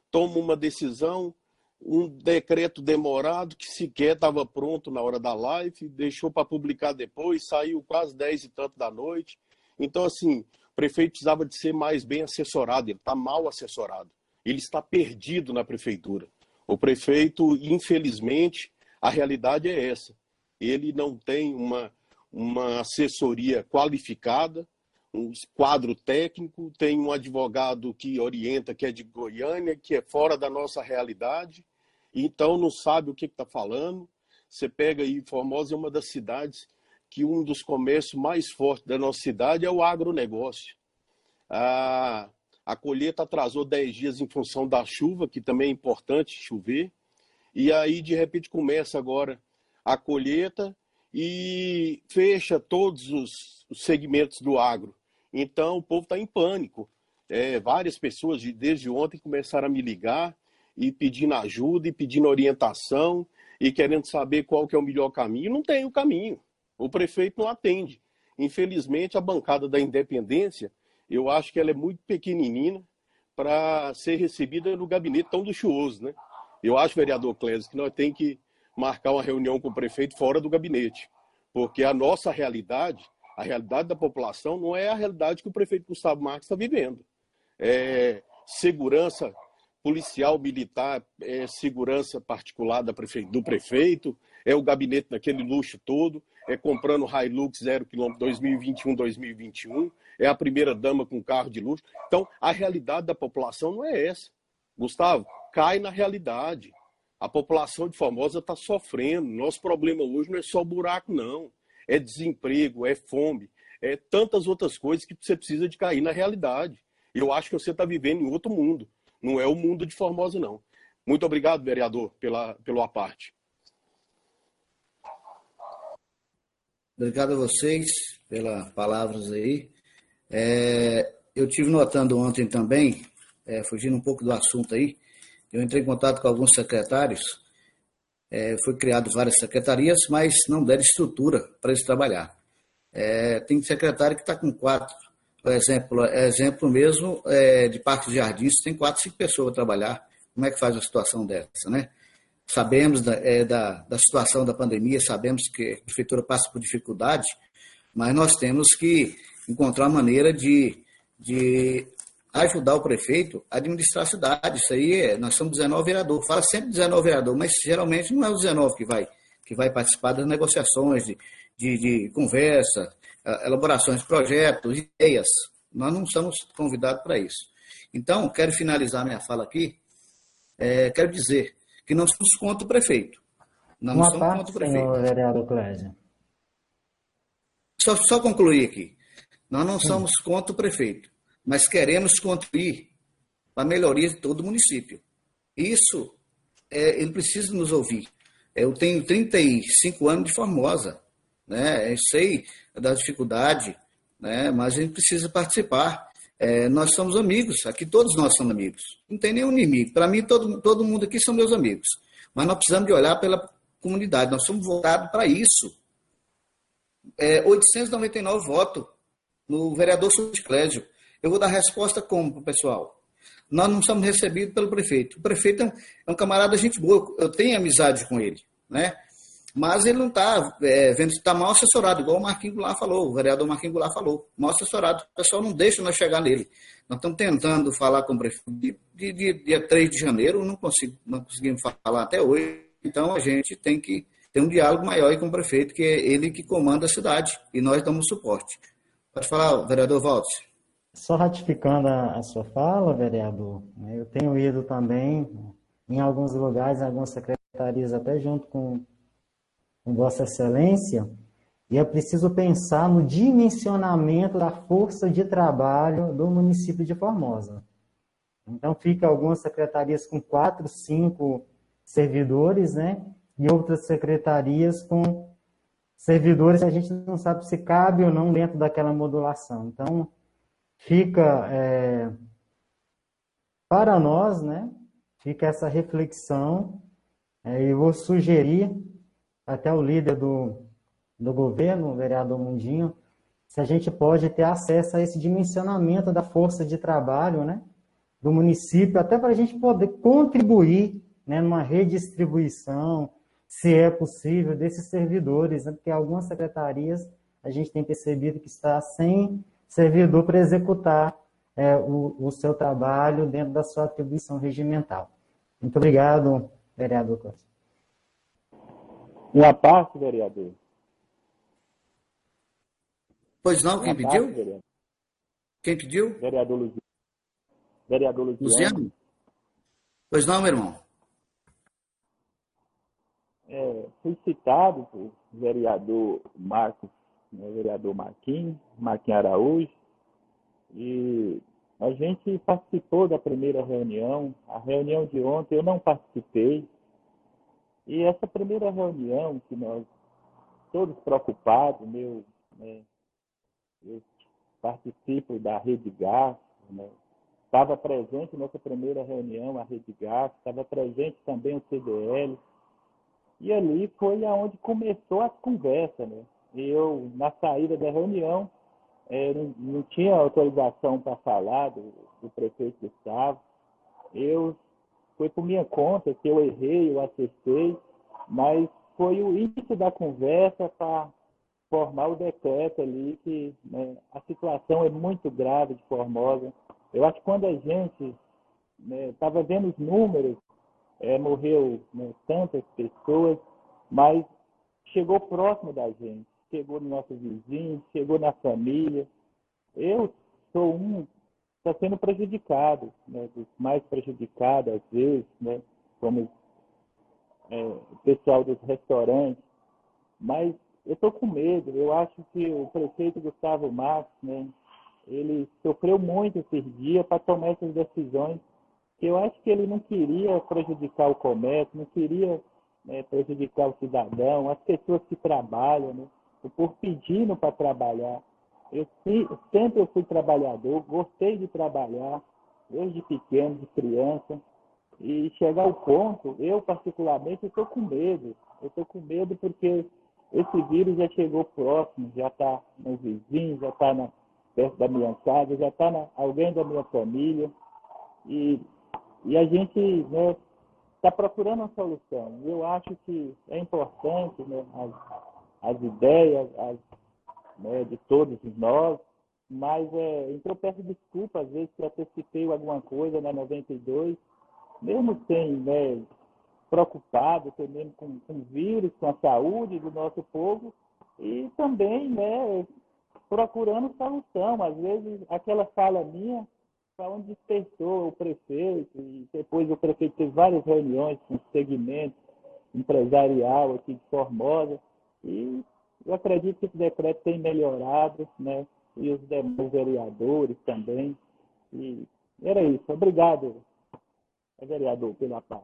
P: toma uma decisão, um decreto demorado que sequer estava pronto na hora da live, deixou para publicar depois, saiu quase 10 e tanto da noite. Então, assim, o prefeito precisava de ser mais bem assessorado, ele está mal assessorado, ele está perdido na prefeitura. O prefeito, infelizmente, a realidade é essa, ele não tem uma assessoria qualificada, um quadro técnico, tem um advogado que orienta, que é de Goiânia, que é fora da nossa realidade, então não sabe o que está falando. Você pega aí, Formosa é uma das cidades que um dos comércios mais fortes da nossa cidade é o agronegócio. A colheita atrasou 10 dias em função da chuva, que também é importante chover, e aí de repente começa agora a colheita e fecha todos os segmentos do agro. Então o povo está em pânico. Várias pessoas desde ontem começaram a me ligar e pedindo ajuda e pedindo orientação e querendo saber qual que é o melhor caminho. Não tem o caminho. O prefeito não atende. Infelizmente, a bancada da Independência, eu acho que ela é muito pequenininha para ser recebida no gabinete tão luxuoso, né? Eu acho, vereador Clésio, que nós temos que marcar uma reunião com o prefeito fora do gabinete, porque a nossa realidade, a realidade da população, não é a realidade que o prefeito Gustavo Marques está vivendo. Segurança policial, militar, segurança particular do prefeito, é o gabinete daquele luxo todo, comprando Hilux 0 km 2021, é a primeira dama com carro de luxo. Então, a realidade da população não é essa. Gustavo, cai na realidade. A população de Formosa está sofrendo. Nosso problema hoje não é só buraco, não. É desemprego, é fome, é tantas outras coisas que você precisa de cair na realidade. Eu acho que você está vivendo em outro mundo. Não é o mundo de Formosa, não. Muito obrigado, vereador, pelo à parte.
H: Obrigado a vocês pelas palavras aí. Eu tive notando ontem também, fugindo um pouco do assunto aí, eu entrei em contato com alguns secretários, foi criado várias secretarias, mas não deram estrutura para eles trabalhar. Tem secretário que está com 4, por exemplo mesmo de Parques e Jardins, tem 4, 5 pessoas a trabalhar. Como é que faz uma situação dessa, né? Sabemos da situação da pandemia, sabemos que a prefeitura passa por dificuldade, mas nós temos que encontrar maneira de ajudar o prefeito a administrar a cidade. Isso aí, nós somos 19 vereadores, fala sempre 19 vereadores, mas geralmente não é os 19 que vai participar das negociações, de conversa, elaborações de projetos, ideias. Nós não somos convidados para isso. Então, quero finalizar minha fala aqui, quero dizer que nós somos contra o prefeito. Nós não somos contra o prefeito.
I: Senhor vereador Clésio.
H: Só concluir aqui. Nós não somos contra o prefeito, mas queremos contribuir para a melhoria de todo o município. Isso, ele precisa nos ouvir. Eu tenho 35 anos de Formosa, né? Eu sei da dificuldade, né? Mas a gente precisa participar. Nós somos amigos, aqui todos nós somos amigos. Não tem nenhum inimigo. Para mim, todo mundo aqui são meus amigos. Mas nós precisamos de olhar pela comunidade. Nós somos votados para isso. 899 votos no vereador Clésio. Eu vou dar resposta como para o pessoal? Nós não somos recebidos pelo prefeito. O prefeito é um camarada gente boa. Eu tenho amizade com ele, né? Mas ele não está vendo se está mal assessorado, igual o Marquinhos Goulart falou, o vereador Marquinhos Goulart falou, mal assessorado. O pessoal não deixa nós chegar nele. Nós estamos tentando falar com o prefeito de dia 3 de janeiro, não conseguimos falar até hoje. Então a gente tem que ter um diálogo maior aí com o prefeito, que é ele que comanda a cidade, e nós damos suporte. Pode falar, vereador Walter.
I: Só ratificando a sua fala, vereador, eu tenho ido também em alguns lugares, em algumas secretarias, até junto com Vossa Excelência, e é preciso pensar no dimensionamento da força de trabalho do município de Formosa. Então, fica algumas secretarias com 4, 5 servidores, né? E outras secretarias com servidores que a gente não sabe se cabe ou não dentro daquela modulação. Então, fica para nós, né? Fica essa reflexão, e vou sugerir até o líder do governo, o vereador Mundinho, se a gente pode ter acesso a esse dimensionamento da força de trabalho, né, do município, até para a gente poder contribuir, né, numa redistribuição, se é possível, desses servidores, né, porque algumas secretarias a gente tem percebido que está sem servidor para executar o seu trabalho dentro da sua atribuição regimental. Muito obrigado, vereador Costa.
F: Uma parte, vereador.
H: Pois não, quem pediu? Quem pediu?
F: Vereador Luziano. Vereador Luziano.
H: Pois não, meu irmão.
F: Fui citado por vereador Marcos, vereador Marquinhos Araújo, e a gente participou da primeira reunião. A reunião de ontem eu não participei, e essa primeira reunião que nós todos preocupados, eu participo da Rede Gás, estava presente nessa primeira reunião a Rede Gás, estava presente também o CDL, e ali foi aonde começou as conversas, né? Eu, na saída da reunião, não tinha autorização para falar do prefeito Gustavo. Foi por minha conta que eu errei, eu acertei, mas foi o início da conversa para formar o decreto ali, que a situação é muito grave de Formosa. Eu acho que quando a gente estava vendo os números, morreu tantas pessoas, mas chegou próximo da gente, chegou no nosso vizinho, chegou na família. Eu sou está sendo prejudicado, dos mais prejudicados às vezes, como o pessoal dos restaurantes, mas eu estou com medo. Eu acho que o prefeito Gustavo Marques, ele sofreu muito esses dias para tomar essas decisões, que eu acho que ele não queria prejudicar o comércio, não queria prejudicar o cidadão, as pessoas que trabalham, o povo pedindo para trabalhar. Sempre eu fui trabalhador, gostei de trabalhar, desde pequeno, de criança, e chegar ao ponto, eu particularmente estou com medo. Eu estou com medo porque esse vírus já chegou próximo, já está no vizinho, já está perto da minha casa, já está alguém da minha família, e a gente está procurando uma solução. Eu acho que é importante as ideias de todos nós, mas então eu peço desculpa às vezes se eu antecipei alguma coisa na 92, mesmo sem preocupado também com o vírus, com a saúde do nosso povo, e também procurando solução. Às vezes aquela fala minha foi onde despertou o prefeito, e depois o prefeito teve várias reuniões com o segmento empresarial aqui de Formosa, e eu acredito que esse decreto tem melhorado, e os demais vereadores também. E era isso. Obrigado, vereador, pela paz.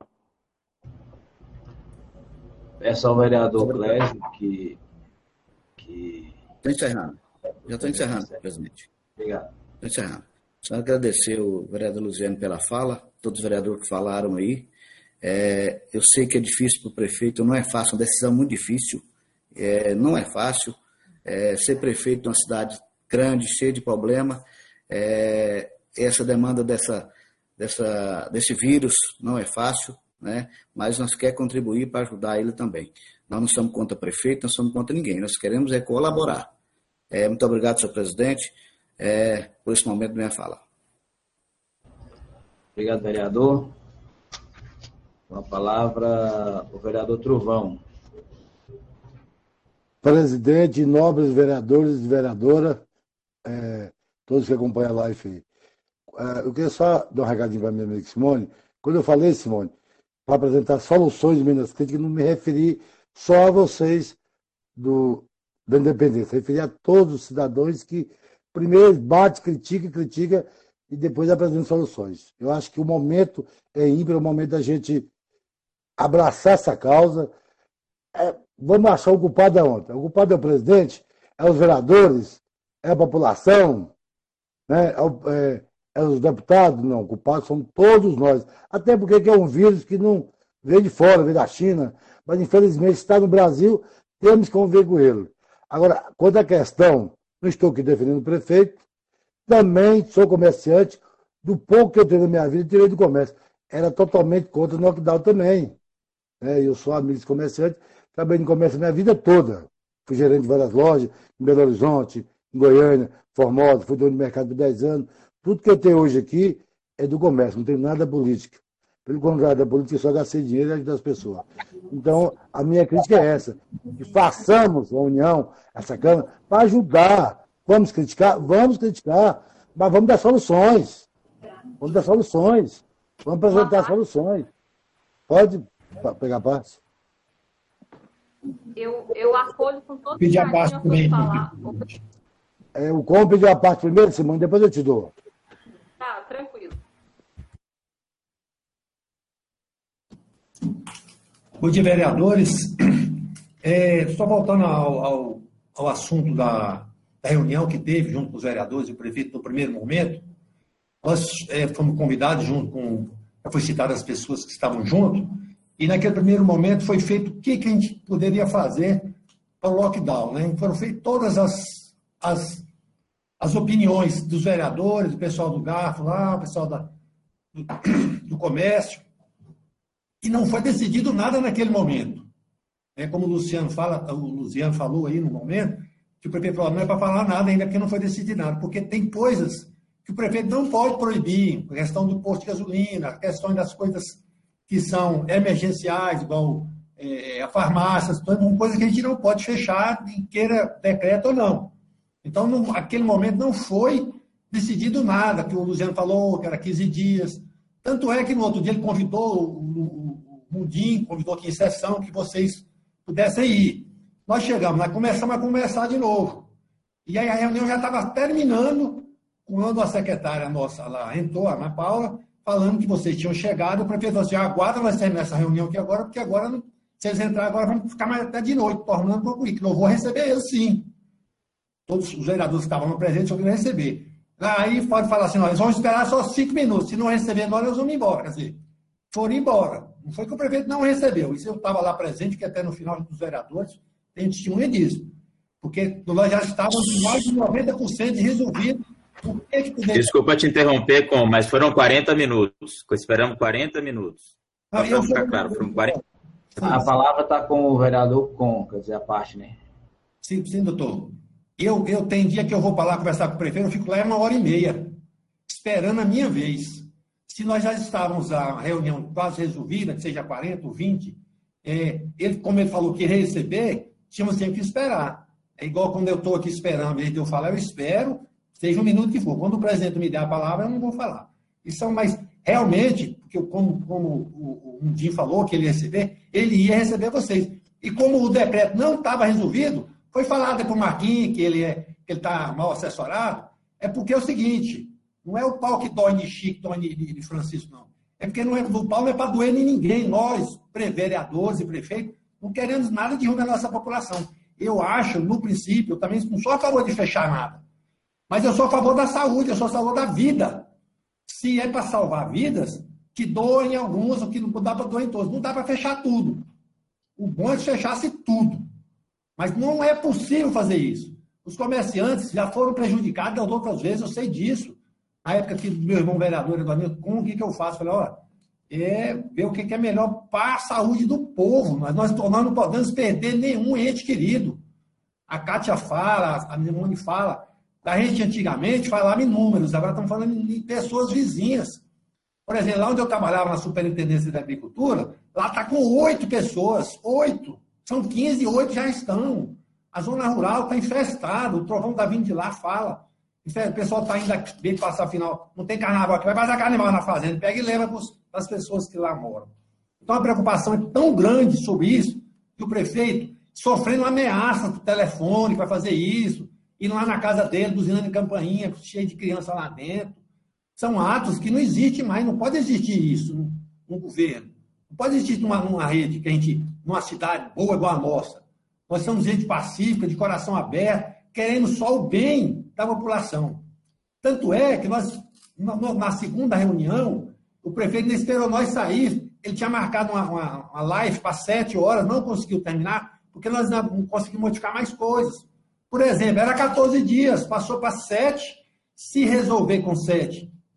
A: Peço ao vereador Clésio que...
H: Estou encerrando. Já estou encerrando, presidente.
A: Obrigado.
H: Estou encerrando. Só agradecer o vereador Luziano pela fala, todos os vereadores que falaram aí. Eu sei que é difícil para o prefeito, não é fácil, uma decisão muito difícil. Não é fácil ser prefeito de uma cidade grande, cheia de problema. Essa demanda desse vírus não é fácil, mas nós queremos contribuir para ajudar ele também. Nós não somos contra o prefeito, não somos contra ninguém, nós queremos colaborar. Muito obrigado, senhor presidente, por esse momento da minha fala.
A: Obrigado, vereador. Com a palavra, o vereador Trovão.
D: Presidente, nobres vereadores e vereadora, todos que acompanham a live. Eu queria só dar um recadinho para a minha amiga Simone. Quando eu falei, Simone, para apresentar soluções de emendas críticas, não me referi só a vocês da independência, referi a todos os cidadãos que primeiro bate, critica e depois apresenta soluções. Eu acho que o momento é ímpar, é o momento da gente abraçar essa causa. Vamos achar o culpado aonde? O culpado é o presidente? É os vereadores? É a população? É os deputados? Não, culpados são todos nós. Até porque é um vírus que não veio de fora, veio da China, mas infelizmente está no Brasil, temos que conviver com ele. Agora, quanto à questão, não estou aqui defendendo o prefeito, também sou comerciante, Do pouco que eu tenho na minha vida, tirei do comércio. Era totalmente contra o knockdown também. Eu sou amigo de comerciante, trabalhei no comércio a minha vida toda. Fui gerente de várias lojas, em Belo Horizonte, em Goiânia, Formosa, fui dono de mercado por 10 anos. Tudo que eu tenho hoje aqui é do comércio, não tem nada da política. Pelo contrário, da política só gastei dinheiro e ajudar as pessoas. Então, a minha crítica é essa, que façamos a união, essa Câmara, para ajudar. Vamos criticar, mas vamos dar soluções. Vamos apresentar soluções. Pode pegar parte?
Q: Eu acolho com todo
U: Pedir a parte também.
D: O como pediu a parte primeiro, Simone, depois eu te dou.
Q: Tá, tranquilo.
U: Bom dia, vereadores. Só voltando ao assunto da reunião que teve junto com os vereadores e o prefeito no primeiro momento, nós fomos convidados junto com... Foi citado as pessoas que estavam junto, e naquele primeiro momento foi feito o que a gente poderia fazer para o lockdown, né? Foram feitas todas as opiniões dos vereadores, do pessoal do Garfo lá, o pessoal do comércio, e não foi decidido nada naquele momento. Como o Luciano falou aí no momento, que o prefeito falou, não é para falar nada ainda, porque não foi decidido nada, porque tem coisas que o prefeito não pode proibir, a questão do posto de gasolina, a questão das coisas que são emergenciais, igual a farmácia, coisa que a gente não pode fechar, queira decreto ou não. Então, naquele momento não foi decidido nada, que o Luciano falou que era 15 dias. Tanto é que no outro dia ele convidou o Mundim, convidou aqui em sessão, que vocês pudessem ir. Nós chegamos, nós começamos a conversar de novo. E aí a reunião já estava terminando, quando a secretária nossa lá entrou, a Ana Paula, falando que vocês tinham chegado, o prefeito falou assim, aguarda, nós terminar essa reunião aqui agora, porque agora, se eles entrarem agora, vamos ficar mais até de noite, tornando para concluir, que não vou receber eles, sim. Todos os vereadores que estavam no presente, eu queria receber. Aí pode falar assim, nós vamos esperar só 5 minutos, se não receber nós vamos embora. Quer dizer, foram embora. Não foi que o prefeito não recebeu, isso eu estava lá presente, que até no final dos vereadores tem testemunha disso. Porque nós já estávamos com mais de 90% resolvido.
N: Desculpa te interromper, mas foram 40 minutos. Esperamos 40 minutos. Para ficar claro, foram 40.
A: A palavra está com o vereador quer dizer, a parte, né?
U: Sim, doutor. Eu tenho dia que eu vou para lá conversar com o prefeito, eu fico lá 1h30, esperando a minha vez. Se nós já estávamos a reunião quase resolvida, que seja 40 ou 20, como ele falou que ia receber, tínhamos sempre que esperar. É igual quando eu estou aqui esperando, ao invés de eu falar, eu espero, seja um minuto que for. Quando o presidente me der a palavra, eu não vou falar. Mas realmente, porque como o Mundim falou que ele ia receber, ele ia receber vocês. E como o decreto não estava resolvido, foi falado para o Marquinhos que ele está mal assessorado, é porque é o seguinte, não é o pau que dói de Chico, dói de Francisco, não. É porque o pau não é para doer em ninguém. Nós, vereadores e prefeitos, não queremos nada de ruim na nossa população. Eu acho, no princípio, eu também não sou a favor de fechar nada. Mas eu sou a favor da saúde, eu sou a favor da vida. Se é para salvar vidas, que doem alguns, ou que não dá para doer em todos. Não dá para fechar tudo. O bom é que fechasse tudo. Mas não é possível fazer isso. Os comerciantes já foram prejudicados das outras vezes, eu sei disso. Na época que meu irmão vereador, Eduardo, o que eu faço? Falei, ver o que é melhor para a saúde do povo. Nós não podemos perder nenhum ente querido. A Kátia fala, a Simone fala. A gente antigamente falava em números, agora estamos falando em pessoas vizinhas. Por exemplo, lá onde eu trabalhava na Superintendência da Agricultura, lá está com 8 pessoas, 8. São 15 e 8 já estão. A zona rural está infestada, o trovão está vindo de lá, fala. O pessoal está indo aqui passar final, não tem carnaval aqui, vai passar carnaval na fazenda, pega e leva para as pessoas que lá moram. Então a preocupação é tão grande sobre isso, que o prefeito, sofrendo ameaça por telefone para fazer isso, indo lá na casa dele, buzinando em campainha, cheio de criança lá dentro. São atos que não existem mais, não pode existir isso no governo. Não pode existir numa rede, numa cidade boa igual a nossa. Nós somos gente pacífica, de coração aberto, querendo só o bem da população. Tanto é que nós, na segunda reunião, o prefeito não esperou nós sair, ele tinha marcado uma live para 7 horas, não conseguiu terminar, porque nós não conseguimos modificar mais coisas. Por exemplo, era 14 dias, passou para 7, se resolver com 7,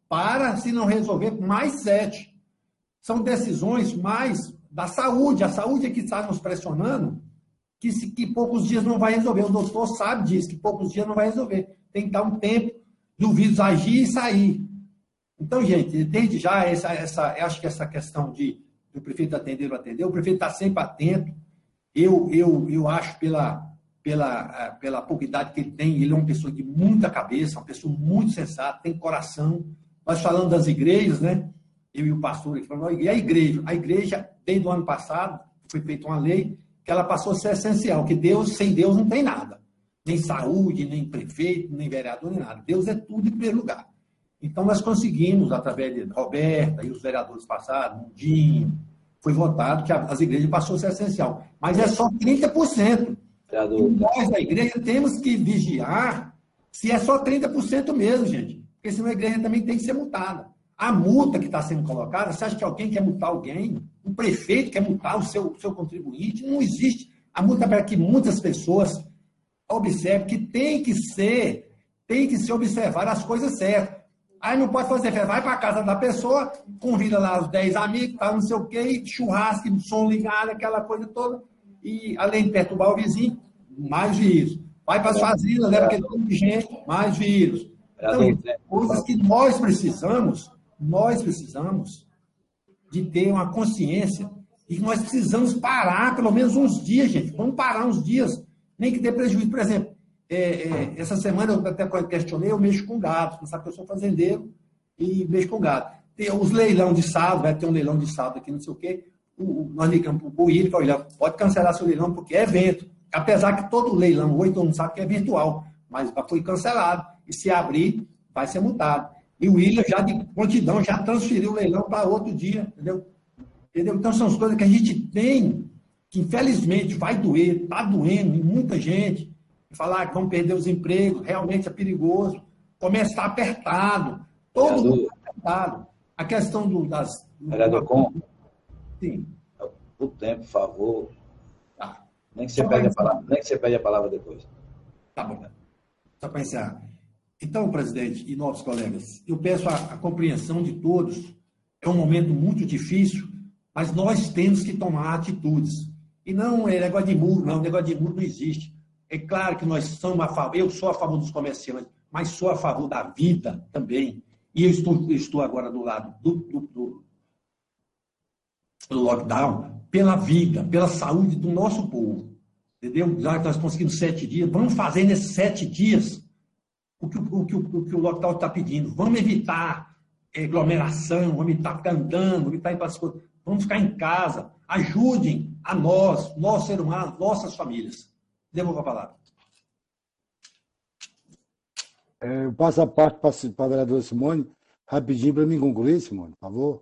U: para, se não resolver, mais 7. São decisões mais da saúde. A saúde é que está nos pressionando, que poucos dias não vai resolver. O doutor sabe disso, que poucos dias não vai resolver. Tem que dar um tempo do vírus agir e sair. Então, gente, desde já, eu acho que essa questão do prefeito atender ou atender, o prefeito está sempre atento. Eu acho, pela pouca idade que ele tem, ele é uma pessoa de muita cabeça, uma pessoa muito sensata, tem coração. Nós falando das igrejas, né? Eu e o pastor aqui falando, e a igreja, desde o ano passado, foi feita uma lei que ela passou a ser essencial, que sem Deus não tem nada. Nem saúde, nem prefeito, nem vereador, nem nada. Deus é tudo em primeiro lugar. Então, nós conseguimos, através de Roberta e os vereadores passados, Mundinho, foi votado que as igrejas passou a ser essencial. Mas é só 30%. E nós, da igreja, temos que vigiar se é só 30% mesmo, gente. Porque senão a igreja também tem que ser multada. A multa que está sendo colocada, você acha que alguém quer multar alguém? Um prefeito quer multar o seu contribuinte? Não existe. A multa é para que muitas pessoas observem que tem que se observar as coisas certas. Aí não pode fazer festa. Vai para a casa da pessoa, convida lá os 10 amigos, tá, não sei o quê, churrasco, som ligado, aquela coisa toda. E, além de perturbar o vizinho, mais vírus. Vai para as fazendas, leva aquele tipo de gente, mais vírus. Então, coisas que nós precisamos de ter uma consciência e que nós precisamos parar pelo menos uns dias, gente. Vamos parar uns dias, nem que dê prejuízo. Por exemplo, essa semana eu até questionei, eu mexo com gado. Você sabe que eu sou fazendeiro e mexo com gado. Tem os leilão de sábado, vai ter um leilão de sábado aqui, não sei o quê. Nós ligamos para o Willi e falamos, pode cancelar seu leilão porque é evento. Apesar que todo leilão hoje todo mundo sabe que é virtual, mas foi cancelado. E se abrir, vai ser multado. E o William, já de prontidão, já transferiu o leilão para outro dia, entendeu? Então, são as coisas que a gente tem, que infelizmente vai doer, está doendo em muita gente. Falar que vão perder os empregos, realmente é perigoso. O comércio está apertado, todo mundo está apertado. A questão das...
A: Vereador Com,
U: sim.
A: O tempo, por favor. Nem que você pede a palavra depois.
U: Tá bom. Só para encerrar. Então, presidente e novos colegas, eu peço a compreensão de todos. É um momento muito difícil, mas nós temos que tomar atitudes. E não é negócio de muro, não. Negócio de muro não existe. É claro que nós somos a favor, eu sou a favor dos comerciantes, mas sou a favor da vida também. E eu estou agora do lado do lockdown pela vida, pela saúde do nosso povo. Entendeu? Já que nós conseguimos 7 dias, vamos fazer nesses 7 dias o que o lockdown está pedindo. Vamos evitar aglomeração, vamos evitar ficar andando, vamos evitar ir para as coisas. Vamos ficar em casa. Ajudem a nós ser humano, nossas famílias. Devolvo a palavra.
D: Eu passo a parte para a vereadora Simone, rapidinho para mim concluir, Simone, por favor.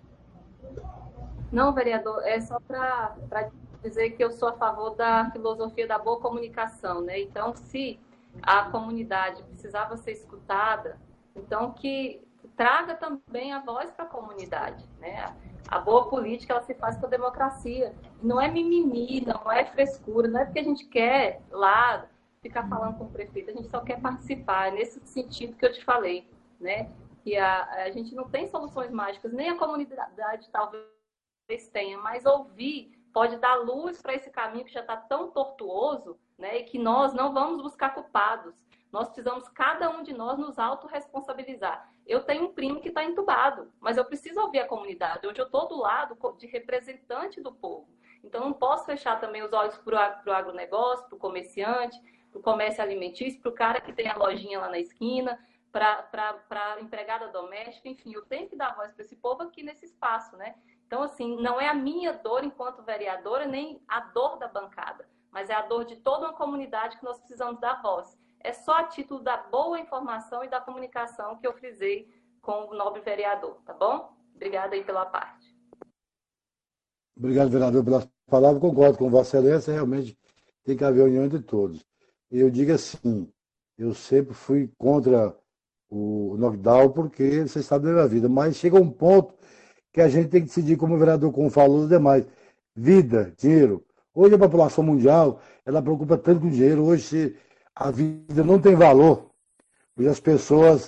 Q: Não, vereador, é só para dizer que eu sou a favor da filosofia da boa comunicação, né? Então, se a comunidade precisava ser escutada, então que traga também a voz para a comunidade, né? A boa política, ela se faz com a democracia. Não é mimimi, não é frescura, não é porque a gente quer lá ficar falando com o prefeito, a gente só quer participar. É nesse sentido que eu te falei, né? Que a gente não tem soluções mágicas, nem a comunidade talvez tenha, mas ouvir pode dar luz para esse caminho que já está tão tortuoso, né? E que nós não vamos buscar culpados. Nós precisamos, cada um de nós, nos autorresponsabilizar. Eu tenho um primo que está entubado, mas eu preciso ouvir a comunidade. Hoje eu estou do lado de representante do povo. Então, não posso fechar também os olhos para o agronegócio, para o comerciante, para o comércio alimentício, para o cara que tem a lojinha lá na esquina, para a empregada doméstica. Enfim, eu tenho que dar voz para esse povo aqui nesse espaço, né? Então, assim, não é a minha dor enquanto vereadora, nem a dor da bancada, mas é a dor de toda uma comunidade que nós precisamos dar voz. É só a título da boa informação e da comunicação que eu frisei com o nobre vereador, tá bom? Obrigada aí pela parte.
D: Obrigado, vereador, pelas palavras. Concordo com Vossa Excelência, realmente tem que haver união entre todos. Eu digo assim, eu sempre fui contra o lockdown porque vocês sabem da vida, mas chega um ponto que a gente tem que decidir, como o vereador Com falou, os demais. Vida, dinheiro. Hoje a população mundial, ela preocupa tanto com dinheiro. Hoje a vida não tem valor. Hoje as pessoas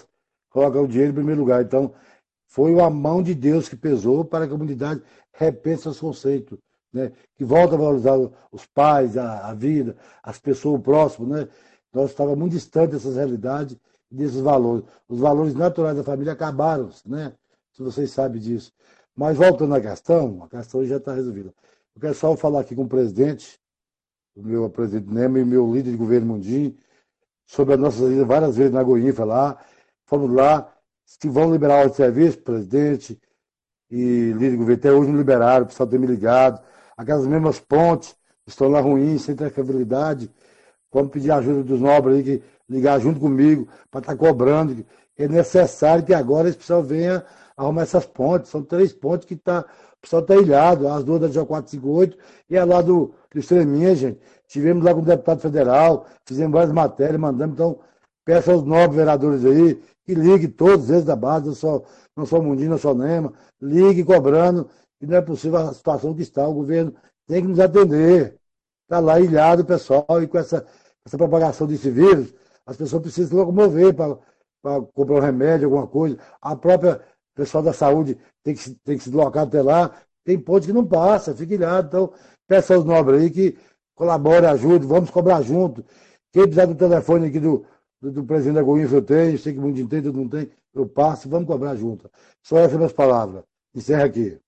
D: colocar o dinheiro em primeiro lugar. Então, foi a mão de Deus que pesou para que a comunidade repense seus conceitos, né? Que volta a valorizar os pais, a vida, as pessoas, o próximo, né? Nós estávamos muito distantes dessas realidades e desses valores. Os valores naturais da família acabaram, né? Se vocês sabem disso. Mas voltando à questão, a questão já está resolvida. Eu quero só falar aqui com o presidente, o meu presidente Nemo e meu líder de governo Mundim, sobre as nossas idas várias vezes na Goinfa lá. Fomos lá, se vão liberar a ordem de serviço, presidente e líder de governo, até hoje não liberaram, o pessoal tem me ligado. Aquelas mesmas pontes estão lá ruins, sem trafegabilidade. Vamos pedir ajuda dos nobres aí, que ligar junto comigo, para estar cobrando. É necessário que agora esse pessoal venha arrumar essas pontes. São 3 pontes que o pessoal está ilhado, as 2 da GO 458 e a lá do Extreminha, gente. Tivemos lá com o deputado federal, fizemos várias matérias, mandamos. Então, peço aos nobres vereadores aí, que liguem todos eles da base, não só Mundinho, não só Nema, ligue cobrando, e não é possível a situação que está. O governo tem que nos atender. Está lá ilhado o pessoal, e com essa propagação desse vírus, as pessoas precisam se locomover para comprar um remédio, alguma coisa. A própria pessoal da saúde tem que se deslocar até lá. Tem ponte que não passa, fica ilhado. Então, peço aos nobres aí que colaborem, ajudem, vamos cobrar junto. Quem precisar do telefone aqui do presidente da Goinfa, eu tenho, sei que o mundo inteiro, todo mundo tem, eu passo, vamos cobrar junto. Só essas minhas palavras. Encerra aqui.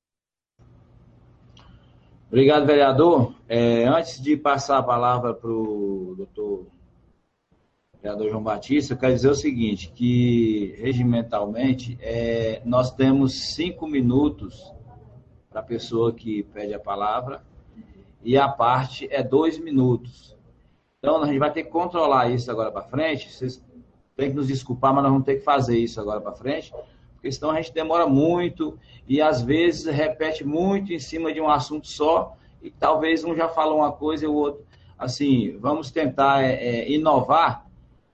A: Obrigado, vereador. Antes de passar a palavra para o doutor vereador João Batista, eu quero dizer o seguinte, que regimentalmente nós temos 5 minutos para a pessoa que pede a palavra e a parte é 2 minutos. Então, a gente vai ter que controlar isso agora para frente. Vocês têm que nos desculpar, mas nós vamos ter que fazer isso agora para frente, porque senão a gente demora muito e, às vezes, repete muito em cima de um assunto só e talvez um já falou uma coisa e o outro... Assim, vamos tentar inovar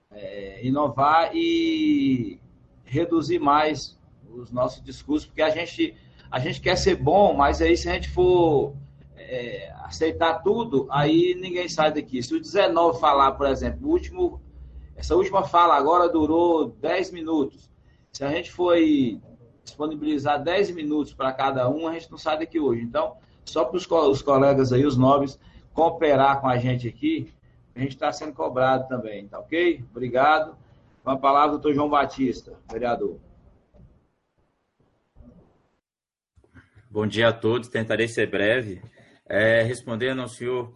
A: e reduzir mais os nossos discursos, porque a gente quer ser bom, mas aí se a gente for... aceitar tudo, aí ninguém sai daqui. Se o 19 falar, por exemplo, essa última fala agora durou 10 minutos. Se a gente for disponibilizar 10 minutos para cada um, a gente não sai daqui hoje. Então, só para os colegas aí, os nobres, cooperar com a gente aqui, a gente está sendo cobrado também, tá ok? Obrigado. Com a palavra, doutor João Batista, vereador.
N: Bom dia a todos, tentarei ser breve. Respondendo ao senhor,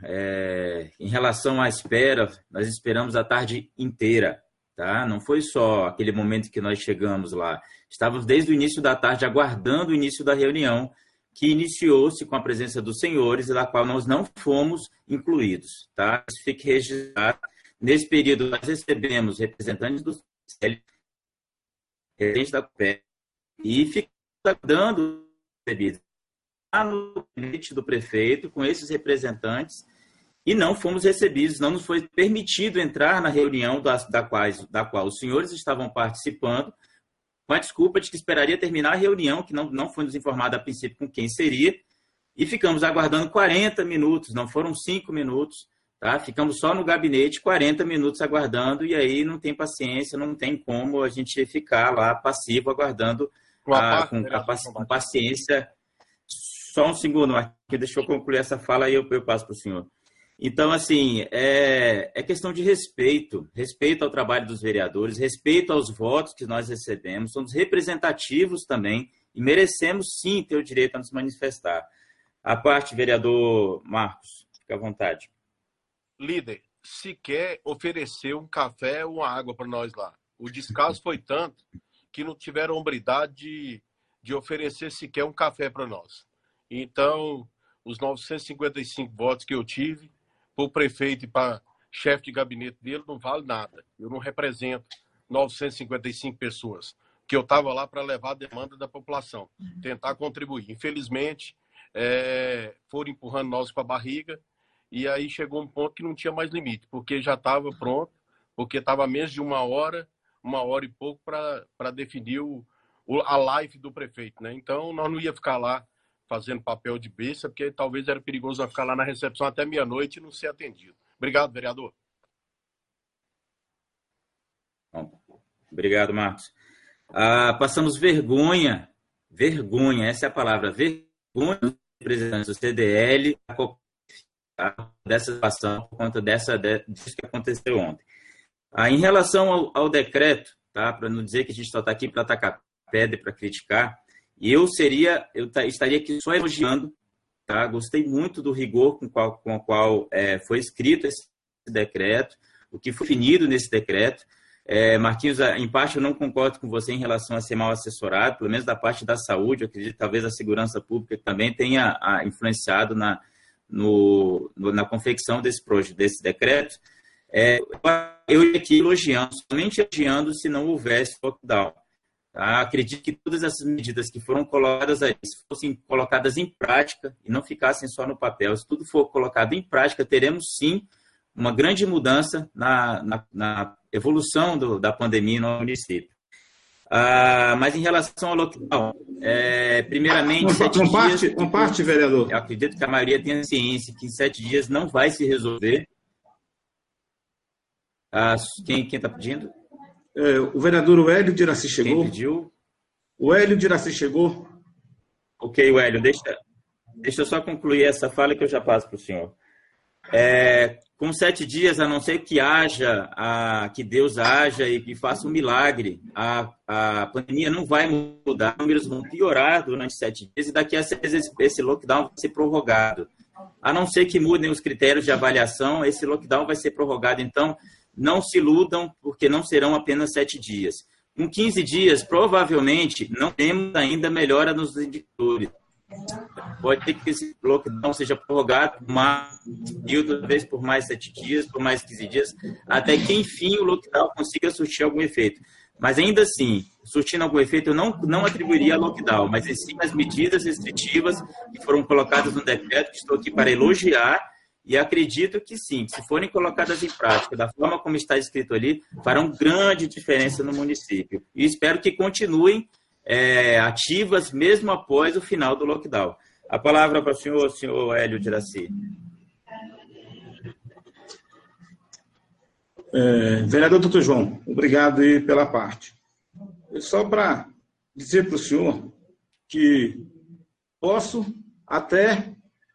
N: em relação à espera, nós esperamos a tarde inteira, tá? Não foi só aquele momento que nós chegamos lá. Estávamos desde o início da tarde aguardando o início da reunião, que iniciou-se com a presença dos senhores e da qual nós não fomos incluídos, tá? Isso fique registrado. Nesse período, nós recebemos representantes do CEL, representantes da COPE, e ficamos aguardando lá no gabinete do prefeito, com esses representantes, e não fomos recebidos, não nos foi permitido entrar na reunião da qual os senhores estavam participando, com a desculpa de que esperaria terminar a reunião, que não foi nos informado a princípio com quem seria, e ficamos aguardando 40 minutos, não foram 5 minutos, tá? Ficamos só no gabinete 40 minutos aguardando, e aí não tem paciência, não tem como a gente ficar lá passivo, aguardando com paciência. Só um segundo, Marquinhos, deixa eu concluir essa fala e eu passo para o senhor. Então, assim, é questão de respeito ao trabalho dos vereadores, respeito aos votos que nós recebemos, somos representativos também e merecemos, sim, ter o direito a nos manifestar. A parte, vereador Marcos, fica à vontade.
P: Líder, sequer ofereceu um café ou uma água para nós lá. O descaso foi tanto que não tiveram hombridade de oferecer sequer um café para nós. Então, os 955 votos que eu tive, para o prefeito e para chefe de gabinete dele, não vale nada. Eu não represento 955 pessoas, que eu estava lá para levar a demanda da população, tentar contribuir. Infelizmente, foram empurrando nós para a barriga, e aí chegou um ponto que não tinha mais limite, porque já estava pronto, porque estava menos de uma hora e pouco para definir a live do prefeito, né? Então, nós não ia ficar lá fazendo papel de besta, porque talvez era perigoso ficar lá na recepção até meia-noite e não ser atendido. Obrigado, vereador.
N: Bom, obrigado, Marcos. Passamos vergonha, essa é a palavra, vergonha dos representantes do CDL dessa situação, por conta disso que aconteceu ontem. Em relação ao decreto, tá, para não dizer que a gente só está aqui para atacar pedra, para criticar, eu estaria aqui só elogiando, tá? Gostei muito do rigor com o qual foi escrito esse decreto, o que foi definido nesse decreto. Marquinhos, em parte eu não concordo com você em relação a ser mal assessorado, pelo menos da parte da saúde. Eu acredito que talvez a segurança pública também tenha influenciado na confecção desse decreto. Eu ia aqui somente elogiando se não houvesse lockdown. Tá? Acredito que todas essas medidas que foram colocadas aí, se fossem colocadas em prática e não ficassem só no papel, se tudo for colocado em prática, teremos sim uma grande mudança na evolução da pandemia no município. Mas em relação ao lockdown, primeiramente, 7 dias...
B: Uma parte, vereador.
N: Eu acredito que a maioria tenha ciência que em 7 dias não vai se resolver. Quem está pedindo?
B: O vereador Hélio de Iraci chegou.
N: Quem pediu?
B: O Hélio de Iraci chegou.
N: Ok, Hélio, deixa eu só concluir essa fala que eu já passo para o senhor. Com 7 dias, a não ser que que Deus haja e que faça um milagre, a pandemia não vai mudar, os números vão piorar durante 7 dias e daqui a 6 meses esse lockdown vai ser prorrogado. A não ser que mudem os critérios de avaliação, esse lockdown vai ser prorrogado. Então, não se iludam, porque não serão apenas 7 dias. Com 15 dias, provavelmente, não temos ainda melhora nos indicadores. Pode ter que esse lockdown seja prorrogado por mais período, talvez por mais 7 dias, por mais 15 dias, até que, enfim, o lockdown consiga surtir algum efeito. Mas, ainda assim, surtindo algum efeito, eu não atribuiria a lockdown, mas sim as medidas restritivas que foram colocadas no decreto, que estou aqui para elogiar, e acredito que sim, se forem colocadas em prática da forma como está escrito ali, farão grande diferença no município. E espero que continuem ativas mesmo após o final do lockdown. A palavra para o senhor Hélio de Iraci.
B: Vereador Dr. João, obrigado aí pela parte. Só para dizer para o senhor que posso até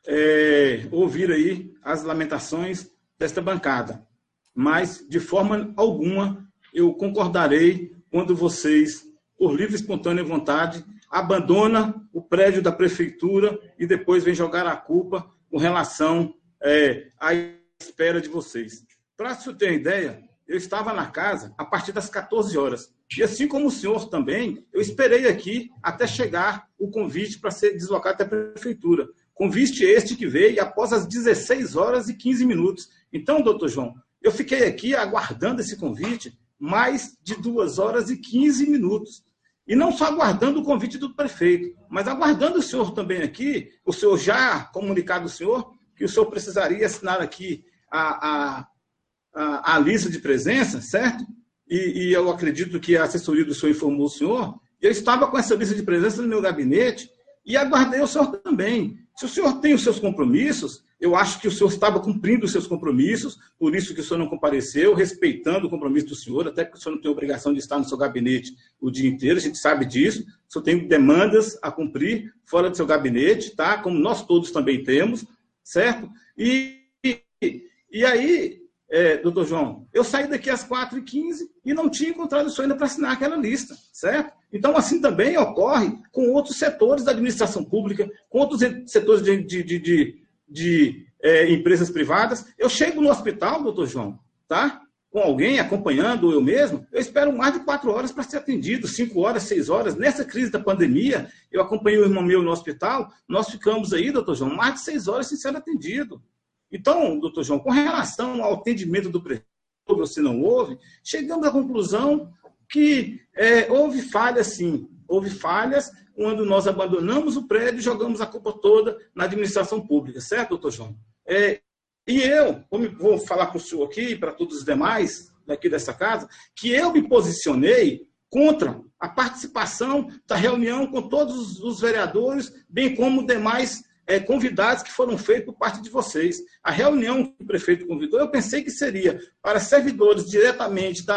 B: ouvir aí as lamentações desta bancada, mas de forma alguma eu concordarei quando vocês, por livre e espontânea vontade, abandonam o prédio da prefeitura e depois vem jogar a culpa com relação à espera de vocês. Para você ter uma ideia, eu estava na casa a partir das 14 horas. E assim como o senhor também, eu esperei aqui até chegar o convite para ser deslocado até a prefeitura. Convite este que veio após as 16 horas e 15 minutos. Então, doutor João, eu fiquei aqui aguardando esse convite mais de 2 horas e 15 minutos. E não só aguardando o convite do prefeito, mas aguardando o senhor também aqui, o senhor já comunicado ao senhor que o senhor precisaria assinar aqui a lista de presença, certo? E eu acredito que a assessoria do senhor informou o senhor. Eu estava com essa lista de presença no meu gabinete e aguardei o senhor também. Se o senhor tem os seus compromissos, eu acho que o senhor estava cumprindo os seus compromissos, por isso que o senhor não compareceu, respeitando o compromisso do senhor, até porque o senhor não tem obrigação de estar no seu gabinete o dia inteiro, a gente sabe disso. O senhor tem demandas a cumprir fora do seu gabinete, tá? Como nós todos também temos, certo? E aí, doutor João, eu saí daqui às 4h15 e não tinha encontrado o senhor ainda para assinar aquela lista, certo? Então, assim também ocorre com outros setores da administração pública, com outros setores de empresas privadas. Eu chego no hospital, doutor João, tá? Com alguém acompanhando, ou eu mesmo, eu espero mais de 4 horas para ser atendido, 5 horas, 6 horas. Nessa crise da pandemia, eu acompanhei o irmão meu no hospital, nós ficamos aí, doutor João, mais de 6 horas sem ser atendido. Então, doutor João, com relação ao atendimento do prefeito, você não houve, chegamos à conclusão que houve falhas, sim. Houve falhas quando nós abandonamos o prédio e jogamos a culpa toda na administração pública, certo, doutor João? E eu, vou falar para o senhor aqui e para todos os demais daqui dessa casa, que eu me posicionei contra a participação da reunião com todos os vereadores, bem como demais convidados que foram feitos por parte de vocês. A reunião que o prefeito convidou, eu pensei que seria para servidores diretamente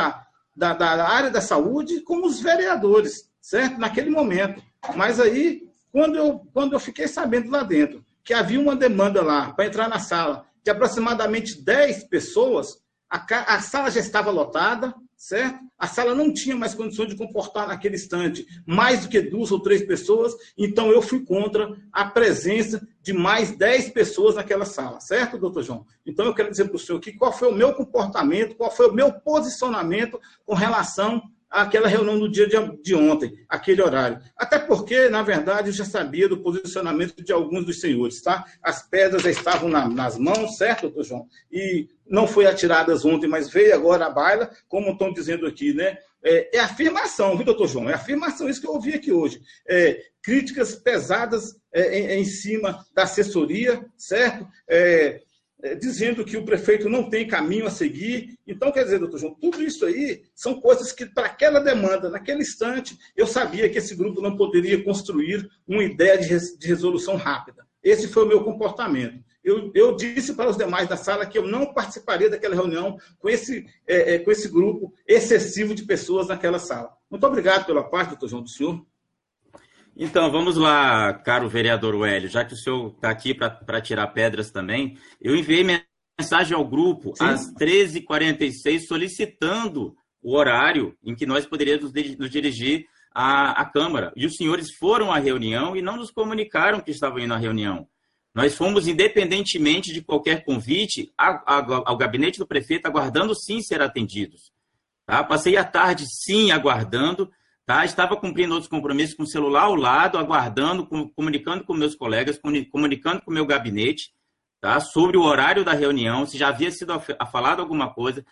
B: da área da saúde como os vereadores, certo? Naquele momento. Mas aí, quando eu fiquei sabendo lá dentro que havia uma demanda lá para entrar na sala de aproximadamente 10 pessoas, a sala já estava lotada, certo? A sala não tinha mais condições de comportar naquele instante mais do que 2 ou 3 pessoas, então eu fui contra a presença de mais 10 pessoas naquela sala, certo, doutor João? Então eu quero dizer para o senhor aqui qual foi o meu comportamento, qual foi o meu posicionamento com relação àquela reunião no dia de ontem, aquele horário. Até porque, na verdade, eu já sabia do posicionamento de alguns dos senhores, tá? As pedras já estavam nas mãos, certo, doutor João? E não foi atiradas ontem, mas veio agora à baila, como estão dizendo aqui, né? É afirmação, viu, doutor João? É afirmação, isso que eu ouvi aqui hoje. Críticas pesadas em cima da assessoria, certo? Dizendo que o prefeito não tem caminho a seguir. Então, quer dizer, doutor João, tudo isso aí são coisas que, para aquela demanda, naquele instante, eu sabia que esse grupo não poderia construir uma ideia de resolução rápida. Esse foi o meu comportamento. Eu disse para os demais da sala que eu não participaria daquela reunião com esse grupo excessivo de pessoas naquela sala. Muito obrigado pela parte, doutor João, do senhor.
N: Então, vamos lá, caro vereador Wélio, já que o senhor está aqui para tirar pedras também, eu enviei mensagem ao grupo às 13h46 solicitando o horário em que nós poderíamos nos dirigir à Câmara. E os senhores foram à reunião e não nos comunicaram que estavam indo à reunião. Nós fomos, independentemente de qualquer convite, ao gabinete do prefeito, aguardando sim ser atendidos. Tá? Passei a tarde sim aguardando. Tá? Estava cumprindo outros compromissos com o celular ao lado, aguardando, comunicando com meus colegas, comunicando com o meu gabinete, tá? Sobre o horário da reunião, se já havia sido falado alguma coisa,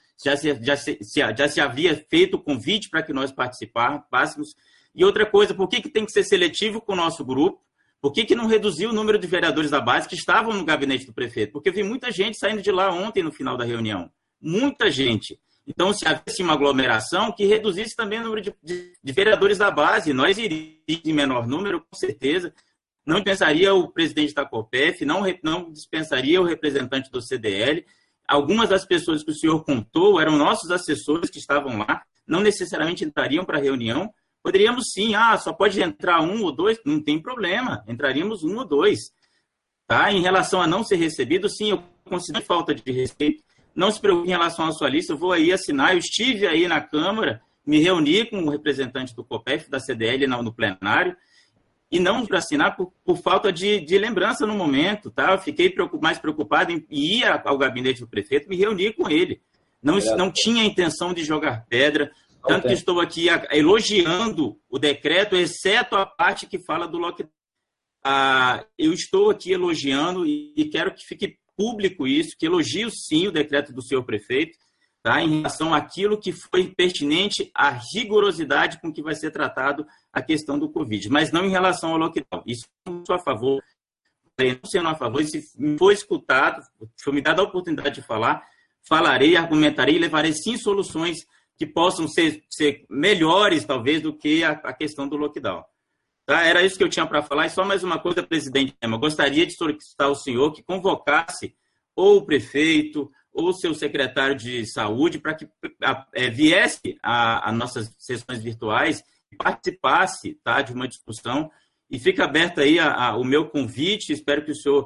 N: já se havia feito o convite para que nós participássemos. E outra coisa, por que tem que ser seletivo com o nosso grupo? Por que não reduziu o número de vereadores da base que estavam no gabinete do prefeito? Porque eu vi muita gente saindo de lá ontem no final da reunião. Muita gente. Então, se havia uma aglomeração, que reduzisse também o número de vereadores da base. Nós iríamos em menor número, com certeza. Não dispensaria o presidente da COPEF, não dispensaria o representante do CDL. Algumas das pessoas que o senhor contou eram nossos assessores que estavam lá, não necessariamente entrariam para a reunião. Poderíamos sim, só pode entrar 1 ou 2, não tem problema, entraríamos 1 ou 2. Tá? Em relação a não ser recebido, sim, eu considero falta de respeito. Não se preocupe em relação à sua lista, eu vou aí assinar. Eu estive aí na Câmara, me reuni com o representante do COPEF, da CDL, no plenário, e não para assinar por falta de lembrança no momento. Tá? Eu fiquei mais preocupado em ir ao gabinete do prefeito, me reunir com ele. Não tinha a intenção de jogar pedra, tanto que estou aqui elogiando o decreto, exceto a parte que fala do lockdown. Eu estou aqui elogiando e quero que fique público isso, que elogio sim o decreto do senhor prefeito, tá, em relação àquilo que foi pertinente à rigorosidade com que vai ser tratado a questão do Covid, mas não em relação ao lockdown. Isso não sou a favor, não sendo a favor, se for escutado, foi me dada a oportunidade de falar, falarei, argumentarei e levarei sim soluções que possam ser melhores, talvez, do que a questão do lockdown. Tá? Era isso que eu tinha para falar. E só mais uma coisa, presidente. Eu gostaria de solicitar ao senhor que convocasse ou o prefeito ou o seu secretário de saúde para que viesse a nossas sessões virtuais e participasse, tá, de uma discussão. E fica aberto aí o meu convite. Espero que o senhor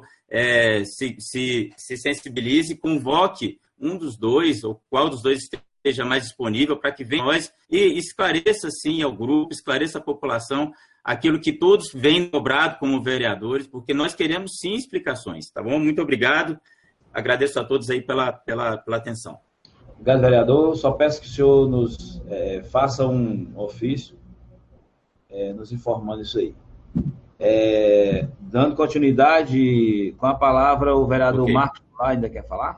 N: se sensibilize e convoque um dos dois, ou qual dos dois esteja mais disponível, para que venha nós e esclareça, sim, ao grupo, esclareça a população aquilo que todos vêm cobrado como vereadores, porque nós queremos, sim, explicações, tá bom? Muito obrigado. Agradeço a todos aí pela atenção.
A: Obrigado, vereador. Só peço que o senhor nos faça um ofício nos informando isso aí. Dando continuidade, com a palavra, o vereador Marcos ainda quer falar?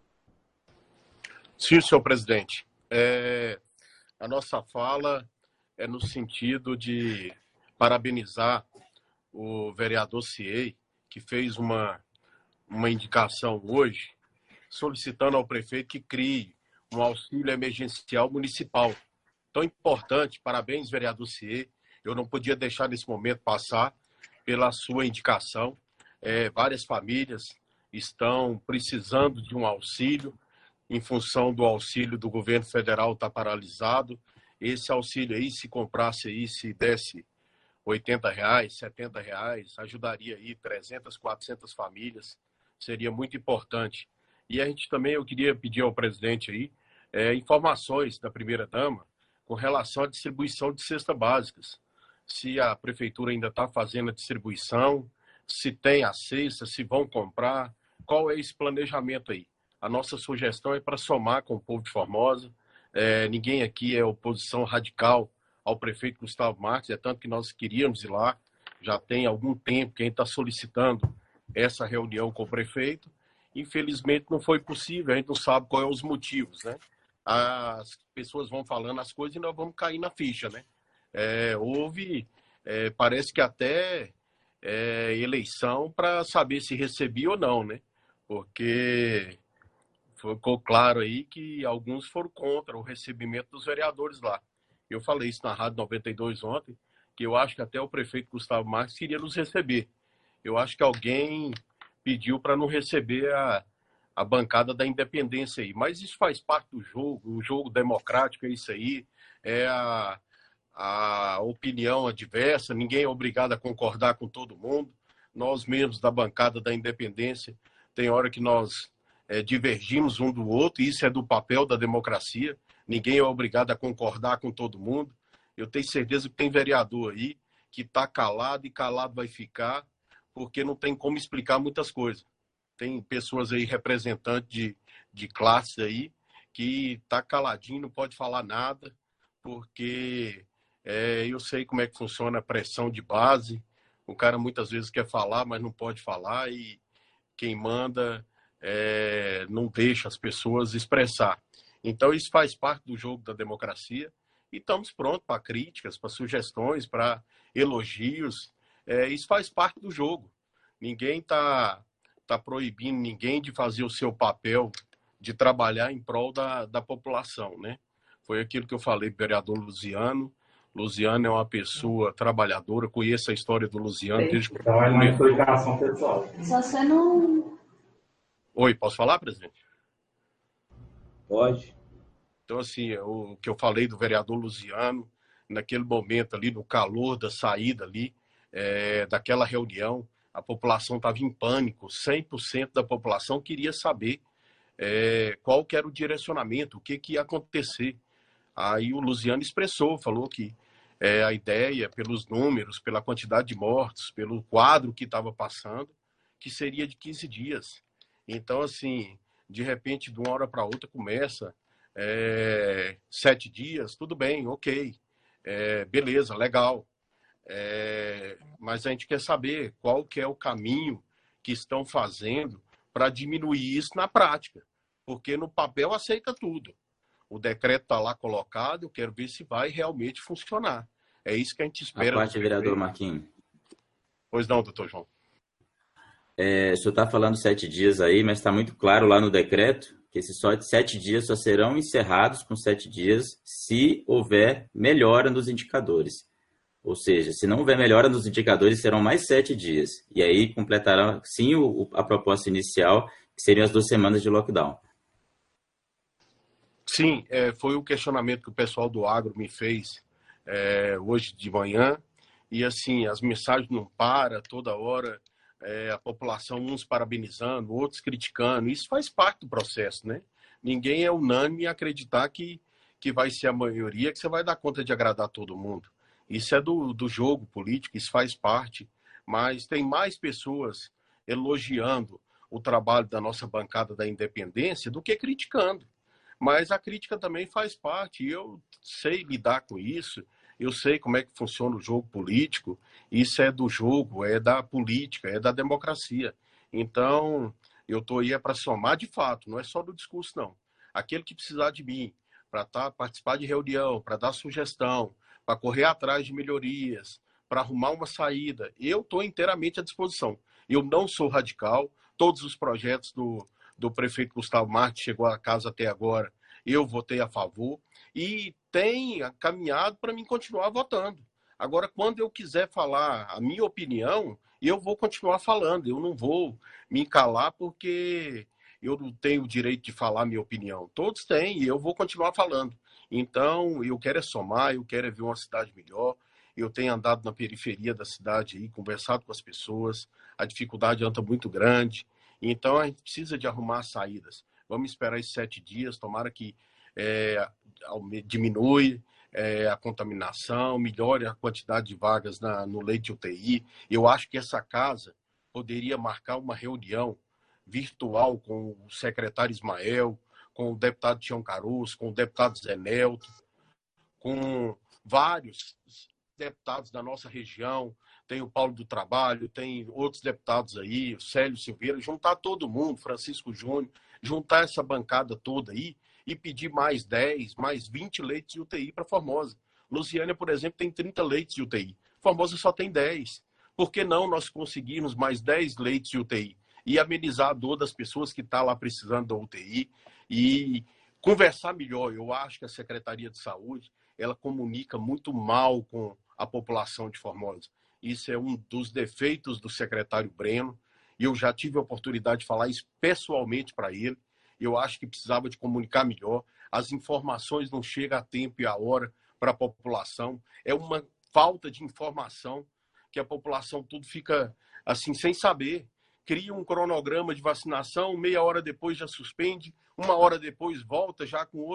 P: Sim, senhor presidente. A nossa fala é no sentido de parabenizar o vereador Ciei, que fez uma indicação hoje, solicitando ao prefeito que crie um auxílio emergencial municipal. Tão importante, parabéns, vereador Ciei. Eu não podia deixar nesse momento passar pela sua indicação. Várias famílias estão precisando de um auxílio, em função do auxílio do governo federal estar paralisado. Esse auxílio aí, se comprasse aí, se desse R$80, R$70, ajudaria aí 300, 400 famílias, seria muito importante. E a gente também, eu queria pedir ao presidente aí informações da primeira-dama com relação à distribuição de cestas básicas. Se a prefeitura ainda está fazendo a distribuição, se tem a cesta, se vão comprar, qual é esse planejamento aí? A nossa sugestão é para somar com o povo de Formosa. Ninguém aqui é oposição radical ao prefeito Gustavo Marques, é tanto que nós queríamos ir lá, já tem algum tempo que a gente está solicitando essa reunião com o prefeito. Infelizmente não foi possível, a gente não sabe quais são os motivos, né? As pessoas vão falando as coisas e nós vamos cair na ficha, né? Parece que até eleição para saber se recebia ou não, né? Porque ficou claro aí que alguns foram contra o recebimento dos vereadores lá. Eu falei isso na Rádio 92 ontem, que eu acho que até o prefeito Gustavo Marques queria nos receber. Eu acho que alguém pediu para não receber a bancada da independência aí. Mas isso faz parte do jogo, o jogo democrático é isso aí, é a opinião adversa, ninguém é obrigado a concordar com todo mundo. Nós mesmos da bancada da independência, tem hora que nós divergimos um do outro, e isso é do papel da democracia. Ninguém é obrigado a concordar com todo mundo. Eu tenho certeza que tem vereador aí que está calado e calado vai ficar, porque não tem como explicar muitas coisas. Tem pessoas aí, representantes de classe aí, que está caladinho, não pode falar nada, porque eu sei como é que funciona a pressão de base. O cara muitas vezes quer falar, mas não pode falar, e quem manda não deixa as pessoas expressar. Então, isso faz parte do jogo da democracia e estamos prontos para críticas, para sugestões, para elogios. Isso faz parte do jogo. Ninguém está proibindo ninguém de fazer o seu papel, de trabalhar em prol da população, né? Foi aquilo que eu falei para o vereador Luziano. Luziano é uma pessoa trabalhadora, conheço a história do Luziano.
J: Então, é uma explicação pessoal.
K: Só você não...
P: Oi, posso falar, presidente?
A: Pode.
P: Então, assim, o que eu falei do vereador Luziano, naquele momento ali, no calor da saída ali, daquela reunião, a população estava em pânico, 100% da população queria saber qual que era o direcionamento, o que ia acontecer. Aí o Luziano expressou, falou que a ideia, pelos números, pela quantidade de mortos, pelo quadro que estava passando, que seria de 15 dias. Então, assim, de repente, de uma hora para outra, começa 7 dias, tudo bem, ok, beleza, legal. Mas a gente quer saber qual que é o caminho que estão fazendo para diminuir isso na prática, porque no papel aceita tudo. O decreto está lá colocado, eu quero ver se vai realmente funcionar. É isso que a gente espera.
N: A parte, vereador Marquinhos.
P: Pois não, doutor João.
N: O senhor está falando 7 dias aí, mas está muito claro lá no decreto que esses 7 dias só serão encerrados com 7 dias se houver melhora nos indicadores. Ou seja, se não houver melhora nos indicadores, serão mais 7 dias. E aí completará, sim, a proposta inicial, que seriam as 2 semanas de lockdown.
P: Sim, foi o questionamento que o pessoal do agro me fez hoje de manhã. E assim, as mensagens não param toda hora, a população, uns parabenizando, outros criticando. Isso faz parte do processo, né? Ninguém é unânime em acreditar que vai ser a maioria, que você vai dar conta de agradar todo mundo. Isso é do jogo político, isso faz parte. Mas tem mais pessoas elogiando o trabalho da nossa bancada da independência do que criticando. Mas a crítica também faz parte, e eu sei lidar com isso, eu sei como é que funciona o jogo político, isso é do jogo, é da política, é da democracia. Então, eu estou aí para somar de fato, não é só do discurso, não. Aquele que precisar de mim para participar de reunião, para dar sugestão, para correr atrás de melhorias, para arrumar uma saída, eu estou inteiramente à disposição. Eu não sou radical, todos os projetos do prefeito Gustavo Marques chegou à casa até agora, eu votei a favor e tem caminhado para mim continuar votando. Agora, quando eu quiser falar a minha opinião, eu vou continuar falando, eu não vou me calar porque eu não tenho o direito de falar minha opinião. Todos têm, e eu vou continuar falando. Então, eu quero somar, eu quero ver uma cidade melhor. Eu tenho andado na periferia da cidade aí, conversado com as pessoas, a dificuldade anda muito grande. Então, a gente precisa de arrumar saídas. Vamos esperar esses 7 dias, tomara que diminui a contaminação, melhore a quantidade de vagas no leito de UTI. Eu acho que essa casa poderia marcar uma reunião virtual com o secretário Ismael, com o deputado Tião Caruso, com o deputado Zé Nelto, com vários deputados da nossa região, tem o Paulo do Trabalho, tem outros deputados aí, o Célio Silveira, juntar todo mundo, Francisco Júnior, juntar essa bancada toda aí e pedir mais 10, mais 20 leitos de UTI para Formosa. Lusiânia, por exemplo, tem 30 leitos de UTI. Formosa só tem 10. Por que não nós conseguirmos mais 10 leitos de UTI e amenizar a dor das pessoas que estão lá precisando da UTI e conversar melhor? Eu acho que a Secretaria de Saúde, ela comunica muito mal com a população de Formosa. Isso é um dos defeitos do secretário Breno, e eu já tive a oportunidade de falar isso pessoalmente para ele. Eu acho que precisava de comunicar melhor. As informações não chegam a tempo e a hora para a população. É uma falta de informação que a população tudo fica assim, sem saber. Cria um cronograma de vacinação, meia hora depois já suspende, 1 hora depois volta já com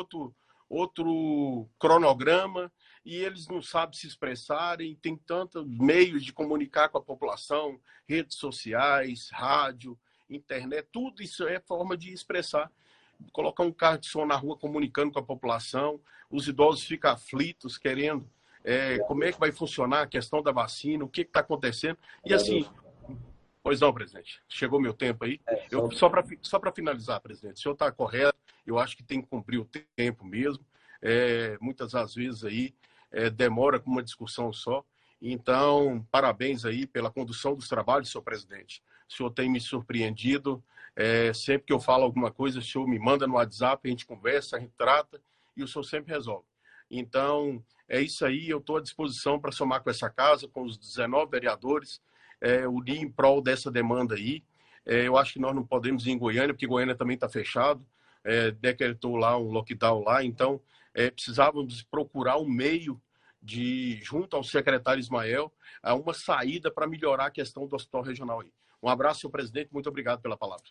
P: outro cronograma, e eles não sabem se expressarem, tem tantos meios de comunicar com a população, redes sociais, rádio, internet, tudo isso é forma de expressar. Colocar um carro de som na rua comunicando com a população, os idosos ficam aflitos, querendo como é que vai funcionar a questão da vacina, o que está acontecendo, e assim... Pois não, presidente. Chegou meu tempo aí. Só para finalizar, presidente, o senhor está correto, eu acho que tem que cumprir o tempo mesmo. Muitas das vezes aí demora com uma discussão só. Então, parabéns aí pela condução dos trabalhos, senhor presidente. O senhor tem me surpreendido. Sempre que eu falo alguma coisa, o senhor me manda no WhatsApp, a gente conversa, a gente trata, e o senhor sempre resolve. Então, é isso aí. Eu estou à disposição para somar com essa casa, com os 19 vereadores, unir em prol dessa demanda aí. Eu acho que nós não podemos ir em Goiânia, porque Goiânia também está fechado, decretou lá um lockdown lá, então precisávamos procurar um meio de, junto ao secretário Ismael, uma saída para melhorar a questão do hospital regional aí. Um abraço, senhor presidente, muito obrigado pela palavra.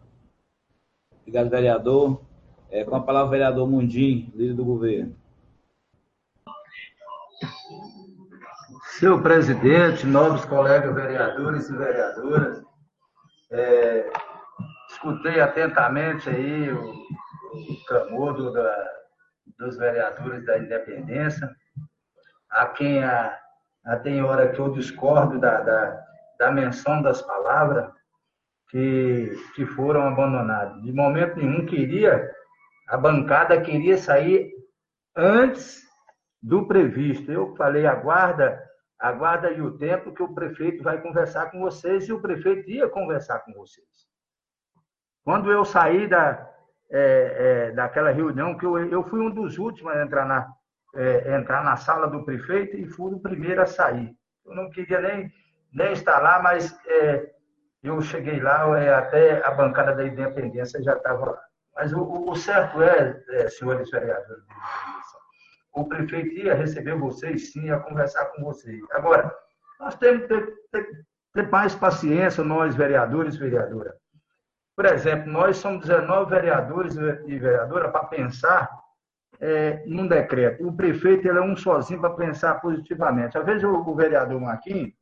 A: Obrigado, vereador. Com a palavra, o vereador Mundim, líder do governo.
C: Senhor presidente, nobres colegas vereadores e vereadoras, escutei atentamente aí o clamor dos vereadores da Independência, a quem tem hora que eu discordo da menção das palavras que foram abandonadas. De momento nenhum a bancada queria sair antes do previsto. Eu falei, aguarda aí o tempo que o prefeito vai conversar com vocês, e o prefeito ia conversar com vocês. Quando eu saí daquela reunião, que eu fui um dos últimos a entrar na sala do prefeito e fui o primeiro a sair. Eu não queria nem estar lá, mas eu cheguei lá, até a bancada da Independência já estava lá. Mas o certo senhores vereadores, o prefeito ia receber vocês, sim, ia conversar com vocês. Agora, nós temos que ter mais paciência, nós, vereadores e vereadoras. Por exemplo, nós somos 19 vereadores e vereadoras para pensar num decreto. O prefeito ele é um sozinho para pensar positivamente. Às vezes o vereador Marquinhos,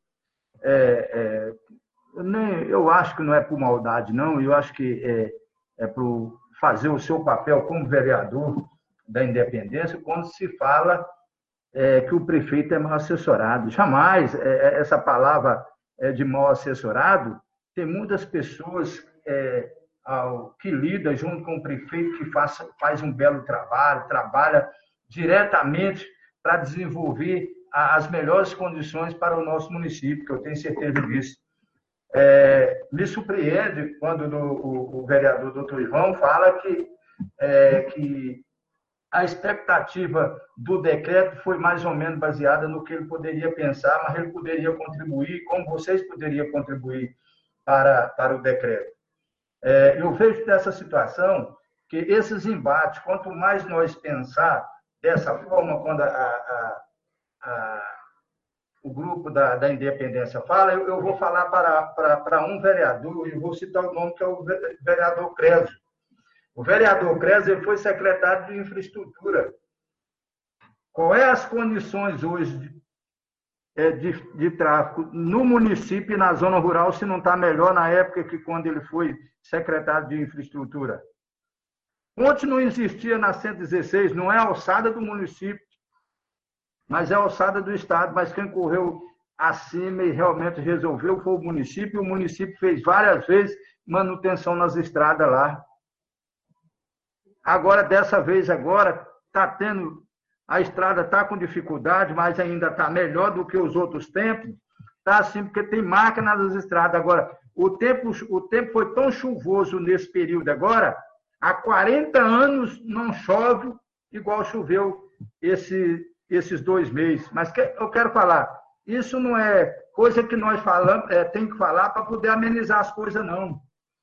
C: eu acho que não é por maldade, não. Eu acho que é por fazer o seu papel como vereador da Independência, quando se fala que o prefeito é mal assessorado. Jamais essa palavra de mal assessorado. Tem muitas pessoas que lidam junto com o prefeito, que faz um belo trabalho, trabalha diretamente para desenvolver as melhores condições para o nosso município, que eu tenho certeza disso. Me surpreende quando o vereador doutor Ivan fala que a expectativa do decreto foi mais ou menos baseada no que ele poderia pensar, mas ele poderia contribuir, como vocês poderiam contribuir para o decreto. Eu vejo dessa situação que esses embates, quanto mais nós pensar dessa forma, quando o grupo da Independência fala, eu vou falar para um vereador, e vou citar o nome, que é o vereador Crésio. O vereador Crésio, ele foi secretário de Infraestrutura. Quais as condições hoje de tráfego no município e na zona rural, se não está melhor na época que quando ele foi secretário de Infraestrutura? Ponte não existia na 116, não é a alçada do município, mas é a alçada do Estado. Mas quem correu acima e realmente resolveu foi o município. O município fez várias vezes manutenção nas estradas lá. Agora, dessa vez, está tendo... A estrada está com dificuldade, mas ainda está melhor do que os outros tempos. Está assim, porque tem máquina nas estradas. Agora, o tempo foi tão chuvoso nesse período agora, há 40 anos não chove igual choveu esses 2 meses. Mas eu quero falar, isso não é coisa que nós falamos, tem que falar para poder amenizar as coisas, não.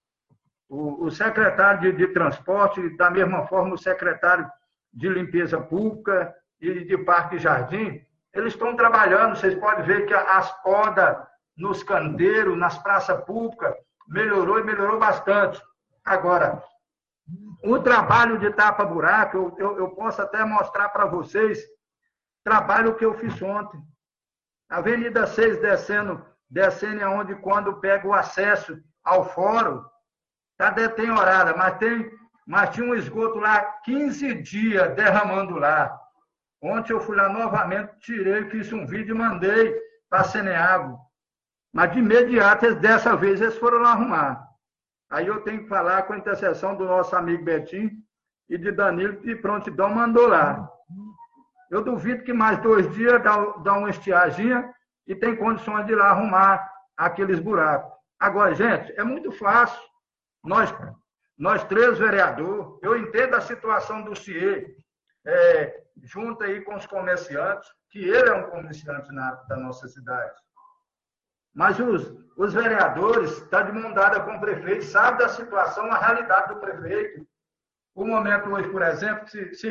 C: O secretário de transporte, da mesma forma o secretário de limpeza pública e de parque e jardim, eles estão trabalhando. Vocês podem ver que as podas nos canteiros, nas praças públicas, melhorou e melhorou bastante. Agora, o trabalho de tapa-buraco, eu posso até mostrar para vocês, trabalho que eu fiz ontem. Avenida 6 descendo aonde quando pega o acesso ao fórum, está deteriorada, mas tinha um esgoto lá, 15 dias derramando lá. Ontem eu fui lá novamente, tirei, fiz um vídeo e mandei para a Ceneago. Mas de imediato, dessa vez, eles foram lá arrumar. Aí eu tenho que falar com a intercessão do nosso amigo Betinho e de Danilo, que de prontidão mandou lá. Eu duvido que mais 2 dias dá uma estiagem e tem condições de ir lá arrumar aqueles buracos. Agora, gente, é muito fácil. Nós 3 vereadores, eu entendo a situação do CIE, junto aí com os comerciantes, que ele é um comerciante da nossa cidade. Mas os vereadores estão de mão dada com o prefeito, sabem da situação, a realidade do prefeito. O momento hoje, por exemplo,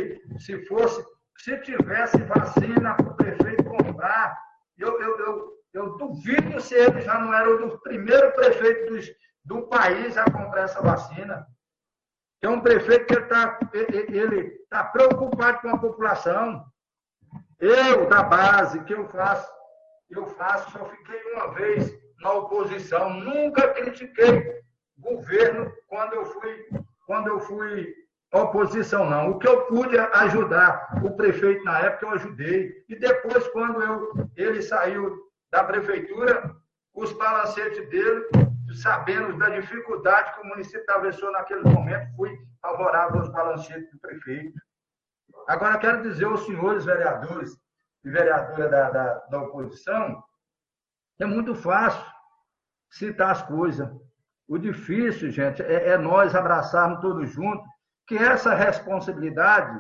C: se tivesse vacina para o prefeito comprar, eu duvido se ele já não era o primeiro prefeito do país a comprar essa vacina. É um prefeito que ele está preocupado com a população. Eu, da base, que eu faço, só fiquei uma vez na oposição. Nunca critiquei governo quando eu fui oposição, não. O que eu pude ajudar o prefeito na época, eu ajudei. E depois, quando ele saiu da prefeitura, os palacetes dele, sabendo da dificuldade que o município atravessou naquele momento, fui favorável aos balancetes do prefeito. Agora, quero dizer aos senhores vereadores e vereadora da oposição, é muito fácil citar as coisas. O difícil, gente, é nós abraçarmos todos juntos, que essas responsabilidades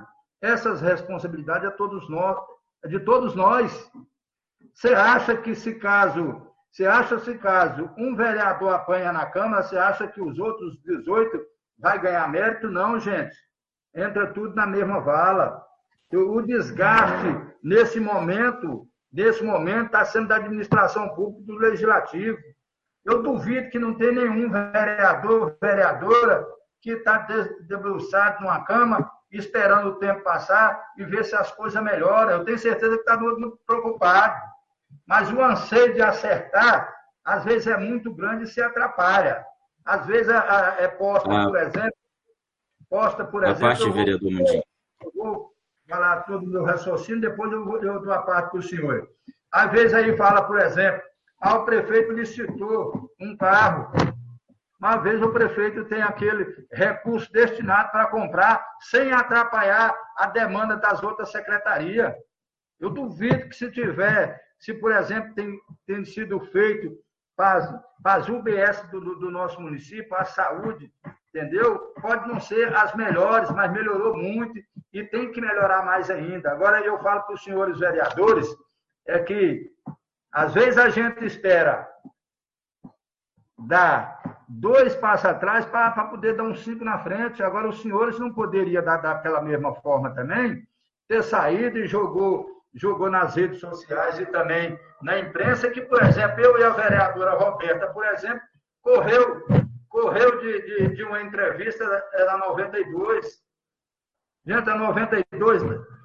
C: é de todos nós. Você acha que se caso um vereador apanha na Câmara, você acha que os outros 18 vai ganhar mérito? Não, gente. Entra tudo na mesma vala. O desgaste, nesse momento, está sendo da administração pública e do legislativo. Eu duvido que não tem nenhum vereador, vereadora, que está debruçado numa cama, esperando o tempo passar e ver se as coisas melhoram. Eu tenho certeza que está muito preocupado. Mas o anseio de acertar, às vezes, é muito grande e se atrapalha. Às vezes é posta, por exemplo,
N: vereador Mundinho.
C: Eu vou falar todo o meu raciocínio, depois eu dou a parte para o senhor. Às vezes aí fala, por exemplo, o prefeito licitou um carro. Uma vez o prefeito tem aquele recurso destinado para comprar sem atrapalhar a demanda das outras secretarias. Eu duvido que se por exemplo, tem sido feito para as UBS do nosso município, a saúde, entendeu? Pode não ser as melhores, mas melhorou muito e tem que melhorar mais ainda. Agora, eu falo para os senhores vereadores, que às vezes a gente espera 2 passos atrás para poder dar um 5 na frente. Agora, os senhores não poderiam dar daquela mesma forma também, ter saído e jogou nas redes sociais e também na imprensa, que, por exemplo, eu e a vereadora Roberta, por exemplo, correu de uma entrevista da 92. Gente, a 92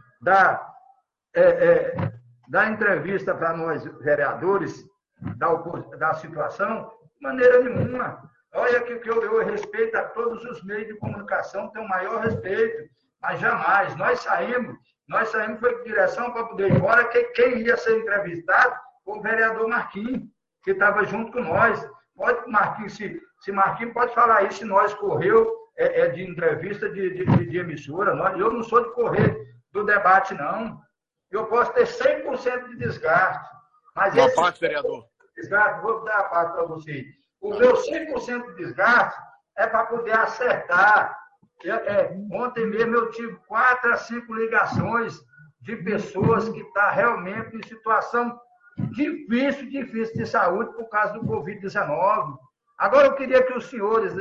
C: da entrevista para nós, vereadores, da situação, de maneira nenhuma. Olha que eu respeito a todos os meios de comunicação, tenho o maior respeito, mas jamais. Nós saímos foi de direção para poder ir embora, que quem ia ser entrevistado foi o vereador Marquinhos, que estava junto com nós. Pode, Marquinhos, se Marquinhos pode falar isso, se nós correu de entrevista de emissora. Eu não sou de correr do debate, não. Eu posso ter 100% de desgaste. Mas
P: uma parte, vereador.
C: Desgaste, vou dar a parte para você. O meu 100% de desgaste é para poder acertar. Ontem mesmo eu tive 4 a 5 ligações de pessoas que estão realmente em situação difícil de saúde por causa do Covid-19. Agora eu queria que os senhores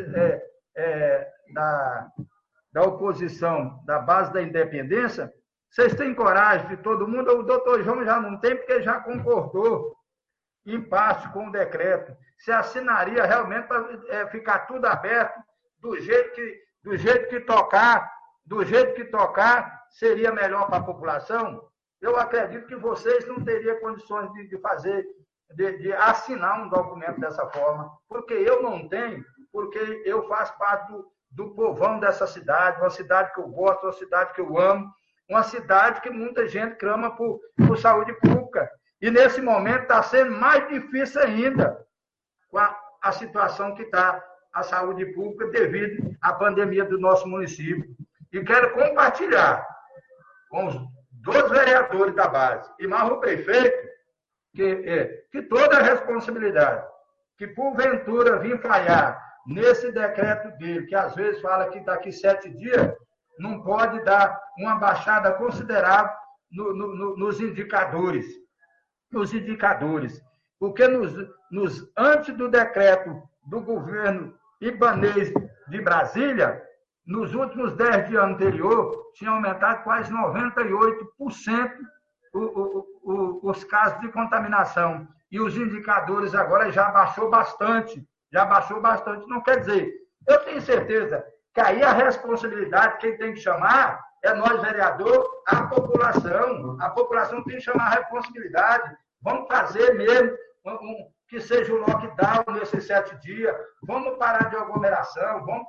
C: da oposição, da base da independência, vocês têm coragem de todo mundo. O doutor João já não tem, porque já concordou em parte com o decreto. Se assinaria realmente para ficar tudo aberto, do jeito que tocar seria melhor para a população. Eu acredito que vocês não teriam condições de assinar um documento dessa forma, porque eu não tenho, porque eu faço parte do povão dessa cidade, uma cidade que eu gosto, uma cidade que eu amo, uma cidade que muita gente clama por saúde pública. E nesse momento está sendo mais difícil ainda com a situação que está a saúde pública devido à pandemia do nosso município. E quero compartilhar com os 2 vereadores da base e mais o prefeito que toda a responsabilidade que porventura vir falhar nesse decreto dele, que às vezes fala que daqui 7 dias não pode dar uma baixada considerável nos indicadores. Porque antes do decreto do governo ibanês de Brasília, nos últimos 10 dias anteriores, tinha aumentado quase 98% os casos de contaminação. E os indicadores agora já baixou bastante. Não quer dizer, eu tenho certeza que aí a responsabilidade, quem tem que chamar é nós, vereador, a população. A população tem que chamar a responsabilidade. Vamos fazer mesmo que seja o lockdown nesses 7 dias. Vamos parar de aglomeração, vamos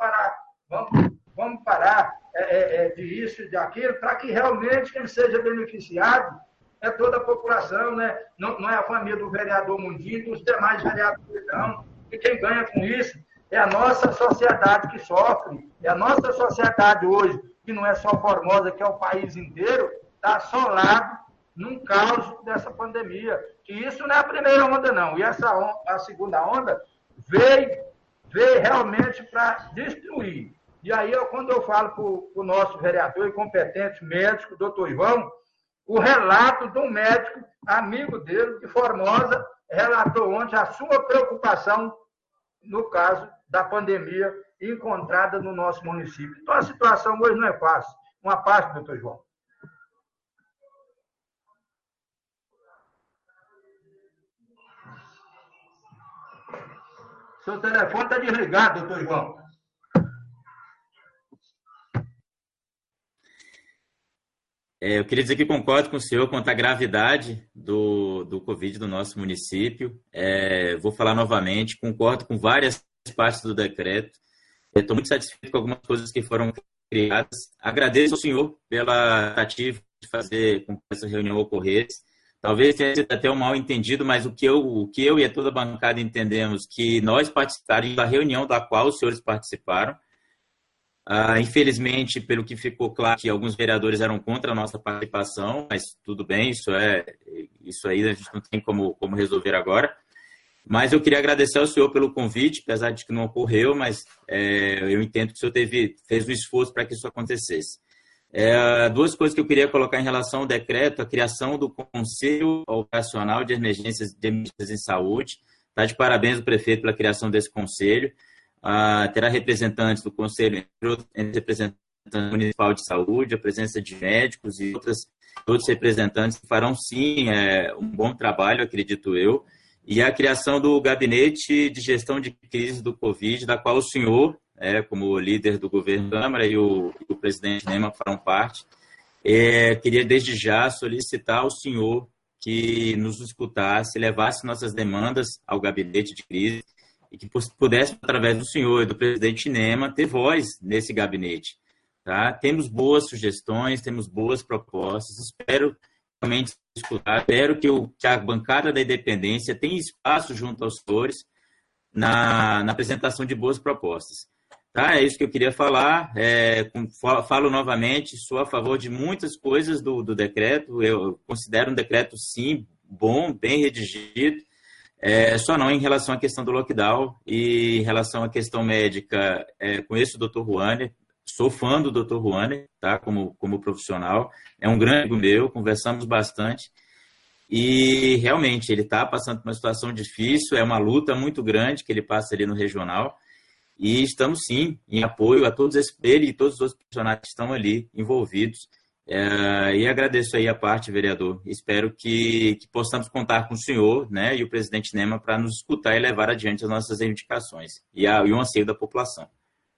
C: parar de isso e de aquilo, para que realmente quem seja beneficiado é toda a população, né? Não é a família do vereador Mundinho, dos demais vereadores, não. E quem ganha com isso é a nossa sociedade que sofre. É a nossa sociedade hoje, que não é só Formosa, que é o país inteiro, está assolado num caos dessa pandemia. E isso não é a primeira onda, não. E a segunda onda veio realmente para destruir. E aí, quando eu falo para o nosso vereador e competente médico, doutor Ivan, o relato de um médico, amigo dele, de Formosa, relatou ontem a sua preocupação no caso da pandemia encontrada no nosso município. Então, a situação hoje não é fácil. Uma parte, doutor João. Seu telefone está desligado, doutor João.
N: Eu queria dizer que concordo com o senhor quanto à gravidade do Covid do nosso município. Vou falar novamente, concordo com várias partes do decreto. Estou muito satisfeito com algumas coisas que foram criadas. Agradeço ao senhor pela tentativa de fazer com que essa reunião ocorresse. Talvez tenha sido até um mal entendido, mas o que eu e a toda a bancada entendemos que nós participamos da reunião da qual os senhores participaram. Infelizmente, pelo que ficou claro, que alguns vereadores eram contra a nossa participação, mas tudo bem, isso aí a gente não tem como resolver agora. Mas eu queria agradecer ao senhor pelo convite, apesar de que não ocorreu, mas eu entendo que o senhor fez um esforço para que isso acontecesse. 2 coisas que eu queria colocar em relação ao decreto: a criação do Conselho Operacional de Emergências em Saúde. Está de parabéns o prefeito pela criação desse conselho. terá representantes do Conselho, entre representantes Municipal de Saúde, a presença de médicos e outros representantes que farão, sim, um bom trabalho, acredito eu, e a criação do Gabinete de Gestão de Crise do Covid, da qual o senhor, como líder do governo da Câmara, e o presidente Nema farão parte. Queria, desde já, solicitar ao senhor que nos escutasse, levasse nossas demandas ao Gabinete de Crise e que pudesse, através do senhor e do presidente Nema, ter voz nesse gabinete. Tá? Temos boas sugestões, temos boas propostas, espero realmente escutar, espero que a bancada da independência tenha espaço junto aos senhores na apresentação de boas propostas. Tá? É isso que eu queria falar. Falo novamente, sou a favor de muitas coisas do decreto, eu considero um decreto, sim, bom, bem redigido, só não em relação à questão do lockdown e em relação à questão médica. Conheço o Dr. Ruaner, sou fã do Dr. Ruaner, tá? como profissional, é um grande amigo meu, conversamos bastante e realmente ele está passando por uma situação difícil, é uma luta muito grande que ele passa ali no regional e estamos sim em apoio a todos ele e todos os outros profissionais que estão ali envolvidos. E agradeço aí a parte, vereador. Espero que possamos contar com o senhor, né, e o presidente Nema para nos escutar e levar adiante as nossas reivindicações e o anseio da população.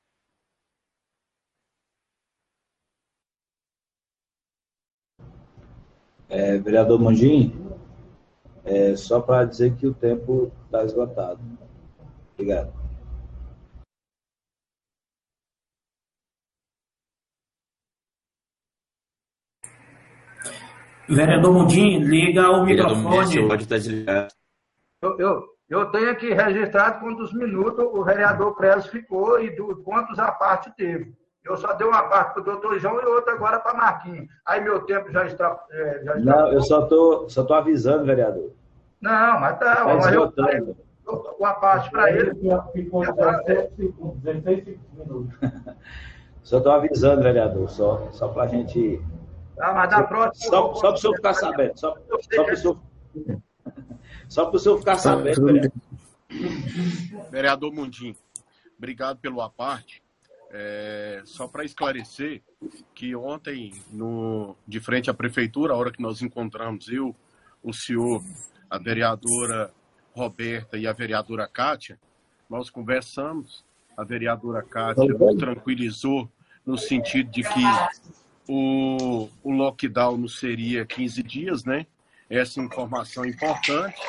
A: Vereador Mondin, só para dizer que o tempo está esgotado. Obrigado.
G: Vereador Mundim, liga o microfone.
N: Seu áudio está desligado.
C: Eu tenho aqui registrado quantos minutos o vereador Prelos ficou e quantos a parte teve. Eu só dei uma parte para o doutor João e outra agora para Marquinhos. Aí meu tempo já está...
A: Não, eu só tô avisando, vereador.
C: Não, mas tá. Uma parte para ele.
F: Ficou 16 minutos.
A: Só estou avisando, vereador, só para a gente...
C: mas da próxima...
A: Só para o senhor ficar sabendo. Só para o senhor ficar sabendo, vereador.
P: Vereador Mundim, obrigado pelo aparte. Só para esclarecer que ontem, de frente à prefeitura, a hora que nós encontramos eu, o senhor, a vereadora Roberta e a vereadora Kátia, nós conversamos, a vereadora Kátia nos tranquilizou no sentido de que o lockdown não seria 15 dias, né? Essa informação importante,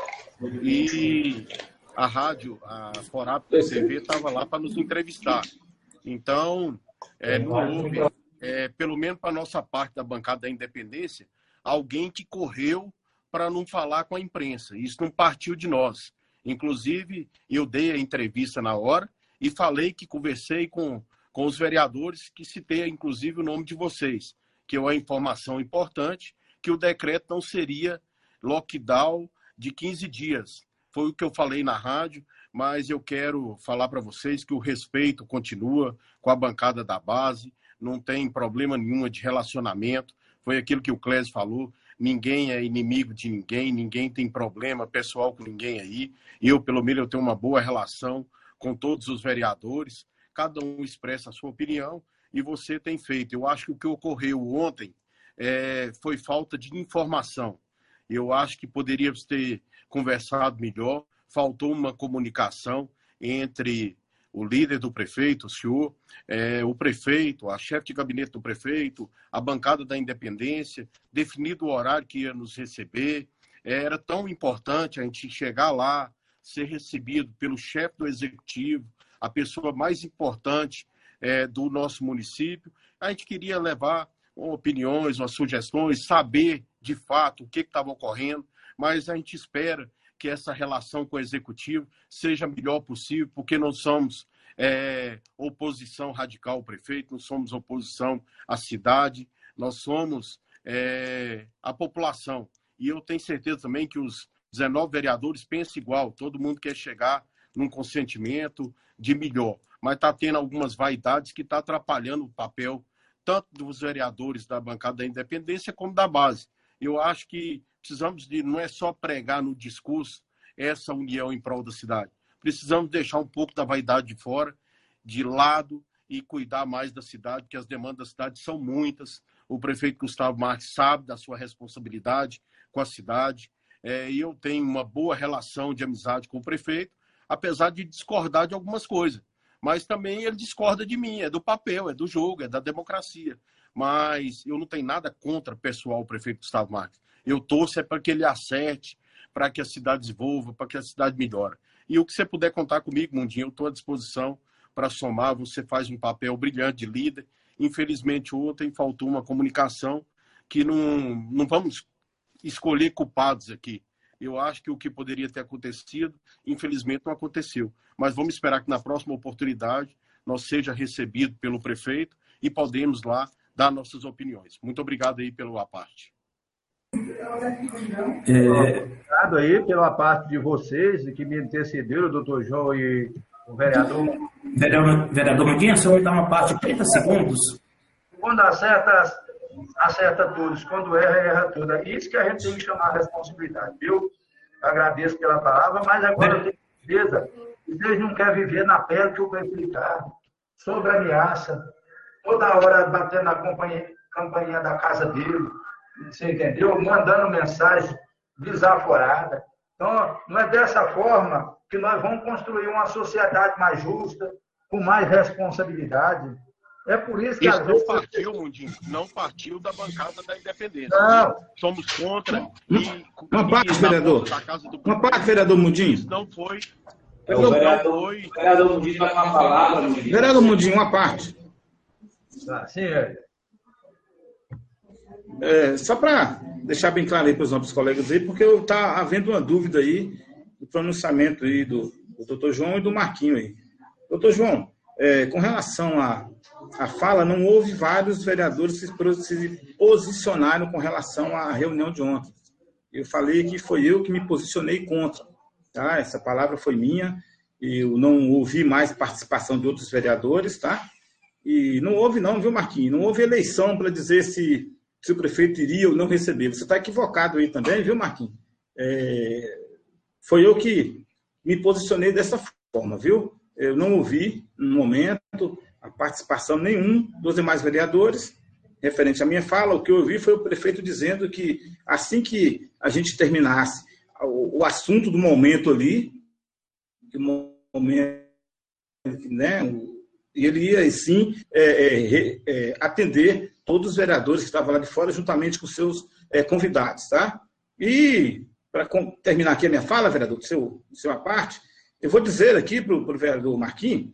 P: e a rádio, a Forap TV, estava lá para nos entrevistar. Então, não houve, pelo menos para a nossa parte da bancada da independência, alguém que correu para não falar com a imprensa. Isso não partiu de nós. Inclusive, eu dei a entrevista na hora e falei que conversei com os vereadores, que citei, inclusive, o nome de vocês, que é uma informação importante, que o decreto não seria lockdown de 15 dias. Foi o que eu falei na rádio, mas eu quero falar para vocês que o respeito continua com a bancada da base, não tem problema nenhum de relacionamento, foi aquilo que o Clésio falou, ninguém é inimigo de ninguém, ninguém tem problema pessoal com ninguém aí, pelo menos, eu tenho uma boa relação com todos os vereadores, cada um expressa a sua opinião, e você tem feito. Eu acho que o que ocorreu ontem foi falta de informação. Eu acho que poderíamos ter conversado melhor, faltou uma comunicação entre o líder do prefeito, o senhor, o prefeito, a chefe de gabinete do prefeito, a bancada da independência, definido o horário que ia nos receber. Era tão importante a gente chegar lá, ser recebido pelo chefe do executivo, a pessoa mais importante do nosso município. A gente queria levar opiniões, umas sugestões, saber de fato o que estava ocorrendo, mas a gente espera que essa relação com o executivo seja a melhor possível, porque não somos oposição radical ao prefeito, não somos oposição à cidade, nós somos a população. E eu tenho certeza também que os 19 vereadores pensam igual, todo mundo quer chegar num consentimento de melhor, mas está tendo algumas vaidades que estão atrapalhando o papel tanto dos vereadores da bancada da independência como da base. Eu acho que precisamos não é só pregar no discurso essa união em prol da cidade. Precisamos deixar um pouco da vaidade de fora de lado e cuidar mais da cidade, porque as demandas da cidade são muitas. O prefeito Gustavo Marques sabe da sua responsabilidade com a cidade, e eu tenho uma boa relação de amizade com o prefeito, apesar de discordar de algumas coisas. Mas também ele discorda de mim, é do papel, é do jogo, é da democracia. Mas eu não tenho nada contra pessoal o prefeito Gustavo Marques. Eu torço para que ele acerte, para que a cidade desenvolva, para que a cidade melhore. E o que você puder contar comigo, Mundinho, eu estou à disposição para somar. Você faz um papel brilhante de líder. Infelizmente, ontem faltou uma comunicação que não vamos escolher culpados aqui. Eu acho que o que poderia ter acontecido, infelizmente, não aconteceu. Mas vamos esperar que na próxima oportunidade nós seja recebido pelo prefeito e podemos lá dar nossas opiniões. Muito obrigado aí pela parte.
C: Obrigado aí pela parte de vocês que me antecederam, o doutor João e o vereador.
G: Vereador Mundinho, o senhor me dá uma parte de 30 segundos?
C: Quando acerta todos, quando erra tudo. É isso que a gente tem que chamar a responsabilidade. Eu agradeço pela palavra, mas agora eu tenho certeza que vocês não querem viver na pele que o prefeito está, sob ameaça, toda hora batendo na campainha da casa dele, você entendeu? Mandando mensagem desaforada. Então, não é dessa forma que nós vamos construir uma sociedade mais justa, com mais responsabilidade. É por isso que
P: isso não partiu, Mundinho, não partiu da bancada da independência.
C: Não.
P: Somos contra.
B: Uma parte, vereador. Uma parte, vereador Mundinho.
P: Isso não foi.
A: O vereador Mundinho vai com a palavra.
B: Vereador Mundinho, uma parte.
C: Sim,
B: só para deixar bem claro aí para os nossos colegas aí, porque está havendo uma dúvida aí do pronunciamento aí do doutor João e do Marquinho aí. Doutor João, com relação à fala, não houve vários vereadores que se posicionaram com relação à reunião de ontem. Eu falei que foi eu que me posicionei contra. Tá? Essa palavra foi minha, eu não ouvi mais participação de outros vereadores, tá? E não houve não, viu, Marquinhos? Não houve eleição para dizer se o prefeito iria ou não receber. Você está equivocado aí também, viu, Marquinhos? Foi eu que me posicionei dessa forma, viu? Eu não ouvi, no momento, a participação nenhum dos demais vereadores referente à minha fala. O que eu ouvi foi o prefeito dizendo que assim que a gente terminasse o assunto do momento ali, né, ele ia, sim, atender todos os vereadores que estavam lá de fora, juntamente com seus convidados, tá? E, para terminar aqui a minha fala, vereador, do sua parte, eu vou dizer aqui para o vereador Marquinhos,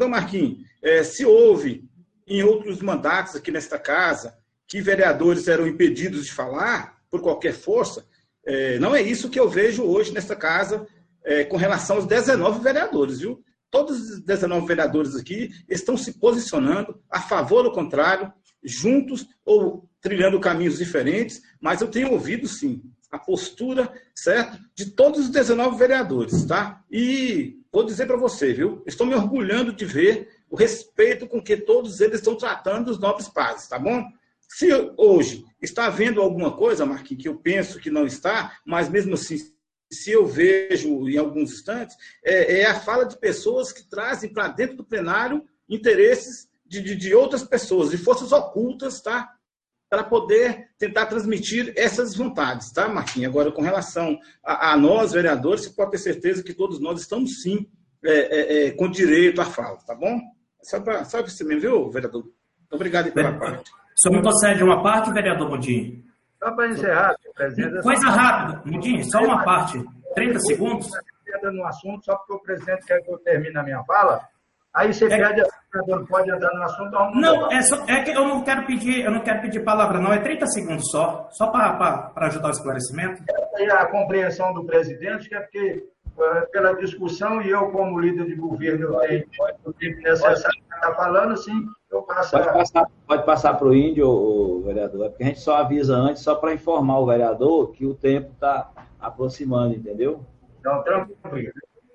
B: se houve em outros mandatos aqui nesta casa que vereadores eram impedidos de falar por qualquer força, não é isso que eu vejo hoje nesta casa com relação aos 19 vereadores, viu? Todos os 19 vereadores aqui estão se posicionando a favor ou contrário, juntos ou trilhando caminhos diferentes, mas eu tenho ouvido, sim, a postura, certo, de todos os 19 vereadores, tá? E vou dizer para você, viu? Estou me orgulhando de ver o respeito com que todos eles estão tratando os nobres pazes, tá bom? Se hoje está havendo alguma coisa, Marquinhos, que eu penso que não está, mas mesmo assim, se eu vejo em alguns instantes, é a fala de pessoas que trazem para dentro do plenário interesses de outras pessoas, de forças ocultas, tá? Para poder tentar transmitir essas vontades, tá, Marquinhos? Agora, com relação a nós, vereadores, você pode ter certeza que todos nós estamos, sim, com direito à fala, tá bom? Só para você mesmo, viu, vereador? Muito obrigado pela parte.
G: O senhor me concede uma parte, vereador Mundinho?
C: Só para encerrar, presidente.
G: Coisa rápida, Mundinho, só uma parte. 30 segundos.
C: No assunto, só porque o presidente quer que eu termine a minha fala. Aí você pede, não pode entrar no assunto.
G: Não, é que eu não quero pedir palavra, não. É 30 segundos só para ajudar o esclarecimento.
C: A compreensão do presidente, que é porque, pela discussão, e eu, como líder de governo, eu tenho o tempo necessário para estar falando, sim, eu passo.
A: Pode passar para o Índio, o vereador, porque a gente só avisa antes, só para informar o vereador que o tempo está aproximando, entendeu?
C: Então, tranquilo.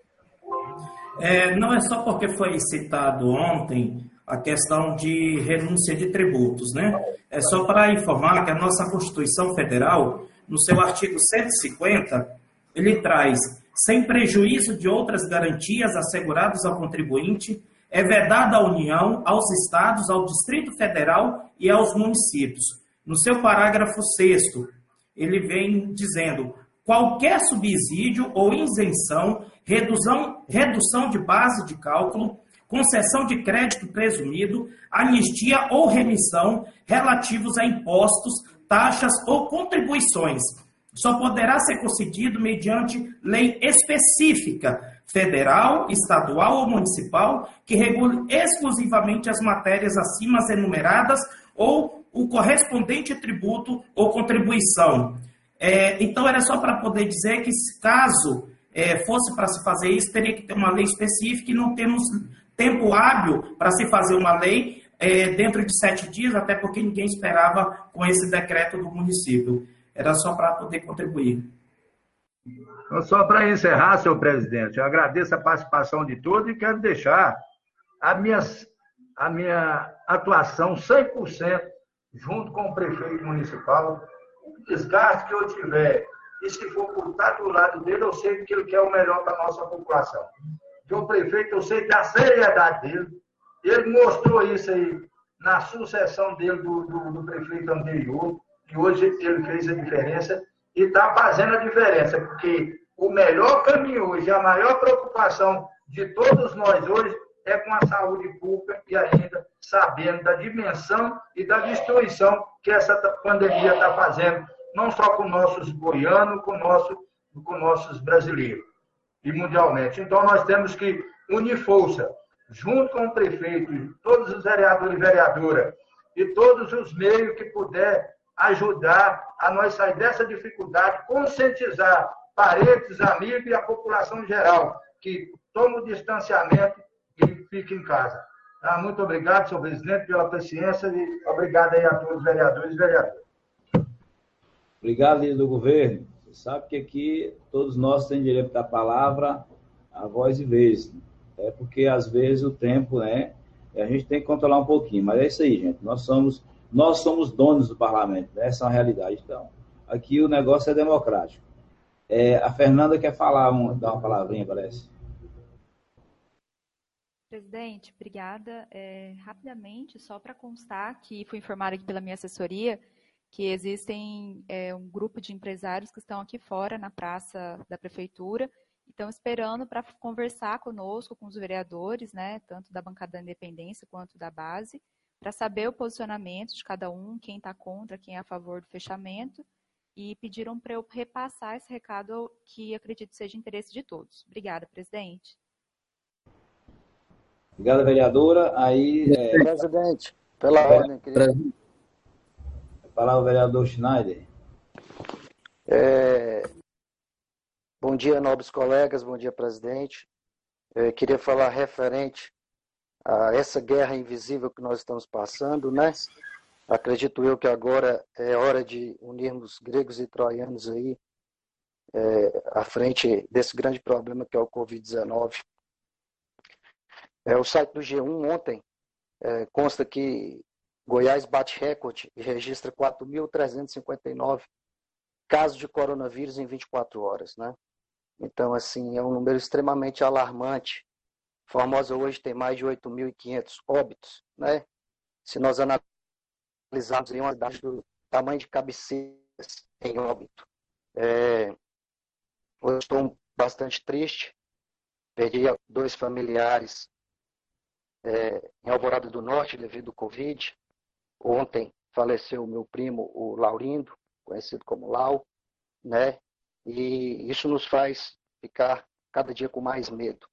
G: Não é só porque foi citado ontem a questão de renúncia de tributos, né? É só para informar que a nossa Constituição Federal, no seu artigo 150, ele traz, sem prejuízo de outras garantias asseguradas ao contribuinte, é vedada à União, aos estados, ao Distrito Federal e aos municípios. No seu parágrafo 6º, ele vem dizendo: qualquer subsídio ou isenção, redução de base de cálculo, concessão de crédito presumido, anistia ou remissão relativos a impostos, taxas ou contribuições, só poderá ser concedido mediante lei específica, federal, estadual ou municipal, que regule exclusivamente as matérias acima enumeradas ou o correspondente tributo ou contribuição. Então, era só para poder dizer que, caso fosse para se fazer isso, teria que ter uma lei específica e não temos tempo hábil para se fazer uma lei dentro de 7 dias, até porque ninguém esperava com esse decreto do município. Era só para poder contribuir.
C: Então, só para encerrar, senhor presidente, eu agradeço a participação de todos e quero deixar a minha atuação 100% junto com o prefeito municipal. O desgaste que eu tiver, e se for por estar do lado dele, eu sei que ele quer o melhor para a nossa população. Que o prefeito, eu sei da seriedade dele, ele mostrou isso aí na sucessão dele do prefeito anterior, que hoje ele fez a diferença e está fazendo a diferença, porque o melhor caminho hoje, a maior preocupação de todos nós hoje é com a saúde pública e ainda sabendo da dimensão e da destruição que essa pandemia está fazendo, não só com nossos goianos, com nossos brasileiros e mundialmente. Então, nós temos que unir força, junto com o prefeito, todos os vereadores e vereadoras, e todos os meios que puder ajudar a nós sair dessa dificuldade, conscientizar parentes, amigos e a população em geral, que tome o distanciamento e fique em casa. Tá? Muito obrigado, senhor presidente, pela paciência e obrigado aí a todos os vereadores e vereadoras.
A: Obrigado, líder do governo. Você sabe que aqui todos nós temos direito da palavra, a voz e vez. É porque, às vezes, o tempo, né, a gente tem que controlar um pouquinho. Mas é isso aí, gente. Nós somos donos do parlamento. Né? Essa é uma realidade. Então, aqui o negócio é democrático. A Fernanda quer falar, dar uma palavrinha, parece.
E: Presidente, obrigada. Rapidamente, só para constar que fui informada aqui pela minha assessoria que existem um grupo de empresários que estão aqui fora, na praça da prefeitura, e estão esperando para conversar conosco, com os vereadores, né, tanto da bancada da independência quanto da base, para saber o posicionamento de cada um, quem está contra, quem é a favor do fechamento, e pediram para eu repassar esse recado que acredito seja de interesse de todos. Obrigada, presidente.
A: Obrigada, vereadora.
R: Presidente, pela ordem, querido.
A: Falar o vereador Schneider.
R: Bom dia, nobres colegas, bom dia, presidente. Queria falar referente a essa guerra invisível que nós estamos passando, né? Acredito eu que agora é hora de unirmos gregos e troianos aí à frente desse grande problema que é o Covid-19. O site do G1 ontem consta que Goiás bate recorde e registra 4.359 casos de coronavírus em 24 horas, né? Então, assim, é um número extremamente alarmante. Formosa hoje tem mais de 8.500 óbitos, né? Se nós analisarmos aí uma cidade do tamanho de Cabeceiras em óbito. Hoje estou bastante triste. Perdi 2 familiares em Alvorada do Norte devido ao Covid. Ontem faleceu o meu primo, o Laurindo, conhecido como Lau, né? E isso nos faz ficar cada dia com mais medo.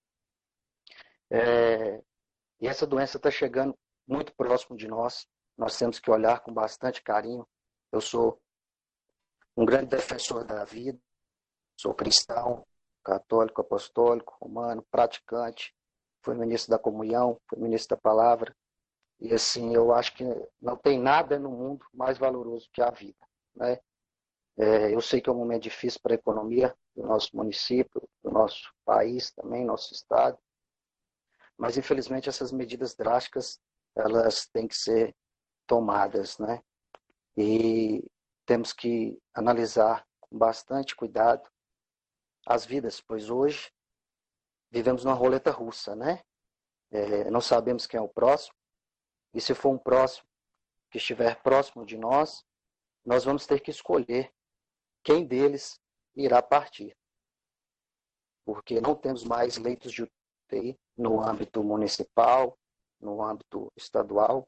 R: E essa doença está chegando muito próximo de nós. Nós temos que olhar com bastante carinho. Eu sou um grande defensor da vida, sou cristão, católico, apostólico, romano, praticante, fui ministro da comunhão, fui ministro da palavra. E assim, eu acho que não tem nada no mundo mais valoroso que a vida, né? Eu sei que é um momento difícil para a economia do nosso município, do nosso país também, nosso estado. Mas, infelizmente, essas medidas drásticas, elas têm que ser tomadas, né? E temos que analisar com bastante cuidado as vidas, pois hoje vivemos numa roleta russa, né? não sabemos quem é o próximo, e se for um próximo que estiver próximo de nós vamos ter que escolher quem deles irá partir. Porque não temos mais leitos de UTI no âmbito municipal, no âmbito estadual,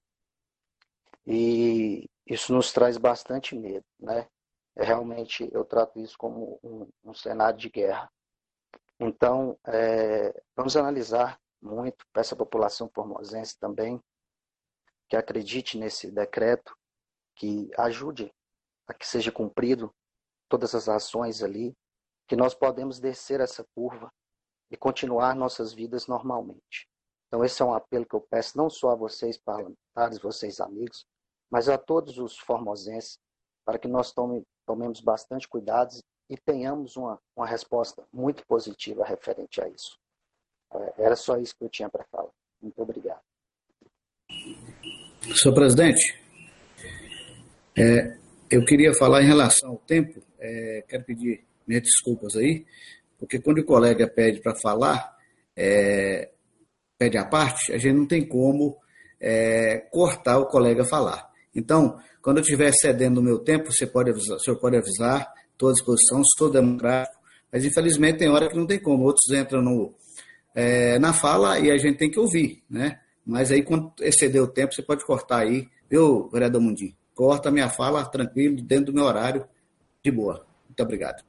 R: e isso nos traz bastante medo, né? Realmente eu trato isso como um cenário de guerra. Então, vamos analisar muito para essa população formosense também, que acredite nesse decreto, que ajude a que seja cumprido todas as ações ali, que nós podemos descer essa curva e continuar nossas vidas normalmente. Então esse é um apelo que eu peço não só a vocês parlamentares, vocês amigos, mas a todos os formosenses, para que nós tomemos bastante cuidado e tenhamos uma resposta muito positiva referente a isso. Era só isso que eu tinha para falar. Muito obrigado.
H: Senhor presidente, eu queria falar em relação ao tempo, quero pedir minhas desculpas aí, porque quando o colega pede para falar, pede a parte, a gente não tem como cortar o colega falar. Então, quando eu estiver cedendo o meu tempo, o senhor pode avisar, estou à disposição, sou democrático, mas infelizmente tem hora que não tem como, outros entram na fala e a gente tem que ouvir, né? Mas aí quando exceder o tempo, você pode cortar aí, viu, vereador Mundim? Corta a minha fala tranquilo, dentro do meu horário, de boa. Muito obrigado.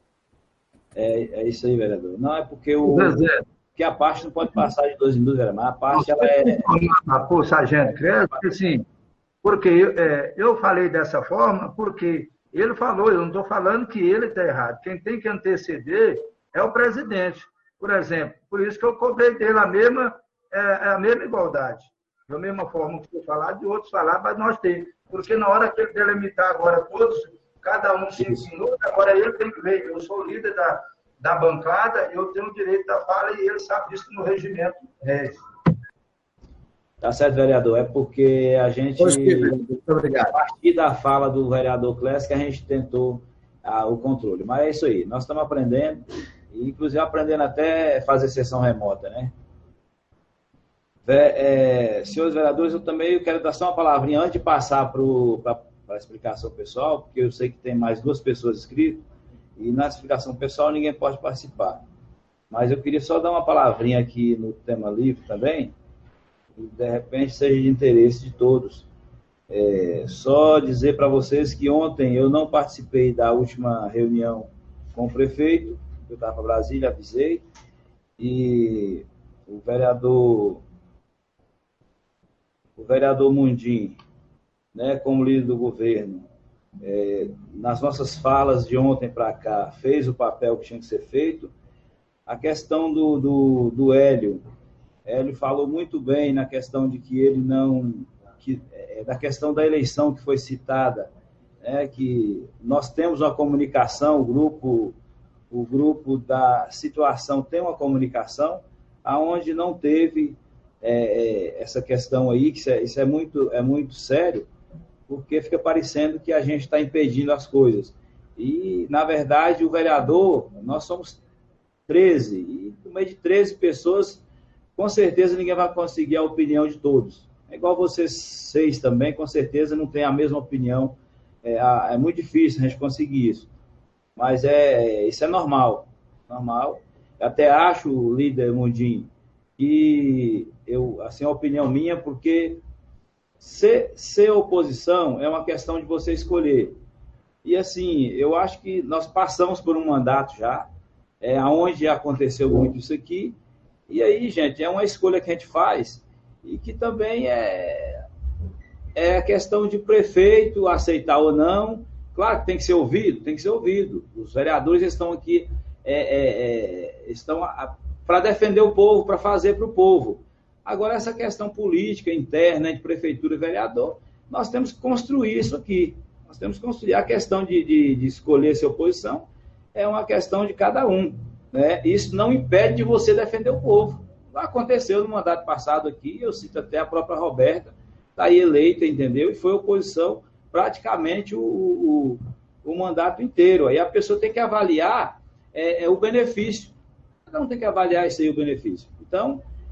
A: É isso aí, vereador. Não, é porque que a parte não pode passar de 2 minutos, mas a parte ela
C: Pô, sargento Crespo, assim, porque eu falei dessa forma, porque ele falou, eu não estou falando que ele está errado. Quem tem que anteceder é o presidente. Por exemplo, por isso que eu cobrei dele a mesma igualdade. Da mesma forma que eu falar, de outros falar, mas nós temos. Porque na hora que ele delimitar agora todos, cada um 5 minutos, agora ele tem que ver. Eu sou o líder da bancada, eu tenho o direito da fala e ele sabe disso no regimento.
A: Tá certo, vereador. É porque a gente,
H: muito obrigado.
A: A partir da fala do vereador Clécio, que a gente tentou o controle. Mas é isso aí. Nós estamos aprendendo, e inclusive aprendendo até fazer sessão remota, né? Senhores vereadores, eu também quero dar só uma palavrinha antes de passar para a explicação pessoal, porque eu sei que tem mais 2 pessoas inscritas, e na explicação pessoal ninguém pode participar. Mas eu queria só dar uma palavrinha aqui no tema livre também, e de repente seja de interesse de todos. Só dizer para vocês que ontem eu não participei da última reunião com o prefeito, eu estava para Brasília, avisei, e o vereador Mundim, né, como líder do governo, nas nossas falas de ontem para cá, fez o papel que tinha que ser feito. A questão do Hélio falou muito bem na questão de que ele não... da questão da eleição que foi citada, que nós temos uma comunicação, o grupo da situação tem uma comunicação, aonde não teve essa questão aí, que isso é muito sério, porque fica parecendo que a gente está impedindo as coisas. E, na verdade, o vereador, nós somos 13, e no meio de 13 pessoas, com certeza ninguém vai conseguir a opinião de todos. É igual vocês 6 também, com certeza não tem a mesma opinião. É muito difícil a gente conseguir isso. Mas isso é normal. Eu até acho, líder Mundim, que assim, a opinião minha, porque ser oposição é uma questão de você escolher. E assim, eu acho que nós passamos por um mandato já, onde aconteceu muito isso aqui, e aí, gente, é uma escolha que a gente faz, e que também é a questão de prefeito aceitar ou não. Claro que tem que ser ouvido, Os vereadores estão aqui, estão para defender o povo, para fazer para o povo. Agora, essa questão política interna de prefeitura e vereador, nós temos que construir isso aqui. Nós temos que construir. A questão de escolher sua oposição é uma questão de cada um, né? Isso não impede de você defender o povo. Aconteceu no mandato passado aqui, eu cito até a própria Roberta, está aí eleita, entendeu? E foi oposição praticamente o mandato inteiro. Aí a pessoa tem que avaliar o benefício. Cada um tem que avaliar isso aí, o benefício. Então,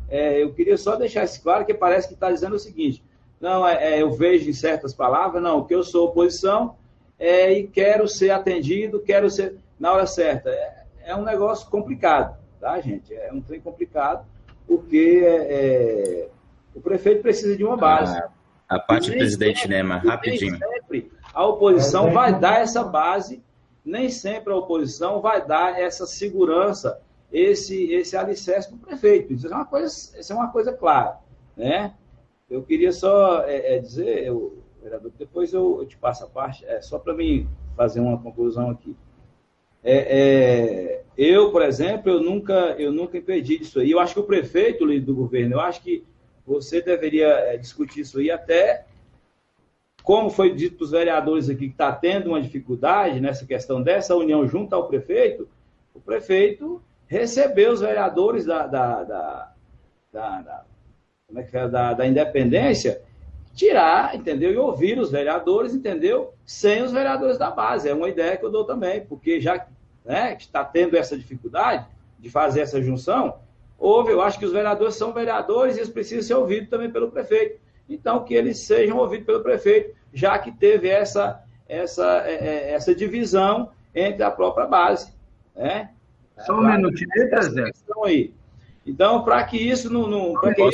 A: eu queria só deixar isso claro, que parece que está dizendo o seguinte, não, eu vejo em certas palavras, não, que eu sou oposição e quero ser atendido, quero ser na hora certa. É um negócio complicado, tá, gente? É um trem complicado, porque o prefeito precisa de uma base.
N: A parte do presidente Nema, rapidinho.
A: Nem sempre a oposição vai dar essa base, nem sempre a oposição vai dar essa segurança, esse alicerce para o prefeito. Isso é uma coisa clara, né? Eu queria só dizer, vereador, depois eu te passo a parte, só para mim fazer uma conclusão aqui. Eu, por exemplo, eu nunca impedi isso aí. Eu acho que o prefeito, líder do governo, eu acho que você deveria discutir isso aí até, como foi dito para os vereadores aqui, que está tendo uma dificuldade nessa questão dessa união junto ao prefeito, o prefeito recebeu os vereadores da independência, tirar, entendeu? E ouvir os vereadores, entendeu? Sem os vereadores da base. É uma ideia que eu dou também, porque já que está tendo essa dificuldade de fazer essa junção, eu acho que os vereadores são vereadores e eles precisam ser ouvidos também pelo prefeito. Então, que eles sejam ouvidos pelo prefeito, já que teve essa divisão entre a própria base. Né?
C: Só um minutinho,
A: aí. Então, para que isso não... Para que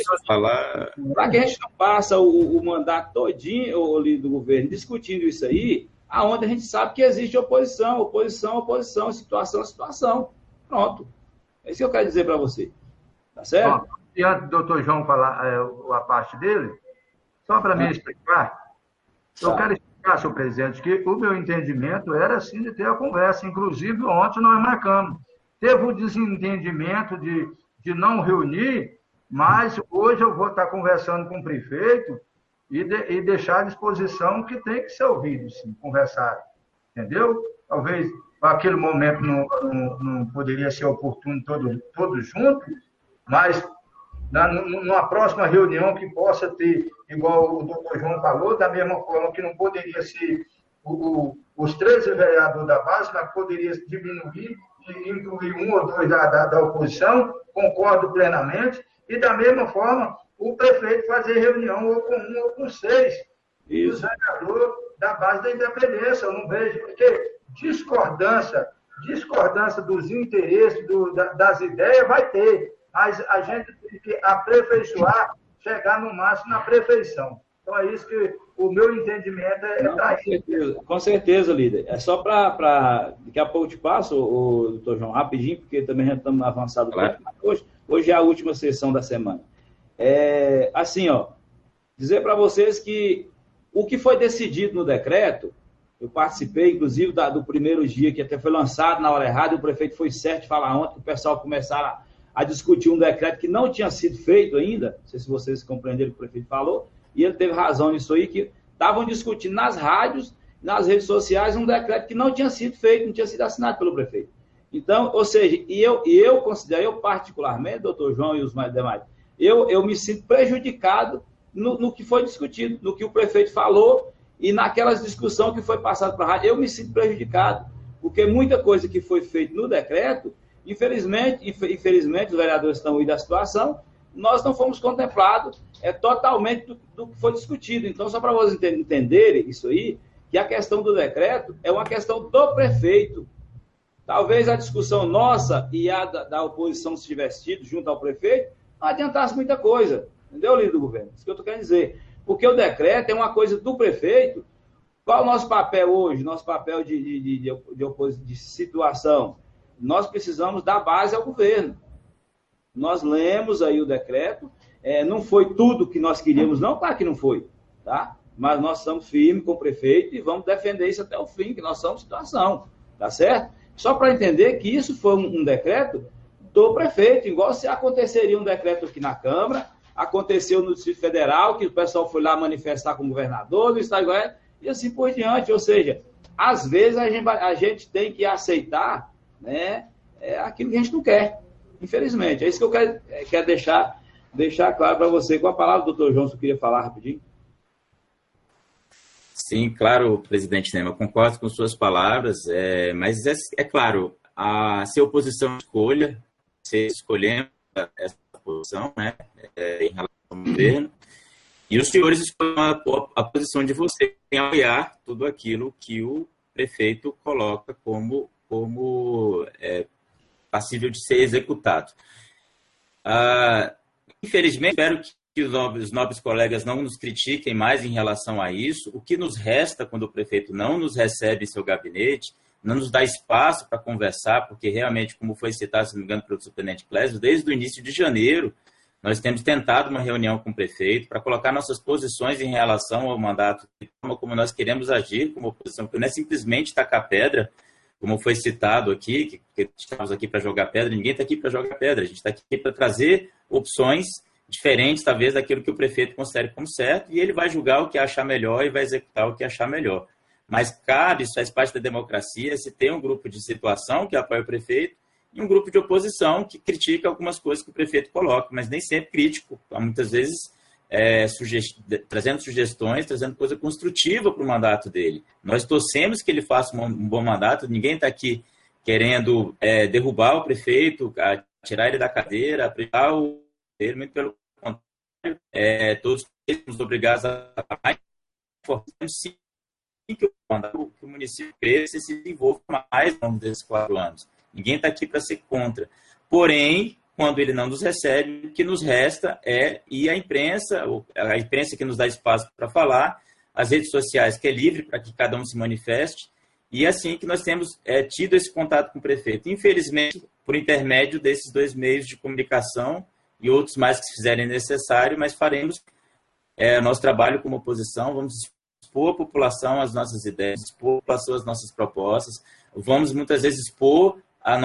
A: a gente não passe o mandato todinho, o líder do governo, discutindo isso aí, aonde a gente sabe que existe oposição, situação a situação. Pronto. É isso que eu quero dizer para você. Tá certo?
C: Bom, e antes do doutor João falar a parte dele, só para me explicar, eu quero explicar, senhor presidente, que o meu entendimento era assim de ter a conversa. Inclusive, ontem nós marcamos. Teve um desentendimento de não reunir, mas hoje eu vou estar conversando com o prefeito e deixar à disposição que tem que ser ouvido, sim, conversar. Entendeu? Talvez aquele momento não poderia ser oportuno todos juntos, mas numa próxima reunião que possa ter, igual o doutor João falou, da mesma forma que não poderia ser os 13 vereadores da base, mas poderia diminuir e incluir um ou dois da oposição, concordo plenamente, e da mesma forma o prefeito fazer reunião ou com 1 ou com 6 dos vereadores da base da independência. Eu não vejo, porque discordância dos interesses, das ideias vai ter, mas a gente tem que aperfeiçoar, chegar no máximo na perfeição. Então é isso que o meu entendimento
A: Com certeza, líder. É só para... Daqui a pouco eu te passo, o doutor João, rapidinho, porque também já estamos avançados. Claro. Hoje é a última sessão da semana. Assim, dizer para vocês que o que foi decidido no decreto, eu participei, inclusive, do primeiro dia, que até foi lançado na hora errada, e o prefeito foi certo de falar ontem, que o pessoal começaram a discutir um decreto que não tinha sido feito ainda, não sei se vocês compreenderam o que o prefeito falou, e ele teve razão nisso aí, que estavam discutindo nas rádios, nas redes sociais, um decreto que não tinha sido feito, não tinha sido assinado pelo prefeito. Então, ou seja, eu considero, eu particularmente, doutor João e os demais, eu me sinto prejudicado no que foi discutido, no que o prefeito falou e naquelas discussões que foi passado para a rádio. Eu me sinto prejudicado, porque muita coisa que foi feita no decreto, infelizmente, os vereadores estão aí da situação, nós não fomos contemplados totalmente do que foi discutido. Então, só para vocês entenderem isso aí, que a questão do decreto é uma questão do prefeito. Talvez a discussão nossa e a da oposição, se tivesse tido junto ao prefeito, não adiantasse muita coisa. Entendeu, líder do governo? Isso que eu estou querendo dizer. Porque o decreto é uma coisa do prefeito. Qual é o nosso papel hoje? Nosso papel de situação? Nós precisamos dar base ao governo. Nós lemos aí o decreto. Não foi tudo que nós queríamos, não. Claro que não foi. Tá? Mas nós estamos firmes com o prefeito e vamos defender isso até o fim, que nós somos situação. Tá certo? Só para entender que isso foi um decreto do prefeito, igual se aconteceria um decreto aqui na Câmara, aconteceu no Distrito Federal, que o pessoal foi lá manifestar com o governador, no estado e assim por diante. Ou seja, às vezes a gente tem que aceitar, né, aquilo que a gente não quer, infelizmente. É isso que eu quero deixar claro para você. Com a palavra, doutor João, se eu queria falar rapidinho.
N: Sim, claro, presidente Nema, concordo com suas palavras, mas é claro, se a oposição escolhemos essa oposição, né, em relação ao governo, e os senhores escolhem a posição de vocês em apoiar tudo aquilo que o prefeito coloca como passível de ser executado. Infelizmente, espero que os nobres colegas não nos critiquem mais em relação a isso. O que nos resta quando o prefeito não nos recebe em seu gabinete, não nos dá espaço para conversar, porque realmente, como foi citado, se não me engano, pelo superintendente Clésio, desde o início de janeiro, nós temos tentado uma reunião com o prefeito para colocar nossas posições em relação ao mandato, como nós queremos agir como oposição, porque não é simplesmente tacar pedra, como foi citado aqui, que estamos aqui para jogar pedra, ninguém está aqui para jogar pedra, a gente está aqui para trazer opções diferentes, talvez, daquilo que o prefeito considere como certo, e ele vai julgar o que achar melhor e vai executar o que achar melhor. Mas cabe, isso faz parte da democracia, se tem um grupo de situação que apoia o prefeito e um grupo de oposição que critica algumas coisas que o prefeito coloca, mas nem sempre crítico, muitas vezes trazendo sugestões, trazendo coisa construtiva para o mandato dele. Nós torcemos que ele faça um bom mandato, ninguém está aqui querendo derrubar o prefeito, tirar ele da cadeira, aplicar ele, muito pelo contrário, todos somos obrigados a sim, que o município cresça e se desenvolva mais ao longo desses 4 anos. Ninguém está aqui para ser contra. Porém, quando ele não nos recebe, o que nos resta ir à imprensa, a imprensa que nos dá espaço para falar, as redes sociais que é livre para que cada um se manifeste, e assim que nós temos tido esse contato com o prefeito. Infelizmente, por intermédio desses 2 meios de comunicação e outros mais que se fizerem necessário, mas faremos nosso trabalho como oposição, vamos expor a população as nossas ideias, expor a população as nossas propostas, vamos muitas vezes expor o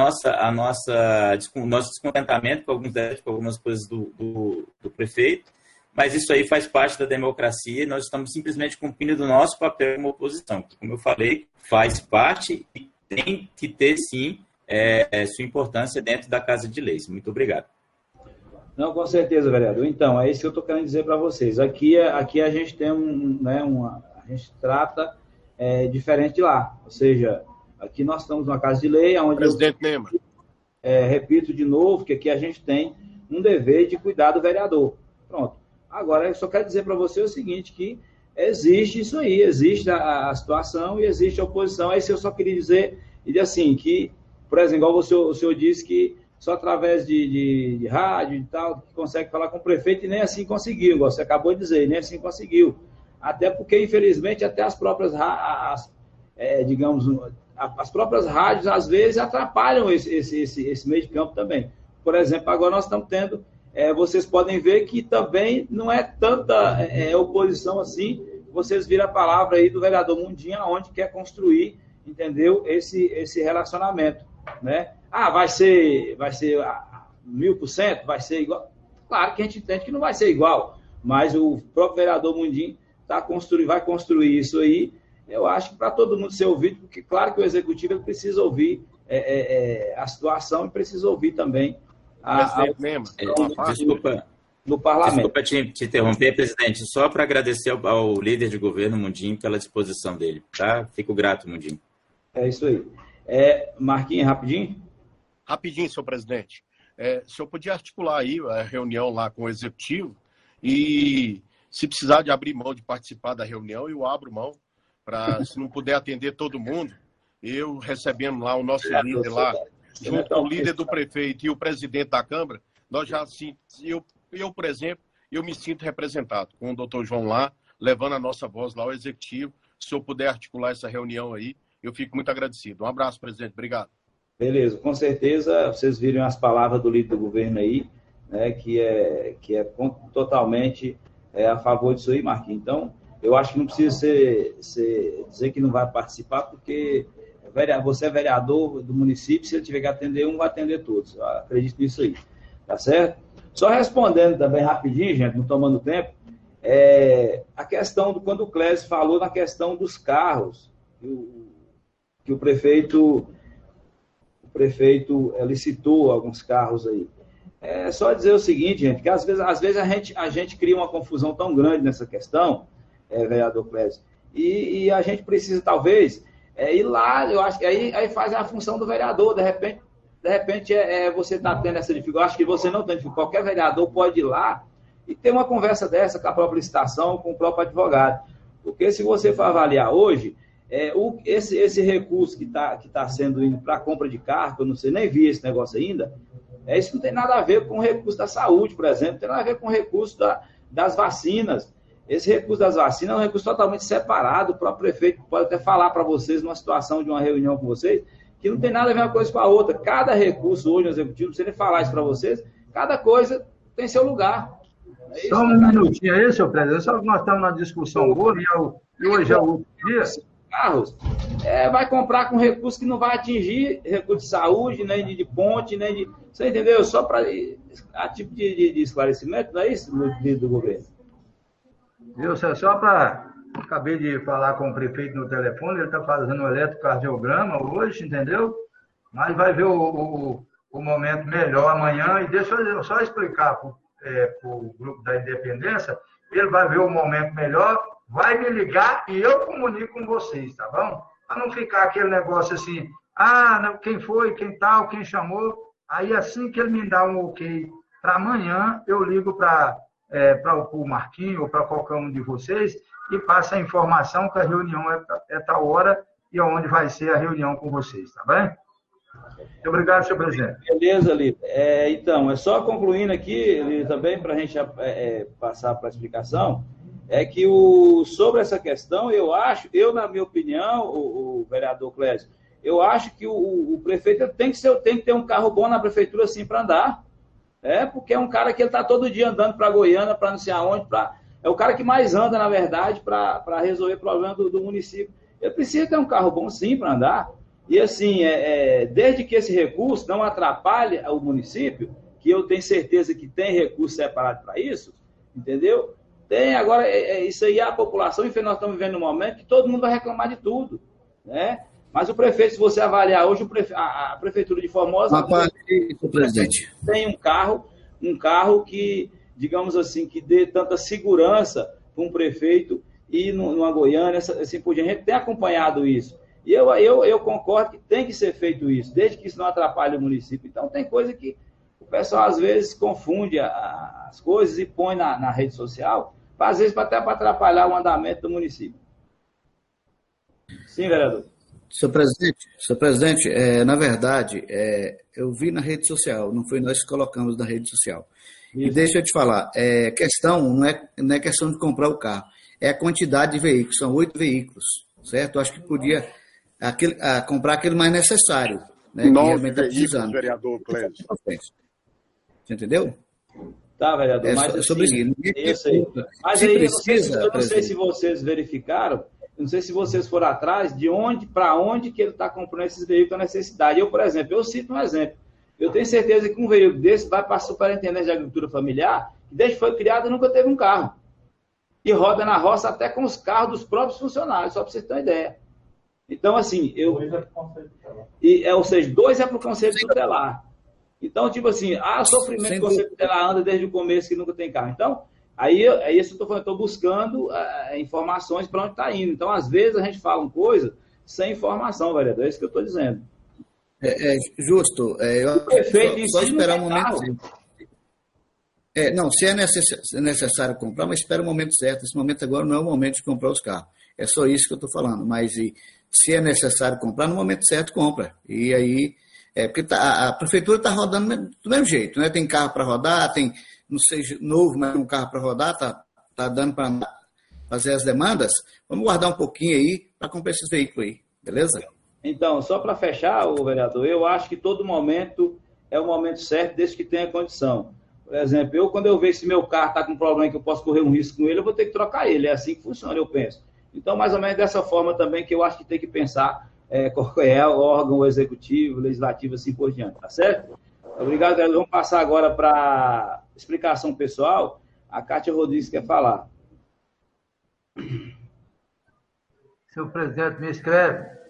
N: nosso descontentamento com algumas coisas do prefeito, mas isso aí faz parte da democracia e nós estamos simplesmente cumprindo o nosso papel como oposição, que, como eu falei, faz parte e tem que ter, sim, sua importância dentro da Casa de Leis. Muito obrigado.
A: Não, com certeza, vereador. Então, é isso que eu estou querendo dizer para vocês. Aqui a gente tem a gente trata diferente de lá, ou seja, aqui nós estamos numa Casa de Lei, onde
P: presidente Nema.
A: Repito de novo que aqui a gente tem um dever de cuidar do vereador. Pronto. Agora, eu só quero dizer para você o seguinte, que existe isso aí, existe a situação e existe a oposição. Aí eu só queria dizer assim, que, por exemplo, igual o senhor disse que só através de rádio e tal, que consegue falar com o prefeito, e nem assim conseguiu, igual você acabou de dizer, nem assim conseguiu. Até porque, infelizmente, até as próprias as próprias rádios, às vezes, atrapalham esse meio de campo também. Por exemplo, agora nós estamos tendo, vocês podem ver que também não é tanta oposição assim, vocês viram a palavra aí do vereador Mundinho, onde quer construir, entendeu, esse relacionamento, né? Vai ser 1000%, vai ser igual? Claro que a gente entende que não vai ser igual, mas o próprio vereador Mundinho vai construir isso aí. Eu acho que para todo mundo ser ouvido, porque claro que o executivo ele precisa ouvir a situação e precisa ouvir também no parlamento.
N: Desculpa te interromper, presidente, só para agradecer ao líder de governo, Mundinho, pela disposição dele, tá? Fico grato, Mundinho.
A: É isso aí. Marquinhos, rapidinho?
P: Rapidinho, senhor presidente. O senhor podia articular aí a reunião lá com o executivo e, se precisar de abrir mão de participar da reunião, eu abro mão. Se não puder atender todo mundo, eu recebendo lá o nosso líder lá, junto com o líder do prefeito e o presidente da Câmara, nós já, assim, eu, por exemplo, eu me sinto representado com o doutor João lá, levando a nossa voz lá ao executivo. Se o senhor puder articular essa reunião aí, eu fico muito agradecido. Um abraço, presidente. Obrigado.
A: Beleza. Com certeza, vocês viram as palavras do líder do governo aí, né, que é totalmente a favor disso aí, Marquinhos. Então, eu acho que não precisa dizer que não vai participar, porque você é vereador do município, se ele tiver que atender um, vai atender todos. Eu acredito nisso aí. Tá certo? Só respondendo também rapidinho, gente, não tomando tempo, a questão quando o Clésio falou na questão dos carros, que o prefeito licitou alguns carros aí. É só dizer o seguinte, gente, que às vezes a gente cria uma confusão tão grande nessa questão, vereador Clésio, e a gente precisa, talvez, ir lá, eu acho que aí faz a função do vereador, de repente, de repente, você está tendo essa dificuldade. Eu acho que você não tem dificuldade. Qualquer vereador pode ir lá e ter uma conversa dessa com a própria licitação, com o próprio advogado. Porque se você for avaliar hoje, esse recurso que tá sendo indo para a compra de carro, eu não sei, nem vi esse negócio ainda, isso não tem nada a ver com o recurso da saúde, por exemplo, não tem nada a ver com o recurso das vacinas. Esse recurso das vacinas é um recurso totalmente separado. O próprio prefeito pode até falar para vocês, numa situação de uma reunião com vocês, que não tem nada a ver uma coisa com a outra. Cada recurso hoje no Executivo, não precisa nem falar isso para vocês, cada coisa tem seu lugar.
C: Só um minutinho aí, senhor presidente, só que nós estamos na discussão boa e hoje é o outro dia.
A: Carros, vai comprar com recurso que não vai atingir recurso de saúde, nem de ponte, nem de... Você entendeu? Só para a tipo de esclarecimento, não é isso, do governo?
C: Viu, só para... Acabei de falar com o prefeito no telefone, ele está fazendo um eletrocardiograma hoje, entendeu? Mas vai ver o momento melhor amanhã. E deixa eu só explicar para o grupo da Independência, ele vai ver o momento melhor, vai me ligar e eu comunico com vocês, tá bom? Para não ficar aquele negócio assim, não, quem foi, quem tal, quem chamou. Aí assim que ele me dá um ok para amanhã, eu ligo para o Marquinho ou para qualquer um de vocês e passa a informação que a reunião é tal hora e onde vai ser a reunião com vocês, tá bem? Muito obrigado, senhor presidente.
A: Beleza, Lito. Então, só concluindo aqui, Lito, também, para a gente passar para a explicação, que sobre essa questão, na minha opinião, o vereador Clésio, eu acho que o prefeito tem que ter um carro bom na prefeitura, sim, para andar. Porque é um cara que ele está todo dia andando para Goiânia, para não sei aonde, é o cara que mais anda, na verdade, para resolver problemas do município. Ele precisa ter um carro bom, sim, para andar. E, assim, desde que esse recurso não atrapalhe o município, que eu tenho certeza que tem recurso separado para isso, entendeu? Tem, agora, isso aí a população, infelizmente, nós estamos vivendo um momento que todo mundo vai reclamar de tudo, né? Mas o prefeito, se você avaliar hoje, a prefeitura de Formosa
H: presidente,
A: tem um carro que, digamos assim, que dê tanta segurança para um prefeito ir numa Goiânia, assim por diante. A gente tem acompanhado isso. E eu concordo que tem que ser feito isso, desde que isso não atrapalhe o município. Então, tem coisa que o pessoal, às vezes, confunde as coisas e põe na rede social, às vezes até para atrapalhar o andamento do município. Sim, vereador.
H: Senhor presidente, na verdade, eu vi na rede social, não foi nós que colocamos na rede social. Isso. E deixa eu te falar, questão não é questão de comprar o carro, é a quantidade de veículos, são 8 veículos, certo? Eu acho que podia comprar aquele mais necessário, né? Que realmente está precisando.
P: Vereador Clésio.
H: Você entendeu?
A: Tá, vereador, mas
H: é sobre
A: isso aí. Mas aí, eu não sei se vocês verificaram, não sei se vocês foram atrás de para onde que ele está comprando esses veículos a necessidade. Eu, por exemplo, eu cito um exemplo. Eu tenho certeza que um veículo desse vai para a Superintendência de Agricultura Familiar, que desde que foi criado nunca teve um carro. E roda na roça até com os carros dos próprios funcionários, só para vocês terem uma ideia. Então, assim, ou seja, 2 é para o Conselho Tutelar. Então, tipo assim, o sofrimento do Conselho Tutelar anda desde o começo que nunca tem carro. Então, aí isso eu estou buscando informações para onde está indo. Então, às vezes, a gente fala uma coisa sem informação, vereador. É isso que eu estou dizendo.
H: Justo. Só esperar o momento certo. Não, se é necessário comprar, mas espera o momento certo. Esse momento agora não é o momento de comprar os carros. É só isso que eu estou falando. Mas se é necessário comprar, no momento certo, compra. E aí, porque a prefeitura está rodando do mesmo jeito, né? Tem carro para rodar, tem, não seja novo, mas tem um carro para rodar, tá dando para fazer as demandas. Vamos guardar um pouquinho aí para comprar esses veículos aí, beleza?
A: Então, só para fechar, vereador, eu acho que todo momento é o momento certo, desde que tenha condição. Por exemplo, quando eu vejo se meu carro está com um problema que eu posso correr um risco com ele, eu vou ter que trocar ele. É assim que funciona, eu penso. Então, mais ou menos dessa forma também que eu acho que tem que pensar qual é o órgão executivo, legislativo, assim por diante, tá certo? Obrigado, vereador. Vamos passar agora para explicação pessoal. A Kátia Rodrigues quer falar.
C: Senhor presidente, me escreve.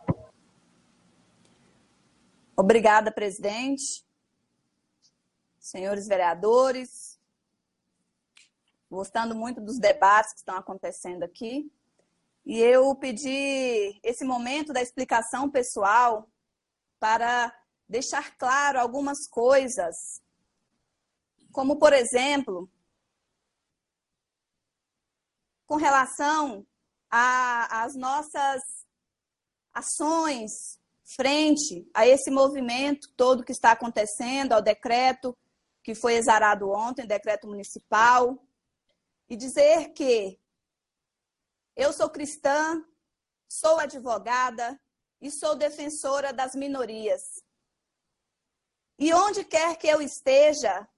L: Obrigada, presidente. Senhores vereadores, gostando muito dos debates que estão acontecendo aqui. E eu pedi esse momento da explicação pessoal para deixar claro algumas coisas, como, por exemplo, com relação às nossas ações frente a esse movimento todo que está acontecendo, ao decreto que foi exarado ontem, decreto municipal, e dizer que eu sou cristã, sou advogada e sou defensora das minorias. E onde quer que eu esteja,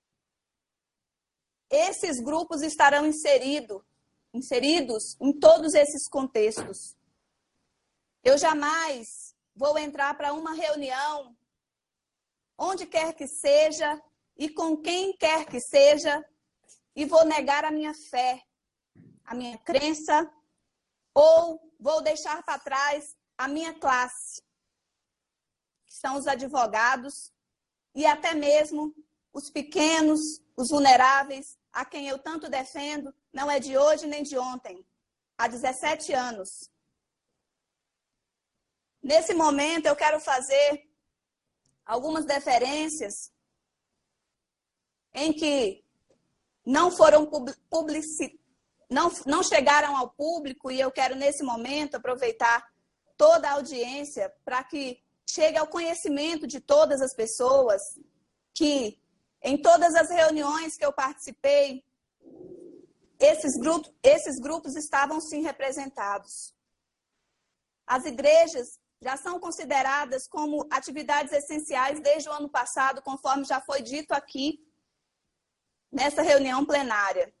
L: esses grupos estarão inseridos em todos esses contextos. Eu jamais vou entrar para uma reunião, onde quer que seja e com quem quer que seja, e vou negar a minha fé, a minha crença, ou vou deixar para trás a minha classe, que são os advogados e até mesmo os pequenos, os vulneráveis, a quem eu tanto defendo, não é de hoje nem de ontem, há 17 anos. Nesse momento, eu quero fazer algumas deferências em que não foram não chegaram ao público, e eu quero, nesse momento, aproveitar toda a audiência para que chegue ao conhecimento de todas as pessoas que, em todas as reuniões que eu participei, esses grupos estavam sim representados. As igrejas já são consideradas como atividades essenciais desde o ano passado, conforme já foi dito aqui nessa reunião plenária.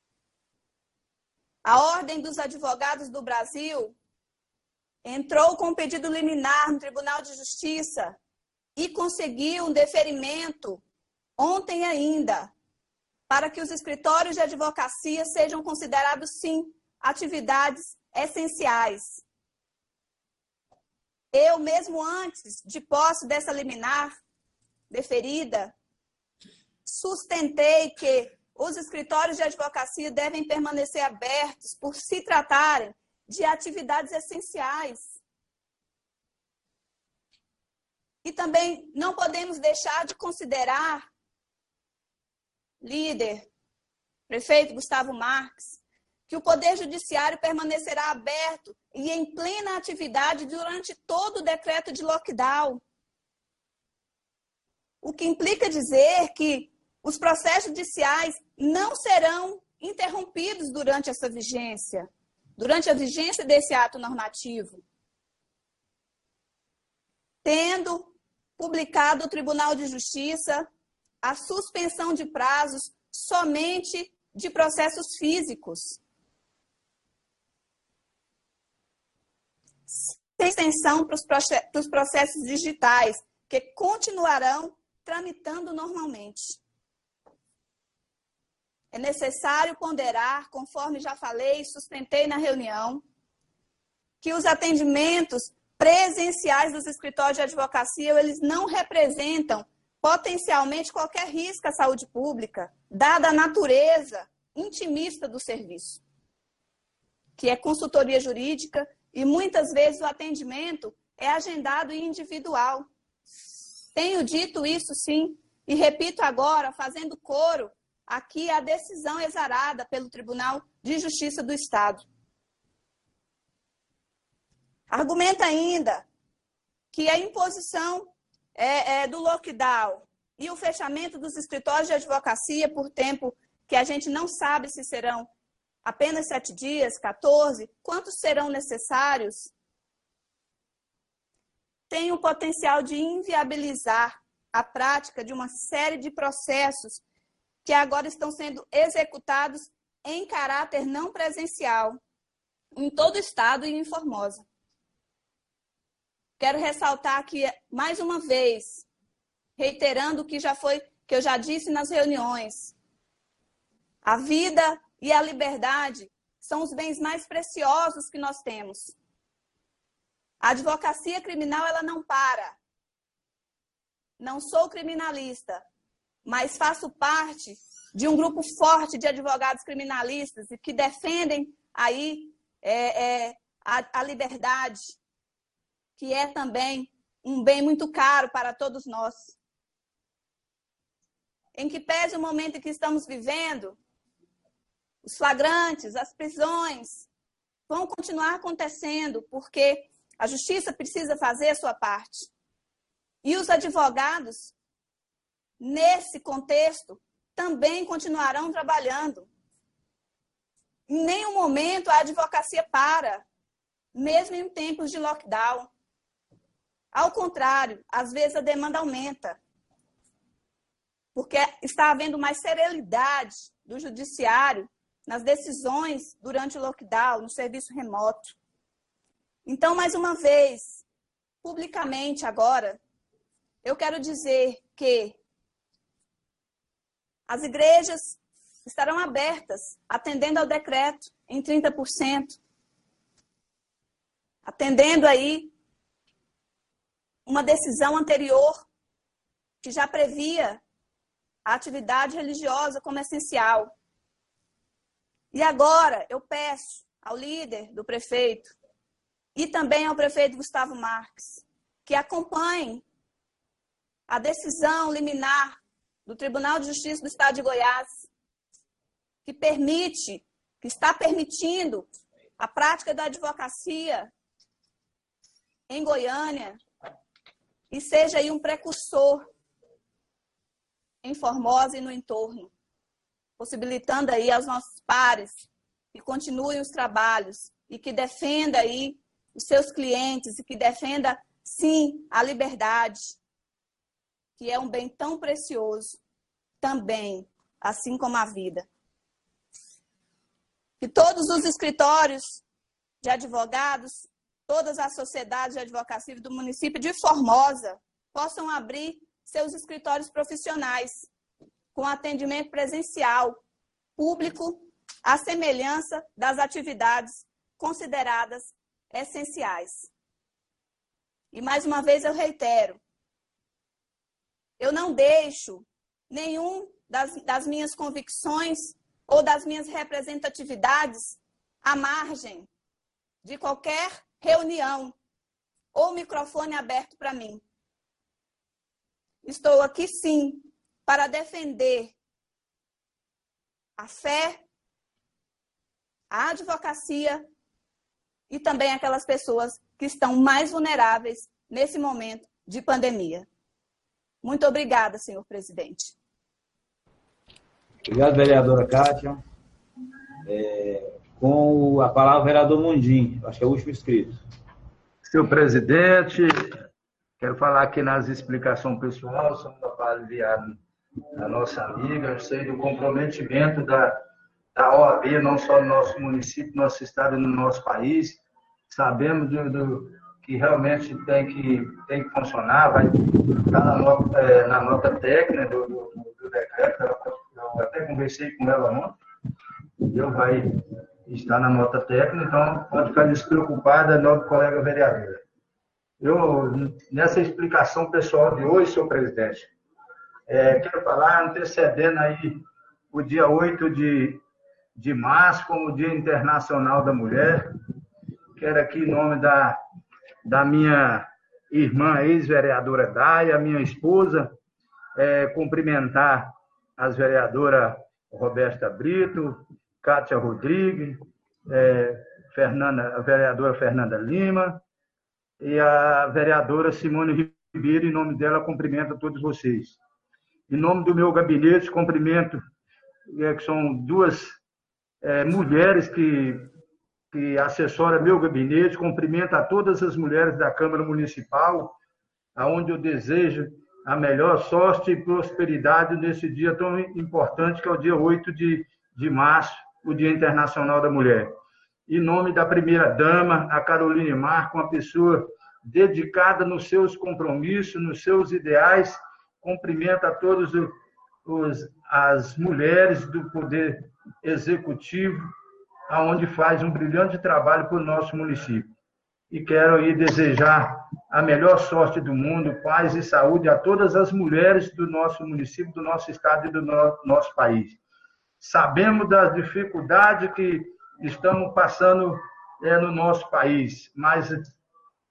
L: A Ordem dos Advogados do Brasil entrou com pedido liminar no Tribunal de Justiça e conseguiu um deferimento ontem ainda, para que os escritórios de advocacia sejam considerados, sim, atividades essenciais. Eu, mesmo antes de posse dessa liminar deferida, sustentei que os escritórios de advocacia devem permanecer abertos por se tratarem de atividades essenciais. E também não podemos deixar de considerar, líder, prefeito Gustavo Marques, que o Poder Judiciário permanecerá aberto e em plena atividade durante todo o decreto de lockdown. O que implica dizer que os processos judiciais não serão interrompidos durante essa vigência, durante a vigência desse ato normativo. Tendo publicado o Tribunal de Justiça a suspensão de prazos somente de processos físicos, sem extensão para os processos digitais, que continuarão tramitando normalmente. É necessário ponderar, conforme já falei e sustentei na reunião, que os atendimentos presenciais dos escritórios de advocacia, eles não representam potencialmente qualquer risco à saúde pública, dada a natureza intimista do serviço, que é consultoria jurídica, e muitas vezes o atendimento é agendado e individual. Tenho dito isso, sim, e repito agora, fazendo coro aqui a decisão exarada pelo Tribunal de Justiça do Estado. Argumenta ainda que a imposição do lockdown e o fechamento dos escritórios de advocacia por tempo que a gente não sabe se serão apenas 7 dias, 14, quantos serão necessários, tem o potencial de inviabilizar a prática de uma série de processos que agora estão sendo executados em caráter não presencial, em todo o Estado e em Formosa. Quero ressaltar aqui, mais uma vez, reiterando o que eu já disse nas reuniões. A vida e a liberdade são os bens mais preciosos que nós temos. A advocacia criminal, ela não para. Não sou criminalista, mas faço parte de um grupo forte de advogados criminalistas e que defendem aí a liberdade, que é também um bem muito caro para todos nós. Em que pese o momento em que estamos vivendo, os flagrantes, as prisões vão continuar acontecendo, porque a justiça precisa fazer a sua parte. E os advogados, nesse contexto, também continuarão trabalhando. Em nenhum momento a advocacia para, mesmo em tempos de lockdown. Ao contrário, às vezes a demanda aumenta, porque está havendo mais celeridade do judiciário nas decisões durante o lockdown, no serviço remoto. Então, mais uma vez, publicamente agora, eu quero dizer que as igrejas estarão abertas, atendendo ao decreto em 30%, atendendo aí uma decisão anterior que já previa a atividade religiosa como essencial. E agora eu peço ao líder do prefeito e também ao prefeito Gustavo Marques que acompanhem a decisão liminar do Tribunal de Justiça do Estado de Goiás, que está permitindo a prática da advocacia em Goiânia e seja aí um precursor em Formosa e no entorno, possibilitando aí aos nossos pares que continuem os trabalhos e que defenda aí os seus clientes e que defenda, sim, a liberdade, que é um bem tão precioso também, assim como a vida. Que todos os escritórios de advogados, todas as sociedades de advocacia do município de Formosa possam abrir seus escritórios profissionais com atendimento presencial, público, à semelhança das atividades consideradas essenciais. E mais uma vez eu reitero, eu não deixo nenhum das minhas convicções ou das minhas representatividades à margem de qualquer reunião ou microfone aberto para mim. Estou aqui, sim, para defender a fé, a advocacia e também aquelas pessoas que estão mais vulneráveis nesse momento de pandemia. Muito obrigada, senhor presidente.
A: Obrigado, vereadora Kátia. Com a palavra, o vereador Mundim, acho que é o último inscrito.
C: Senhor presidente, quero falar aqui nas explicações pessoais, somos aliviados da nossa amiga, eu sei do comprometimento da OAB, não só no nosso município, no nosso estado e no nosso país. Sabemos que realmente tem que funcionar, vai estar na nota técnica do decreto. Eu até conversei com ela ontem, vai estar na nota técnica, então pode ficar despreocupada, nobre colega vereadora. Nessa explicação pessoal de hoje, senhor presidente, quero falar, antecedendo aí o dia 8 de março, como Dia Internacional da Mulher. Quero aqui, em nome da minha irmã ex-vereadora Daia, minha esposa, cumprimentar as vereadoras Roberta Brito, Kátia Rodrigues, a vereadora Fernanda Lima e a vereadora Simone Ribeiro. Em nome dela, cumprimento a todos vocês. Em nome do meu gabinete, cumprimento, que são duas mulheres que assessoram meu gabinete, cumprimento a todas as mulheres da Câmara Municipal, aonde eu desejo a melhor sorte e prosperidade nesse dia tão importante, que é o dia 8 de março, o Dia Internacional da Mulher. Em nome da primeira-dama, a Caroline Marco, uma pessoa dedicada nos seus compromissos, nos seus ideais, cumprimento a todas as mulheres do Poder Executivo, aonde faz um brilhante trabalho para o nosso município. E quero aí desejar a melhor sorte do mundo, paz e saúde a todas as mulheres do nosso município, do nosso estado e do nosso país. Sabemos das dificuldades que estamos passando no nosso país, mas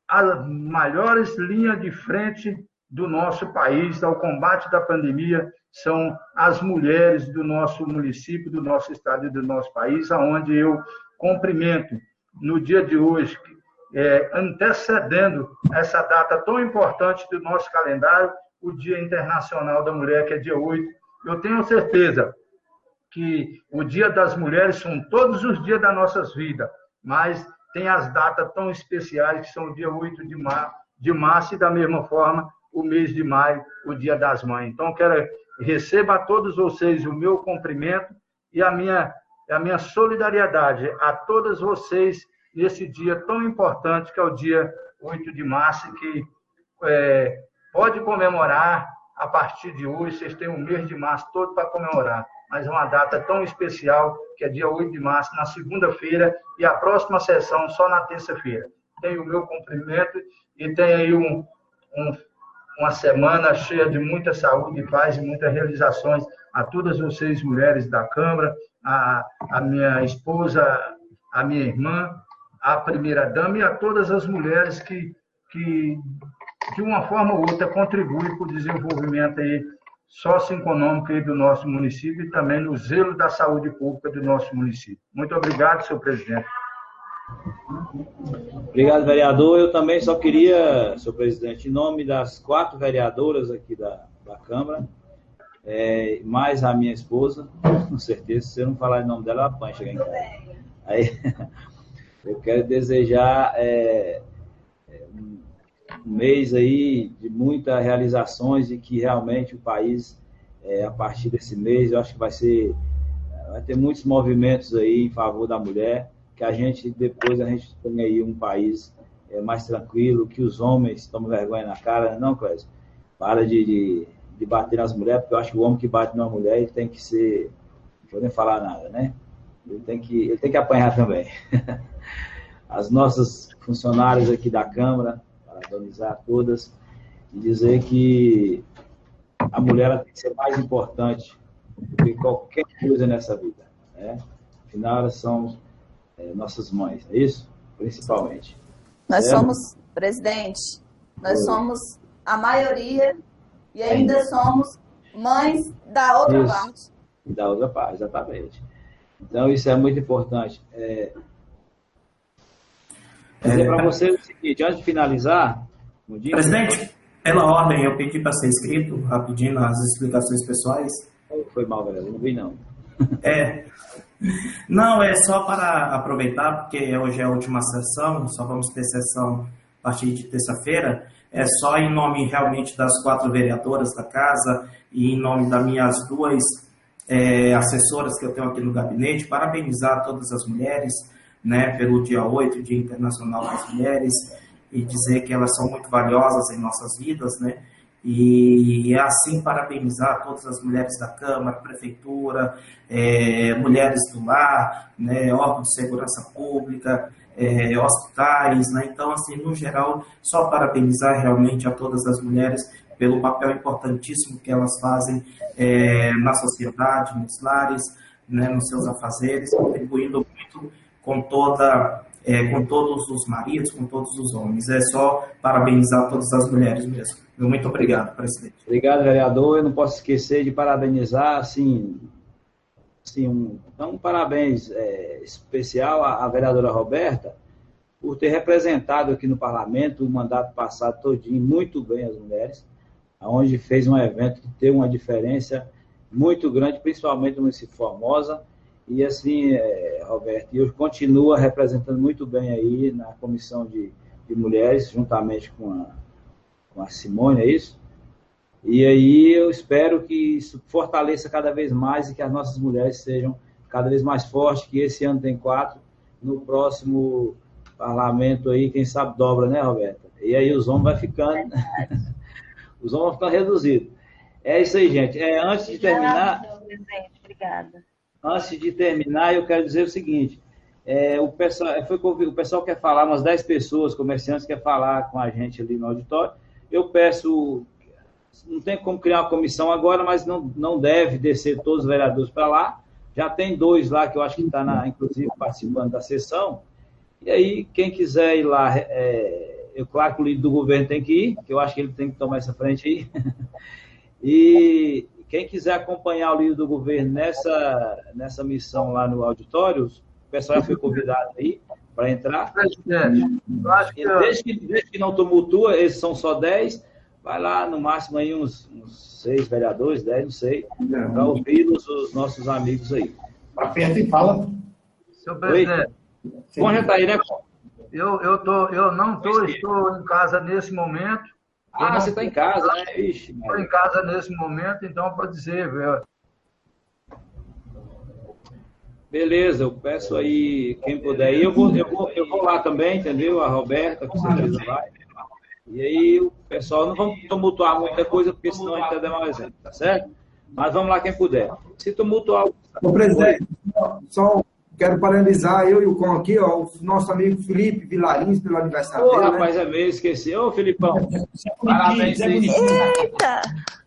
C: as maiores linhas de frente do nosso país ao combate da pandemia são as mulheres do nosso município, do nosso estado e do nosso país, aonde eu cumprimento no dia de hoje, antecedendo essa data tão importante do nosso calendário, o Dia Internacional da Mulher, que é dia 8. Eu tenho certeza que o Dia das Mulheres são todos os dias das nossas vidas, mas tem as datas tão especiais, que são o dia 8 de março e, da mesma forma, o mês de maio, o Dia das Mães. Então, receba a todos vocês o meu cumprimento e a minha solidariedade a todas vocês nesse dia tão importante, que é o dia 8 de março, que pode comemorar a partir de hoje. Vocês têm o mês de março todo para comemorar, mas é uma data tão especial, que é dia 8 de março, na segunda-feira, e a próxima sessão só na terça-feira. Tenho o meu cumprimento e tenho aí uma semana cheia de muita saúde, paz e muitas realizações a todas vocês, mulheres da Câmara, a minha esposa, a minha irmã, a primeira-dama e a todas as mulheres que, de uma forma ou outra, contribuem para o desenvolvimento aí socioeconômico aí do nosso município e também no zelo da saúde pública do nosso município. Muito obrigado, senhor presidente.
A: Obrigado, vereador. Eu também só queria, senhor presidente, em nome das 4 vereadoras aqui da Câmara, mais a minha esposa, com certeza, se eu não falar em nome dela, ela apanha chegar em casa. Aí, eu quero desejar um mês aí de muitas realizações e que realmente o país, a partir desse mês, eu acho que vai ter muitos movimentos aí em favor da mulher, que depois a gente tenha aí um país mais tranquilo, que os homens tomam vergonha na cara, não, Clésio? Para de bater nas mulheres, porque eu acho que o homem que bate numa mulher, ele tem que ser, não vou nem falar nada, né? Ele tem que apanhar também. As nossas funcionárias aqui da Câmara, parabenizar todas, e dizer que a mulher ela tem que ser mais importante do que qualquer coisa nessa vida, né? Afinal, elas são nossas mães, é isso? Principalmente.
L: Nós somos, presidente, nós somos a maioria e ainda somos mães da outra parte.
A: Da outra parte, exatamente. Então, isso é muito importante. Dizer para você o seguinte, antes de finalizar...
G: Presidente, pela ordem, eu pedi para ser inscrito, rapidinho, nas explicações pessoais.
A: Foi mal, galera, não vi não.
G: Não, é só para aproveitar, porque hoje é a última sessão, só vamos ter sessão a partir de terça-feira. É só em nome realmente das 4 vereadoras da casa e em nome das minhas 2 assessoras que eu tenho aqui no gabinete, parabenizar todas as mulheres, né, pelo dia 8, Dia Internacional das Mulheres, e dizer que elas são muito valiosas em nossas vidas, né? E assim parabenizar todas as mulheres da Câmara, Prefeitura, mulheres do lar, né, órgãos de segurança pública, hospitais, né? Então, assim, no geral, só parabenizar realmente a todas as mulheres pelo papel importantíssimo que elas fazem na sociedade, nos lares, né, nos seus afazeres, contribuindo muito com todos os maridos, com todos os homens. É só parabenizar todas as mulheres mesmo. Muito obrigado, presidente.
A: Obrigado, vereador. Eu não posso esquecer de parabenizar, um parabéns especial à vereadora Roberta por ter representado aqui no parlamento o mandato passado todinho muito bem as mulheres, onde fez um evento que teve uma diferença muito grande, principalmente no município de Formosa. E assim, Roberto, eu continuo representando muito bem aí na comissão de mulheres, juntamente com a Simone, é isso? E aí eu espero que isso fortaleça cada vez mais e que as nossas mulheres sejam cada vez mais fortes, que esse ano tem 4, no próximo parlamento aí, quem sabe dobra, né, Roberta? E aí os homens vão ficando, os homens vão ficando reduzidos. É isso aí, gente. Antes de terminar...
K: Obrigada.
A: Antes de terminar, eu quero dizer o seguinte, o pessoal quer falar, umas 10 pessoas, comerciantes, quer falar com a gente ali no auditório. Eu peço, não tem como criar uma comissão agora, mas não deve descer todos os vereadores para lá. Já tem 2 lá que eu acho que está, inclusive, participando da sessão. E aí, quem quiser ir lá, claro que o líder do governo tem que ir, que eu acho que ele tem que tomar essa frente aí. E quem quiser acompanhar o líder do governo nessa missão lá no auditório, o pessoal já foi convidado aí para entrar. Desde que não tumultua, esses são só 10, vai lá, no máximo aí uns 6 vereadores, 10, não sei, para ouvir os nossos amigos aí.
U: Aperta e fala.
C: Senhor presidente.
A: Bom, já está aí, né?
C: Estou em casa nesse momento.
A: Você está em casa, né?
C: Estou em casa nesse momento, então pode dizer, velho.
A: Beleza, eu peço aí, quem puder ir, eu vou lá também, entendeu? A Roberta, com certeza vai. E aí, o pessoal, não vamos tumultuar muita coisa, porque senão a gente vai dar mau exemplo, tá certo? Mas vamos lá, quem puder. Se tumultuar...
S: Ô, presidente, só quero parabenizar eu e o Com aqui, ó, o nosso amigo Felipe Vilarins, pelo aniversário dele.
A: Rapaz, é mesmo, esqueci. Ô, Filipão, parabéns aí.
L: Eita!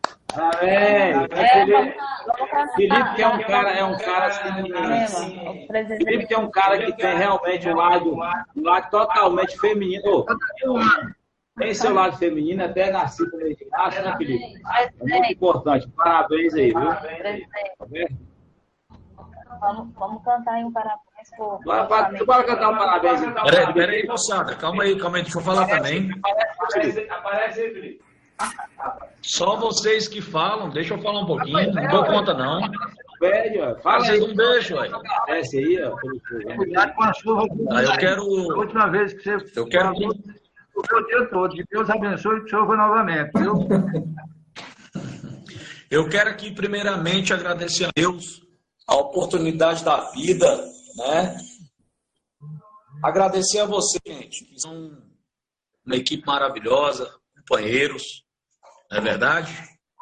A: Felipe que é um cara assim, Felipe que é um cara que tem realmente um lado totalmente feminino. Tem seu lado feminino, até nascido no meio de macho, né, Felipe? É muito importante. Parabéns aí, viu?
K: Vamos cantar aí um parabéns pro...
A: Bora cantar um parabéns.
T: Peraí, moçada. Calma aí. Deixa eu falar também.
A: Aparece aí, Felipe.
T: Só vocês que falam, deixa eu falar um pouquinho, não dou conta não.
A: Fala
T: vocês não deixam, aí.
A: Desce aí, ó.
C: Cuidado com a chuva.
T: Eu quero...
C: A última vez que você...
T: Eu quero...
C: O dia todo. Que Deus abençoe e que chova novamente, viu?
T: Eu quero aqui, primeiramente, agradecer a Deus a oportunidade da vida, né? Agradecer a você, gente, que são uma equipe maravilhosa, companheiros, não é verdade?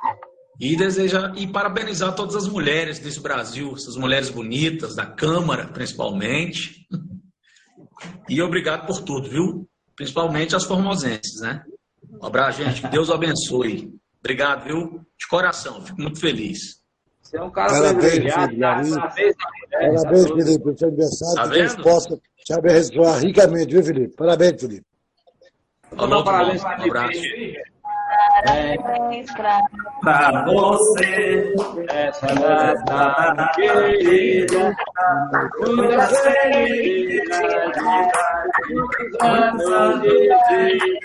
T: E parabenizar todas as mulheres desse Brasil, essas mulheres bonitas, da Câmara, principalmente. E obrigado por tudo, viu? Principalmente as formosenses, né? Um abraço, gente, que Deus abençoe. Obrigado, viu? De coração, fico muito feliz.
A: Você é um cara
D: privilegiado. Parabéns, Felipe, pelo seu aniversário.
T: Tá
D: que Deus possa te abençoar ricamente, viu, Felipe? Parabéns, Felipe.
A: Parabéns,
T: um abraço.
G: Parabéns pra você,
A: essa data querida, muitas felicidades, anos de vida.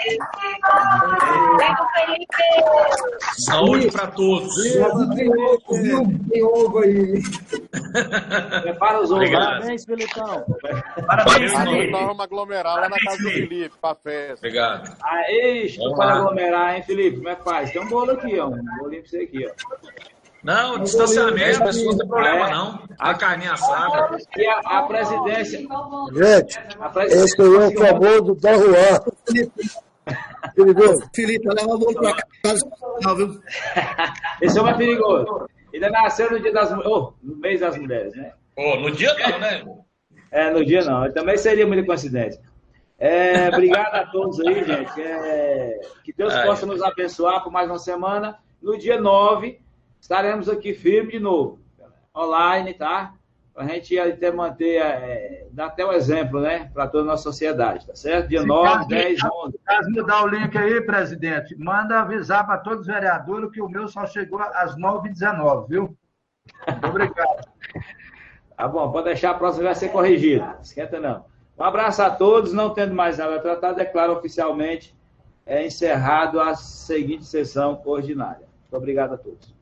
T: Saúde pra todos.
S: Tem ovo aí.
A: Prepara os ovos.
I: Parabéns, Felipão.
P: Parabéns, Felipe. Nós vamos aglomerar lá na casa do Felipe, pra festa.
T: Obrigado.
A: Aí, tu pode aglomerar, hein, Felipe? Como é que faz? Tem um bolo aqui, ó. Um bolinho pra você aqui, ó.
T: Não, distanciamento, não tem problema não. A carninha assada.
A: E a presidência...
D: Gente, esse aí é o famoso Dom Juan. Perigoso.
H: Felipe, leva o bolo pra casa, não, viu?
A: Esse homem é perigoso. Ele nasceu no dia das mulheres, no mês das mulheres, né?
T: No dia não, né?
A: No dia não. Ele também seria muita coincidência. Obrigado a todos aí, gente. Que Deus possa nos abençoar por mais uma semana. No dia 9, estaremos aqui firme de novo. Online, tá? Pra gente até manter, dar até o exemplo, né? Para toda a nossa sociedade, tá certo? Dia 9, 10, 11.
C: Caso mudar o link aí, presidente, manda avisar para todos os vereadores que o meu só chegou às 9h19, viu? Muito obrigado.
A: Tá bom, pode deixar, a próxima vai ser corrigida. Esquenta não. Um abraço a todos, não tendo mais nada a tratar, declaro oficialmente encerrado a seguinte sessão ordinária. Muito obrigado a todos.